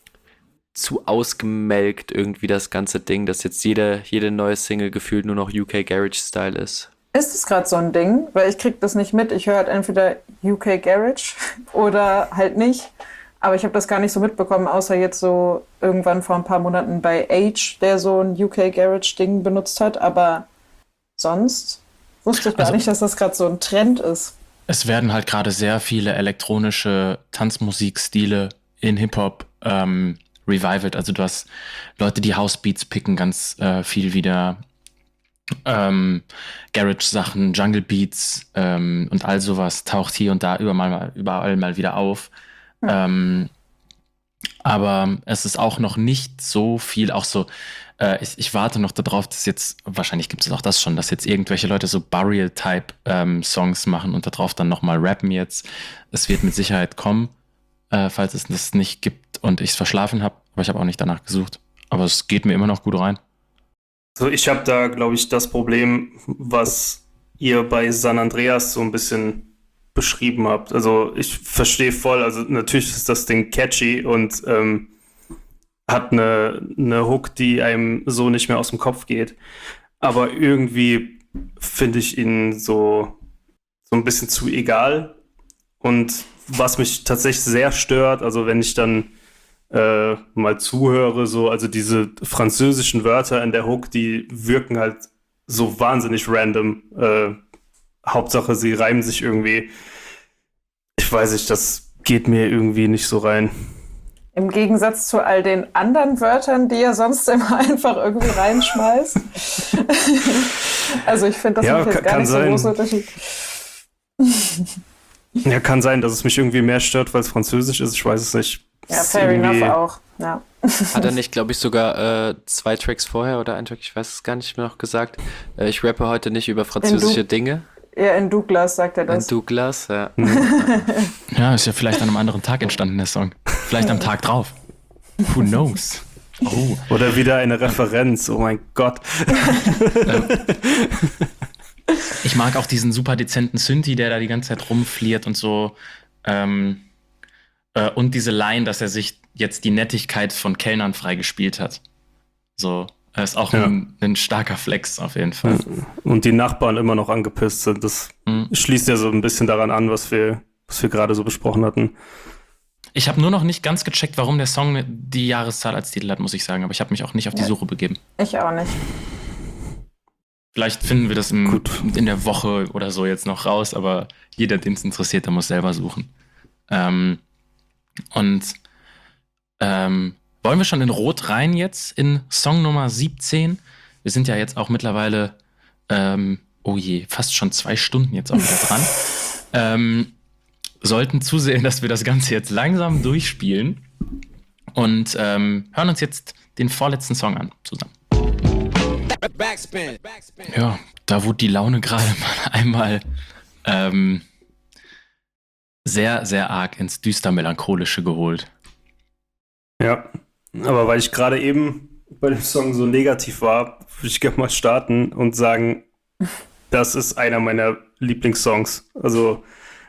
zu ausgemelkt irgendwie das ganze Ding, dass jetzt jede, jede neue Single gefühlt nur noch U K Garage-Style ist. Ist es gerade so ein Ding? Weil ich krieg das nicht mit. Ich höre halt entweder U K Garage oder halt nicht. Aber ich habe das gar nicht so mitbekommen, außer jetzt so irgendwann vor ein paar Monaten bei Age, der so ein U K Garage-Ding benutzt hat. Aber sonst wusste ich gar Also- nicht, dass das gerade so ein Trend ist. Es werden halt gerade sehr viele elektronische Tanzmusikstile in Hip-Hop ähm, revived. Also du hast Leute, die Housebeats picken ganz äh, viel wieder. Ähm, Garage-Sachen, Jungle Beats ähm, und all sowas taucht hier und da überall mal, überall mal wieder auf. Ähm, aber es ist auch noch nicht so viel, auch so, äh, ich, ich warte noch darauf, dass jetzt, wahrscheinlich gibt es auch das schon, dass jetzt irgendwelche Leute so Burial-Type-Songs machen und darauf dann nochmal rappen jetzt. Es wird mit Sicherheit kommen, äh, falls es das nicht gibt und ich es verschlafen habe, aber ich habe auch nicht danach gesucht. Aber es geht mir immer noch gut rein. So, ich habe da, glaube ich, das Problem, was ihr bei San Andreas so ein bisschen beschrieben habt. Also ich verstehe voll, also natürlich ist das Ding catchy und ähm, hat eine, eine Hook, die einem so nicht mehr aus dem Kopf geht. Aber irgendwie finde ich ihn so, so ein bisschen zu egal. Und was mich tatsächlich sehr stört, also wenn ich dann äh, mal zuhöre, so, also diese französischen Wörter in der Hook, die wirken halt so wahnsinnig random. Äh, Hauptsache, sie reimen sich irgendwie. Ich weiß nicht, das geht mir irgendwie nicht so rein. Im Gegensatz zu all den anderen Wörtern, die er sonst immer einfach irgendwie reinschmeißt. Also ich finde, das Ja, macht jetzt kann- gar kann nicht so sein. einen großen Unterschied. Ja, kann sein, dass es mich irgendwie mehr stört, weil es französisch ist. Ich weiß es nicht. Ja, Ist fair irgendwie- enough auch. Ja. Hat er nicht, glaube ich, sogar äh, zwei Tracks vorher oder ein Track, ich weiß es gar nicht mehr noch gesagt. Äh, ich rappe heute nicht über französische Du- Dinge. Ja, in Douglas sagt er In das. Douglas, ja. Ja, ist ja vielleicht an einem anderen Tag entstanden, der Song. Vielleicht am Tag drauf. Who knows? Oh. Oder wieder eine Referenz, oh mein Gott. Ich mag auch diesen super dezenten Synthi, der da die ganze Zeit rumfliert und so. Ähm, äh, und diese Line, dass er sich jetzt die Nettigkeit von Kellnern freigespielt hat. So, das ist auch Ja. ein, ein starker Flex auf jeden Fall. Und die Nachbarn immer noch angepisst sind. Das Mhm. schließt ja so ein bisschen daran an, was wir, was wir gerade so besprochen hatten. Ich habe nur noch nicht ganz gecheckt, warum der Song die Jahreszahl als Titel hat, muss ich sagen. Aber ich habe mich auch nicht auf die Ja. Suche begeben. Ich auch nicht. Vielleicht finden wir das im, Gut. in der Woche oder so jetzt noch raus, aber jeder, den es interessiert, der muss selber suchen. Ähm, und ähm, wollen wir schon in Rot rein jetzt in Song Nummer siebzehn? Wir sind ja jetzt auch mittlerweile, ähm, oh je, fast schon zwei Stunden jetzt auch wieder dran. Ähm, sollten zusehen, dass wir das Ganze jetzt langsam durchspielen und ähm, hören uns jetzt den vorletzten Song an zusammen. Backspin. Ja, da wurde die Laune gerade mal einmal ähm, sehr, sehr arg ins düster-melancholische geholt. Ja, aber weil ich gerade eben bei dem Song so negativ war, würde ich gerne mal starten und sagen, das ist einer meiner Lieblingssongs. Also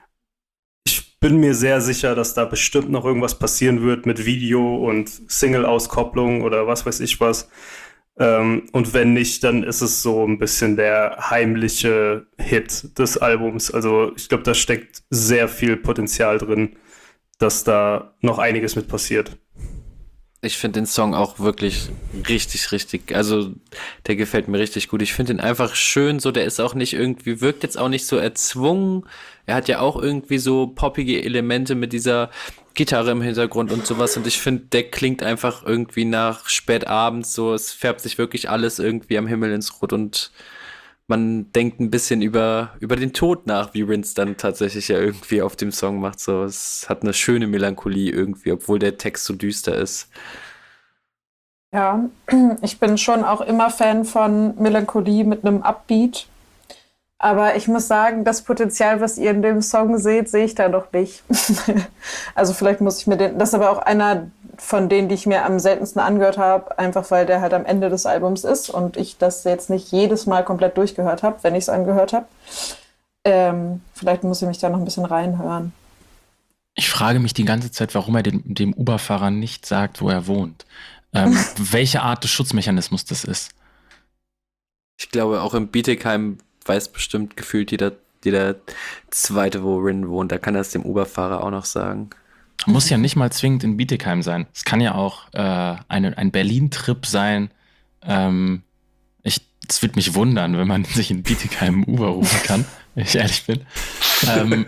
ich bin mir sehr sicher, dass da bestimmt noch irgendwas passieren wird mit Video und Single-Auskopplung oder was weiß ich was. Ähm, und wenn nicht, dann ist es so ein bisschen der heimliche Hit des Albums. Also ich glaube, da steckt sehr viel Potenzial drin, dass da noch einiges mit passiert. Ich finde den Song auch wirklich richtig, richtig, also der gefällt mir richtig gut. Ich finde ihn einfach schön, so der ist auch nicht irgendwie, wirkt jetzt auch nicht so erzwungen. Er hat ja auch irgendwie so poppige Elemente mit dieser Gitarre im Hintergrund und sowas und ich finde, der klingt einfach irgendwie nach spätabends so, es färbt sich wirklich alles irgendwie am Himmel ins Rot und man denkt ein bisschen über, über den Tod nach, wie Rince dann tatsächlich ja irgendwie auf dem Song macht. So, es hat eine schöne Melancholie irgendwie, obwohl der Text so düster ist. Ja, ich bin schon auch immer Fan von Melancholie mit einem Upbeat. Aber ich muss sagen, das Potenzial, was ihr in dem Song seht, sehe ich da noch nicht. Also vielleicht muss ich mir den, das ist aber auch einer von denen, die ich mir am seltensten angehört habe, einfach weil der halt am Ende des Albums ist und ich das jetzt nicht jedes Mal komplett durchgehört habe, wenn ich es angehört habe. Ähm, vielleicht muss ich mich da noch ein bisschen reinhören. Ich frage mich die ganze Zeit, warum er dem, dem Uber-Fahrer nicht sagt, wo er wohnt. Ähm, welche Art des Schutzmechanismus das ist. Ich glaube, auch im Bietigheim weiß bestimmt gefühlt jeder, jeder Zweite, wo Rin wohnt. Da kann er es dem Uber-Fahrer auch noch sagen. Muss ja nicht mal zwingend in Bietigheim sein. Es kann ja auch äh, eine, ein Berlin-Trip sein. Ähm, ich, es würde mich wundern, wenn man sich in Bietigheim Uber rufen kann, wenn ich ehrlich bin. Ähm,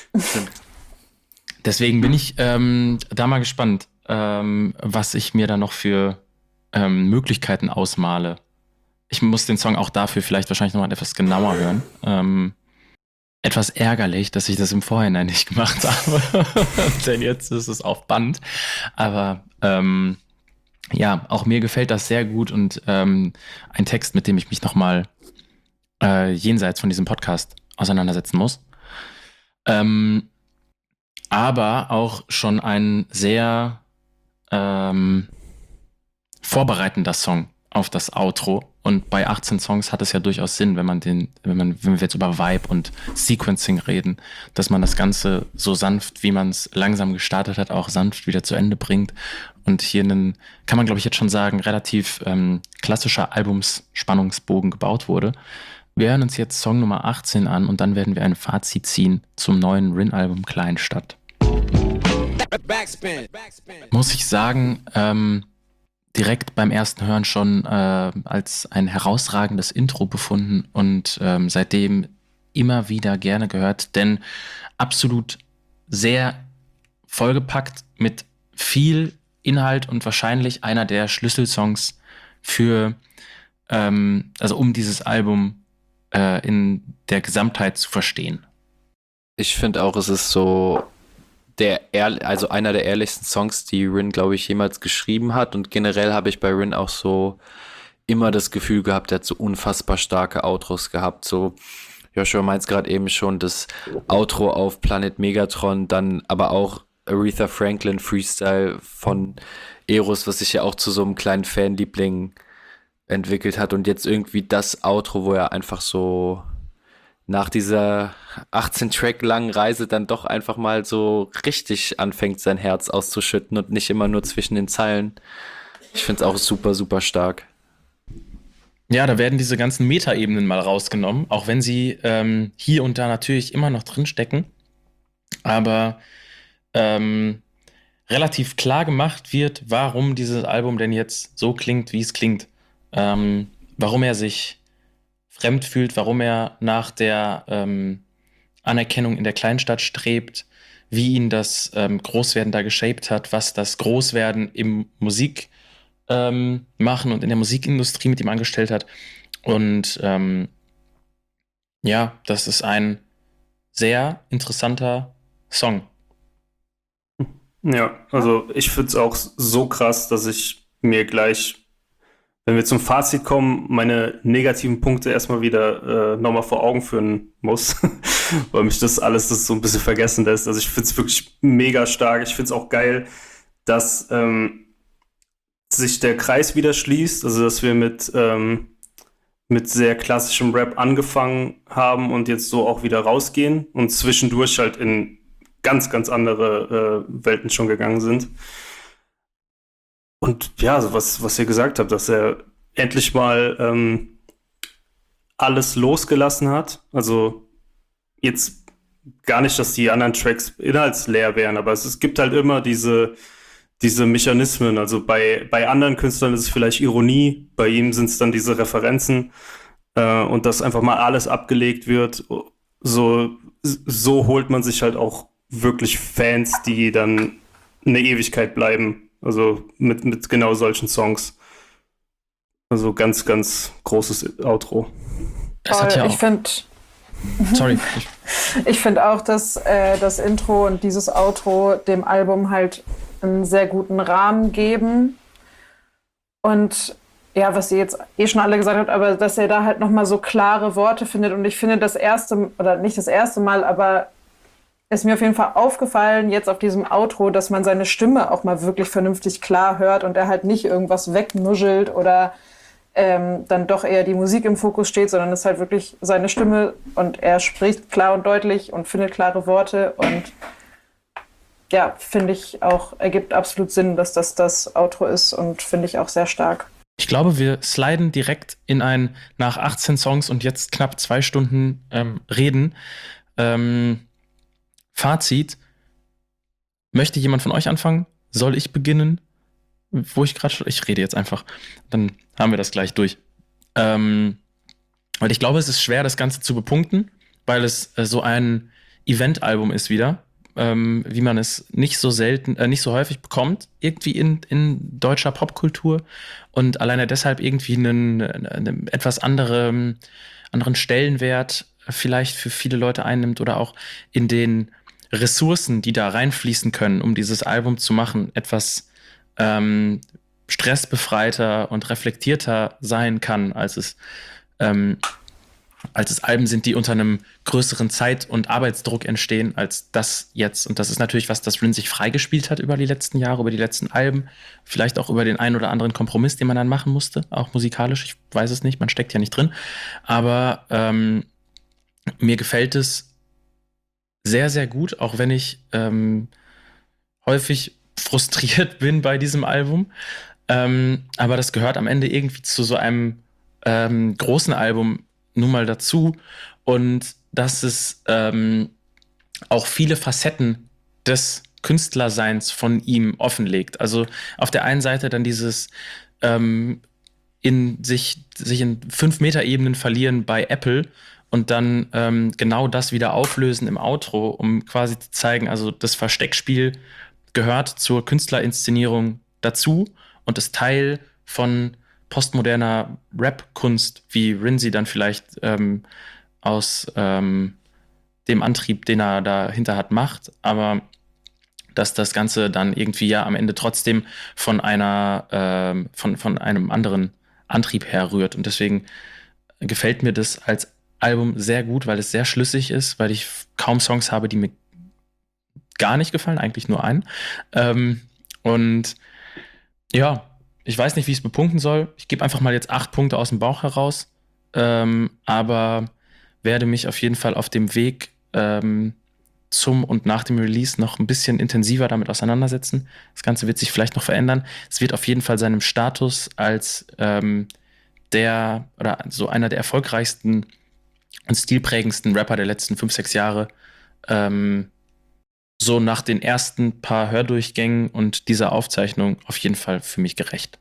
deswegen bin ich ähm, da mal gespannt, ähm, was ich mir da noch für ähm, Möglichkeiten ausmale. Ich muss den Song auch dafür vielleicht wahrscheinlich nochmal etwas genauer hören. Ähm, etwas ärgerlich, dass ich das im Vorhinein nicht gemacht habe. Denn jetzt ist es auf Band. Aber ähm, ja, auch mir gefällt das sehr gut und ähm, ein Text, mit dem ich mich nochmal äh, jenseits von diesem Podcast auseinandersetzen muss. Ähm, aber auch schon ein sehr ähm, vorbereitender Song. auf das Outro. Und bei achtzehn Songs hat es ja durchaus Sinn, wenn man den, wenn man, wenn wir jetzt über Vibe und Sequencing reden, dass man das Ganze so sanft, wie man es langsam gestartet hat, auch sanft wieder zu Ende bringt. Und hier einen, kann man glaube ich jetzt schon sagen, relativ ähm, klassischer Albumsspannungsbogen gebaut wurde. Wir hören uns jetzt Song Nummer achtzehn an und dann werden wir ein Fazit ziehen zum neuen Rin-Album Kleinstadt. Backspin. Backspin. Muss ich sagen, ähm, direkt beim ersten Hören schon äh, als ein herausragendes Intro befunden und ähm, seitdem immer wieder gerne gehört, denn absolut sehr vollgepackt mit viel Inhalt und wahrscheinlich einer der Schlüsselsongs für, ähm, also um dieses Album äh, in der Gesamtheit zu verstehen. Ich finde auch, es ist so der ehr- also einer der ehrlichsten Songs, die Rin, glaube ich, jemals geschrieben hat. Und generell habe ich bei Rin auch so immer das Gefühl gehabt, er hat so unfassbar starke Outros gehabt. So, Joshua meint es gerade eben schon, das Outro auf Planet Megatron, dann aber auch Aretha Franklin Freestyle von Eros, was sich ja auch zu so einem kleinen Fanliebling entwickelt hat. Und jetzt irgendwie das Outro, wo er einfach so nach dieser achtzehn Track langen Reise dann doch einfach mal so richtig anfängt, sein Herz auszuschütten und nicht immer nur zwischen den Zeilen. Ich finde es auch super, super stark. Ja, da werden diese ganzen Metaebenen mal rausgenommen, auch wenn sie ähm, hier und da natürlich immer noch drinstecken. Aber ähm, relativ klar gemacht wird, warum dieses Album denn jetzt so klingt, wie es klingt. Ähm, warum er sich fremd fühlt, warum er nach der ähm, Anerkennung in der Kleinstadt strebt, wie ihn das ähm, Großwerden da geshaped hat, was das Großwerden im Musik ähm, machen und in der Musikindustrie mit ihm angestellt hat. Und ähm, ja, das ist ein sehr interessanter Song. Ja, also ich finde es auch so krass, dass ich mir gleich, wenn wir zum Fazit kommen, meine negativen Punkte erstmal wieder äh, nochmal vor Augen führen muss, weil mich das alles das so ein bisschen vergessen lässt. Also ich finde es wirklich mega stark. Ich finde es auch geil, dass ähm, sich der Kreis wieder schließt, also dass wir mit, ähm, mit sehr klassischem Rap angefangen haben und jetzt so auch wieder rausgehen und zwischendurch halt in ganz, ganz andere äh, Welten schon gegangen sind. Und ja, also was, was ihr gesagt habt, dass er endlich mal ähm, alles losgelassen hat. Also jetzt gar nicht, dass die anderen Tracks inhaltsleer wären, aber es, es gibt halt immer diese, diese Mechanismen. Also bei, bei anderen Künstlern ist es vielleicht Ironie, bei ihm sind es dann diese Referenzen äh, und dass einfach mal alles abgelegt wird. So, so holt man sich halt auch wirklich Fans, die dann eine Ewigkeit bleiben. Also mit, mit genau solchen Songs. Also ganz, ganz großes Outro. Es hat ja ich auch, finde sorry. Ich, ich find auch, dass äh, das Intro und dieses Outro dem Album halt einen sehr guten Rahmen geben. Und ja, was ihr jetzt eh schon alle gesagt habt, aber dass er da halt nochmal so klare Worte findet. Und ich finde das erste, oder nicht das erste Mal, aber ist mir auf jeden Fall aufgefallen, jetzt auf diesem Outro, dass man seine Stimme auch mal wirklich vernünftig klar hört und er halt nicht irgendwas wegnuschelt oder ähm, dann doch eher die Musik im Fokus steht, sondern es ist halt wirklich seine Stimme und er spricht klar und deutlich und findet klare Worte und ja, finde ich auch, ergibt absolut Sinn, dass das das Outro ist und finde ich auch sehr stark. ich glaube, wir sliden direkt in ein nach achtzehn Songs und jetzt knapp zwei Stunden ähm, reden. Ähm, Fazit. Möchte jemand von euch anfangen? Soll ich beginnen? Wo ich gerade schon... Ich rede jetzt einfach. Dann haben wir das gleich durch. Ähm, weil ich glaube, es ist schwer, das Ganze zu bepunkten, weil es äh, so ein Event-Album ist wieder, ähm, wie man es nicht so selten, äh, nicht so häufig bekommt, irgendwie in, in deutscher Popkultur und alleine deshalb irgendwie einen, einen etwas anderen, anderen Stellenwert vielleicht für viele Leute einnimmt oder auch in den Ressourcen, die da reinfließen können, um dieses Album zu machen, etwas ähm, stressbefreiter und reflektierter sein kann, als es ähm, als es Alben sind, die unter einem größeren Zeit- und Arbeitsdruck entstehen, als das jetzt. Und das ist natürlich was, das Rin sich freigespielt hat über die letzten Jahre, über die letzten Alben. Vielleicht auch über den einen oder anderen Kompromiss, den man dann machen musste, auch musikalisch. Ich weiß es nicht, man steckt ja nicht drin. Aber ähm, mir gefällt es sehr, sehr gut, auch wenn ich ähm, häufig frustriert bin bei diesem Album. Ähm, aber das gehört am Ende irgendwie zu so einem ähm, großen Album nun mal dazu, und dass es ähm, auch viele Facetten des Künstlerseins von ihm offenlegt. Also auf der einen Seite dann dieses ähm, in sich, sich in fünf Meter Ebenen verlieren bei Apple und dann ähm, genau das wieder auflösen im Outro, um quasi zu zeigen, also das Versteckspiel gehört zur Künstlerinszenierung dazu und ist Teil von postmoderner Rap-Kunst, wie Rin sie dann vielleicht ähm, aus ähm, dem Antrieb, den er dahinter hat, macht, aber dass das Ganze dann irgendwie ja am Ende trotzdem von einer ähm, von, von einem anderen Antrieb herrührt. Und deswegen gefällt mir das als Album sehr gut, weil es sehr schlüssig ist, weil ich kaum Songs habe, die mir gar nicht gefallen, eigentlich nur einen. Ähm, und ja, ich weiß nicht, wie ich es bepunkten soll. Ich gebe einfach mal jetzt acht Punkte aus dem Bauch heraus, ähm, aber werde mich auf jeden Fall auf dem Weg ähm, zum und nach dem Release noch ein bisschen intensiver damit auseinandersetzen. Das Ganze wird sich vielleicht noch verändern. Es wird auf jeden Fall seinem Status als ähm, der oder so einer der erfolgreichsten und stilprägendsten Rapper der letzten fünf, sechs Jahre ähm, so nach den ersten paar Hördurchgängen und dieser Aufzeichnung auf jeden Fall für mich gerecht.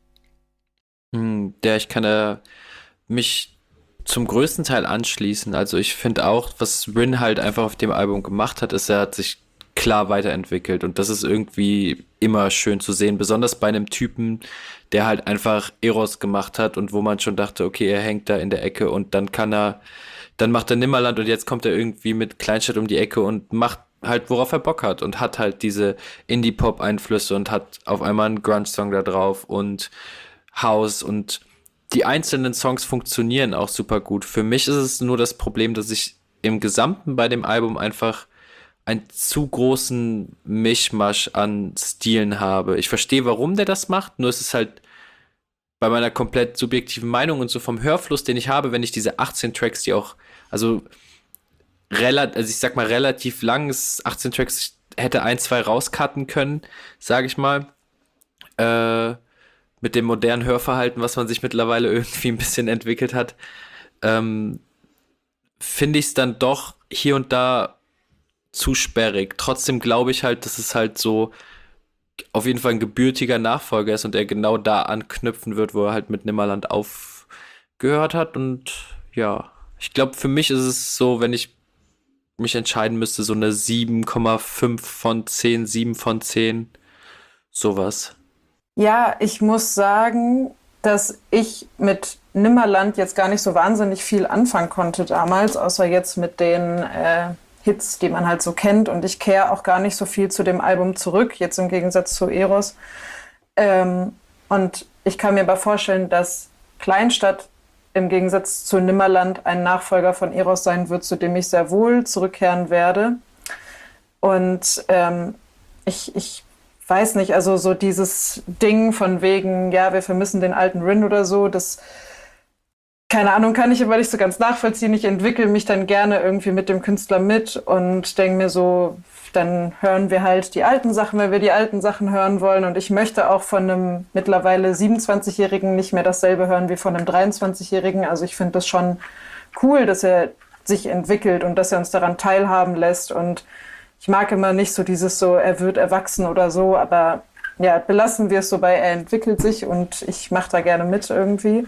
Hm, Der ich kann äh, mich zum größten Teil anschließen. Also ich finde auch, was Rin halt einfach auf dem Album gemacht hat, ist, er hat sich klar weiterentwickelt und das ist irgendwie immer schön zu sehen, besonders bei einem Typen, der halt einfach Eros gemacht hat und wo man schon dachte, okay, er hängt da in der Ecke und dann kann er, dann macht er Nimmerland und jetzt kommt er irgendwie mit Kleinstadt um die Ecke und macht halt, worauf er Bock hat und hat halt diese Indie-Pop-Einflüsse und hat auf einmal einen Grunge-Song da drauf und House und die einzelnen Songs funktionieren auch super gut. Für mich ist es nur das Problem, dass ich im Gesamten bei dem Album einfach einen zu großen Mischmasch an Stilen habe. Ich verstehe, warum der das macht, nur es ist halt bei meiner komplett subjektiven Meinung und so vom Hörfluss, den ich habe, wenn ich diese achtzehn Tracks, die auch, also relativ, also ich sag mal relativ lang, ist achtzehn Tracks, ich hätte ein, zwei rauscutten können, sage ich mal. Äh, mit dem modernen Hörverhalten, was man sich mittlerweile irgendwie ein bisschen entwickelt hat, ähm, finde ich es dann doch hier und da zu sperrig. Trotzdem glaube ich halt, dass es halt so auf jeden Fall ein gebürtiger Nachfolger ist und er genau da anknüpfen wird, wo er halt mit Nimmerland aufgehört hat. Und ja, ich glaube, für mich ist es so, wenn ich mich entscheiden müsste, so eine sieben Komma fünf von zehn, sieben von zehn, sowas. Ja, ich muss sagen, dass ich mit Nimmerland jetzt gar nicht so wahnsinnig viel anfangen konnte damals, außer jetzt mit den äh, Hits, die man halt so kennt. Und ich kehre auch gar nicht so viel zu dem Album zurück, jetzt im Gegensatz zu Eros. Ähm, und ich kann mir aber vorstellen, dass Kleinstadt im Gegensatz zu Nimmerland ein Nachfolger von Eros sein wird, zu dem ich sehr wohl zurückkehren werde. Und ähm, ich, ich weiß nicht, also so dieses Ding von wegen, ja, wir vermissen den alten Rin oder so, das, keine Ahnung, kann ich aber nicht so ganz nachvollziehen. Ich entwickle mich dann gerne irgendwie mit dem Künstler mit und denke mir so, dann hören wir halt die alten Sachen, weil wir die alten Sachen hören wollen. Und ich möchte auch von einem mittlerweile siebenundzwanzigjährigen nicht mehr dasselbe hören wie von einem dreiundzwanzigjährigen. Also ich finde das schon cool, dass er sich entwickelt und dass er uns daran teilhaben lässt. Und ich mag immer nicht so dieses so, er wird erwachsen oder so, aber ja, belassen wir es so bei, er entwickelt sich und ich mache da gerne mit irgendwie.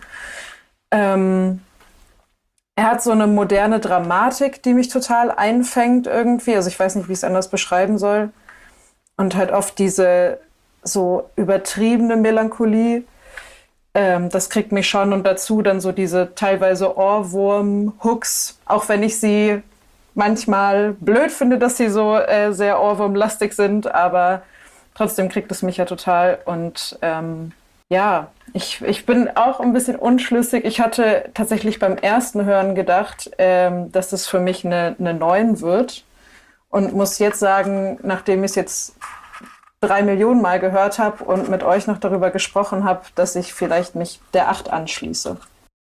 Ähm, er hat so eine moderne Dramatik, die mich total einfängt irgendwie. Also ich weiß nicht, wie ich es anders beschreiben soll. Und halt oft diese so übertriebene Melancholie. Ähm, das kriegt mich schon und dazu dann so diese teilweise Ohrwurm-Hooks, auch wenn ich sie manchmal blöd finde, dass sie so äh, sehr Ohrwurmlastig sind, aber trotzdem kriegt es mich ja total und ähm, Ja, ich, ich bin auch ein bisschen unschlüssig. Ich hatte tatsächlich beim ersten Hören gedacht, ähm, dass das für mich eine, eine neun wird. Und muss jetzt sagen, nachdem ich es jetzt drei Millionen Mal gehört habe und mit euch noch darüber gesprochen habe, dass ich vielleicht mich der acht anschließe.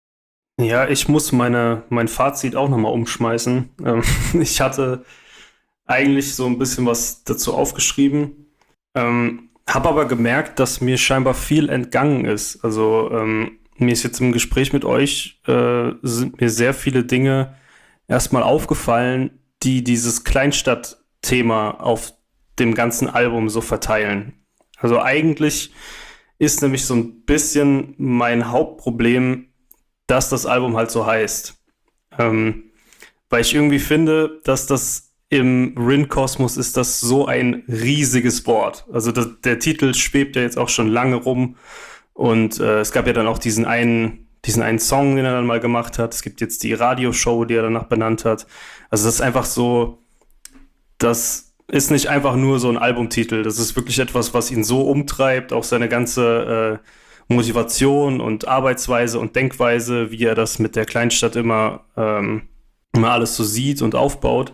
Ja, ich muss meine, mein Fazit auch nochmal umschmeißen. Ähm, ich hatte eigentlich so ein bisschen was dazu aufgeschrieben, ähm, habe aber gemerkt, dass mir scheinbar viel entgangen ist. Also ähm, mir ist jetzt im Gespräch mit euch, äh, sind mir sehr viele Dinge erstmal aufgefallen, die dieses Kleinstadt-Thema auf dem ganzen Album so verteilen. Also eigentlich ist nämlich so ein bisschen mein Hauptproblem, dass das Album halt so heißt. Ähm, weil ich irgendwie finde, dass das im Rin-Kosmos ist das so ein riesiges Wort. Also das, der Titel schwebt ja jetzt auch schon lange rum und äh, es gab ja dann auch diesen einen, diesen einen Song, den er dann mal gemacht hat. Es gibt jetzt die Radioshow, die er danach benannt hat. Also das ist einfach so, das ist nicht einfach nur so ein Albumtitel. Das ist wirklich etwas, was ihn so umtreibt, auch seine ganze äh, Motivation und Arbeitsweise und Denkweise, wie er das mit der Kleinstadt immer, ähm, immer alles so sieht und aufbaut.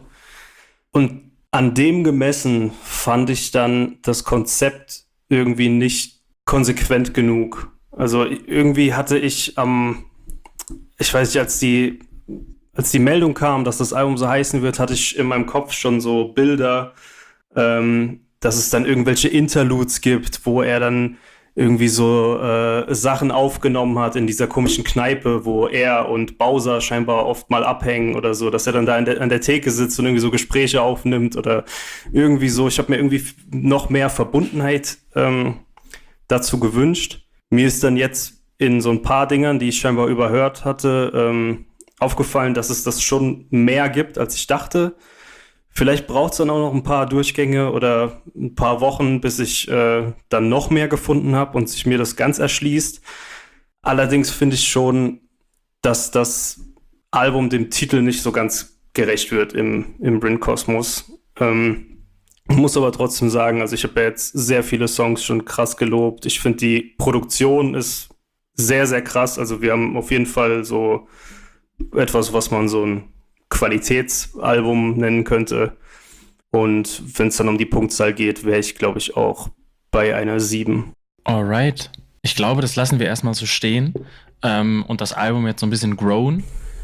Und an dem gemessen fand ich dann das Konzept irgendwie nicht konsequent genug. Also irgendwie hatte ich am, ähm, ich weiß nicht, als die, als die Meldung kam, dass das Album so heißen wird, hatte ich in meinem Kopf schon so Bilder, ähm, dass es dann irgendwelche Interludes gibt, wo er dann irgendwie so äh, Sachen aufgenommen hat in dieser komischen Kneipe, wo er und Bowser scheinbar oft mal abhängen oder so, dass er dann da an der, an der Theke sitzt und irgendwie so Gespräche aufnimmt oder irgendwie so. Ich habe mir irgendwie noch mehr Verbundenheit ähm, dazu gewünscht. Mir ist dann jetzt in so ein paar Dingern, die ich scheinbar überhört hatte, ähm, aufgefallen, dass es das schon mehr gibt, als ich dachte. Vielleicht braucht es dann auch noch ein paar Durchgänge oder ein paar Wochen, bis ich äh, dann noch mehr gefunden habe und sich mir das ganz erschließt. Allerdings finde ich schon, dass das Album dem Titel nicht so ganz gerecht wird im, im Rin-Kosmos. Ähm, muss aber trotzdem sagen, also ich habe ja jetzt sehr viele Songs schon krass gelobt. Ich finde, die Produktion ist sehr, sehr krass. Also wir haben auf jeden Fall so etwas, was man so ein Qualitätsalbum nennen könnte. Und wenn es dann um die Punktzahl geht, wäre ich, glaube ich, auch bei einer sieben. Alright. Ich glaube, das lassen wir erstmal so stehen ähm, und das Album jetzt so ein bisschen grown.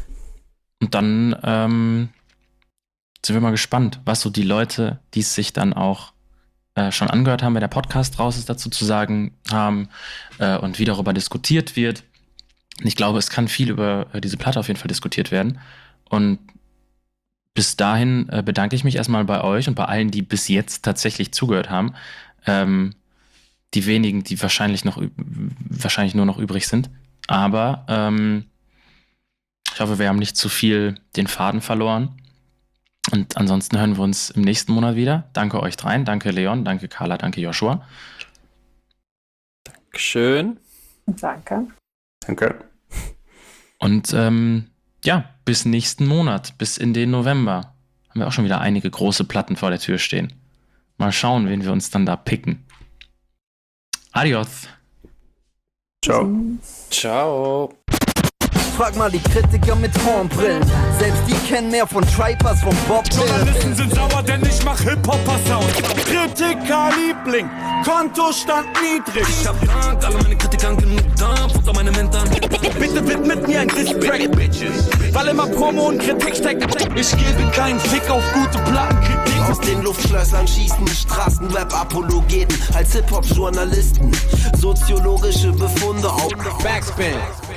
Und dann ähm, sind wir mal gespannt, was so die Leute, die es sich dann auch äh, schon angehört haben, wenn der Podcast raus ist, dazu zu sagen haben äh, und wie darüber diskutiert wird. Und ich glaube, es kann viel über äh, diese Platte auf jeden Fall diskutiert werden. Und bis dahin äh, bedanke ich mich erstmal bei euch und bei allen, die bis jetzt tatsächlich zugehört haben. Ähm, die wenigen, die wahrscheinlich noch wahrscheinlich nur noch übrig sind. Aber ähm, ich hoffe, wir haben nicht zu viel den Faden verloren. Und ansonsten hören wir uns im nächsten Monat wieder. Danke euch dreien. Danke Leon, danke Carla, danke Joshua. Dankeschön. Danke. Danke. Und ähm, ja, bis nächsten Monat, bis in den November, haben wir auch schon wieder einige große Platten vor der Tür stehen. Mal schauen, wen wir uns dann da picken. Adios. Ciao. Ciao. Frag mal die Kritiker mit Hornbrillen. Selbst die kennen mehr von Tripers, von Bob Journalisten sind sauer, denn ich mach Hip-Hopper-Sound. Kritiker-Liebling, Kontostand niedrig. Ich hab Dank, alle meine Kritikern genug Dampf unter meine Mentoren. Bitte widmet mir ein Distrack, Bitches. Weil immer Promo und Kritik steckt. Ich gebe keinen Fick auf gute Plattenkritik. Aus den Luftschlössern schießen die Straßenrap-Apologeten als Hip-Hop-Journalisten. Soziologische Befunde auf Backspin.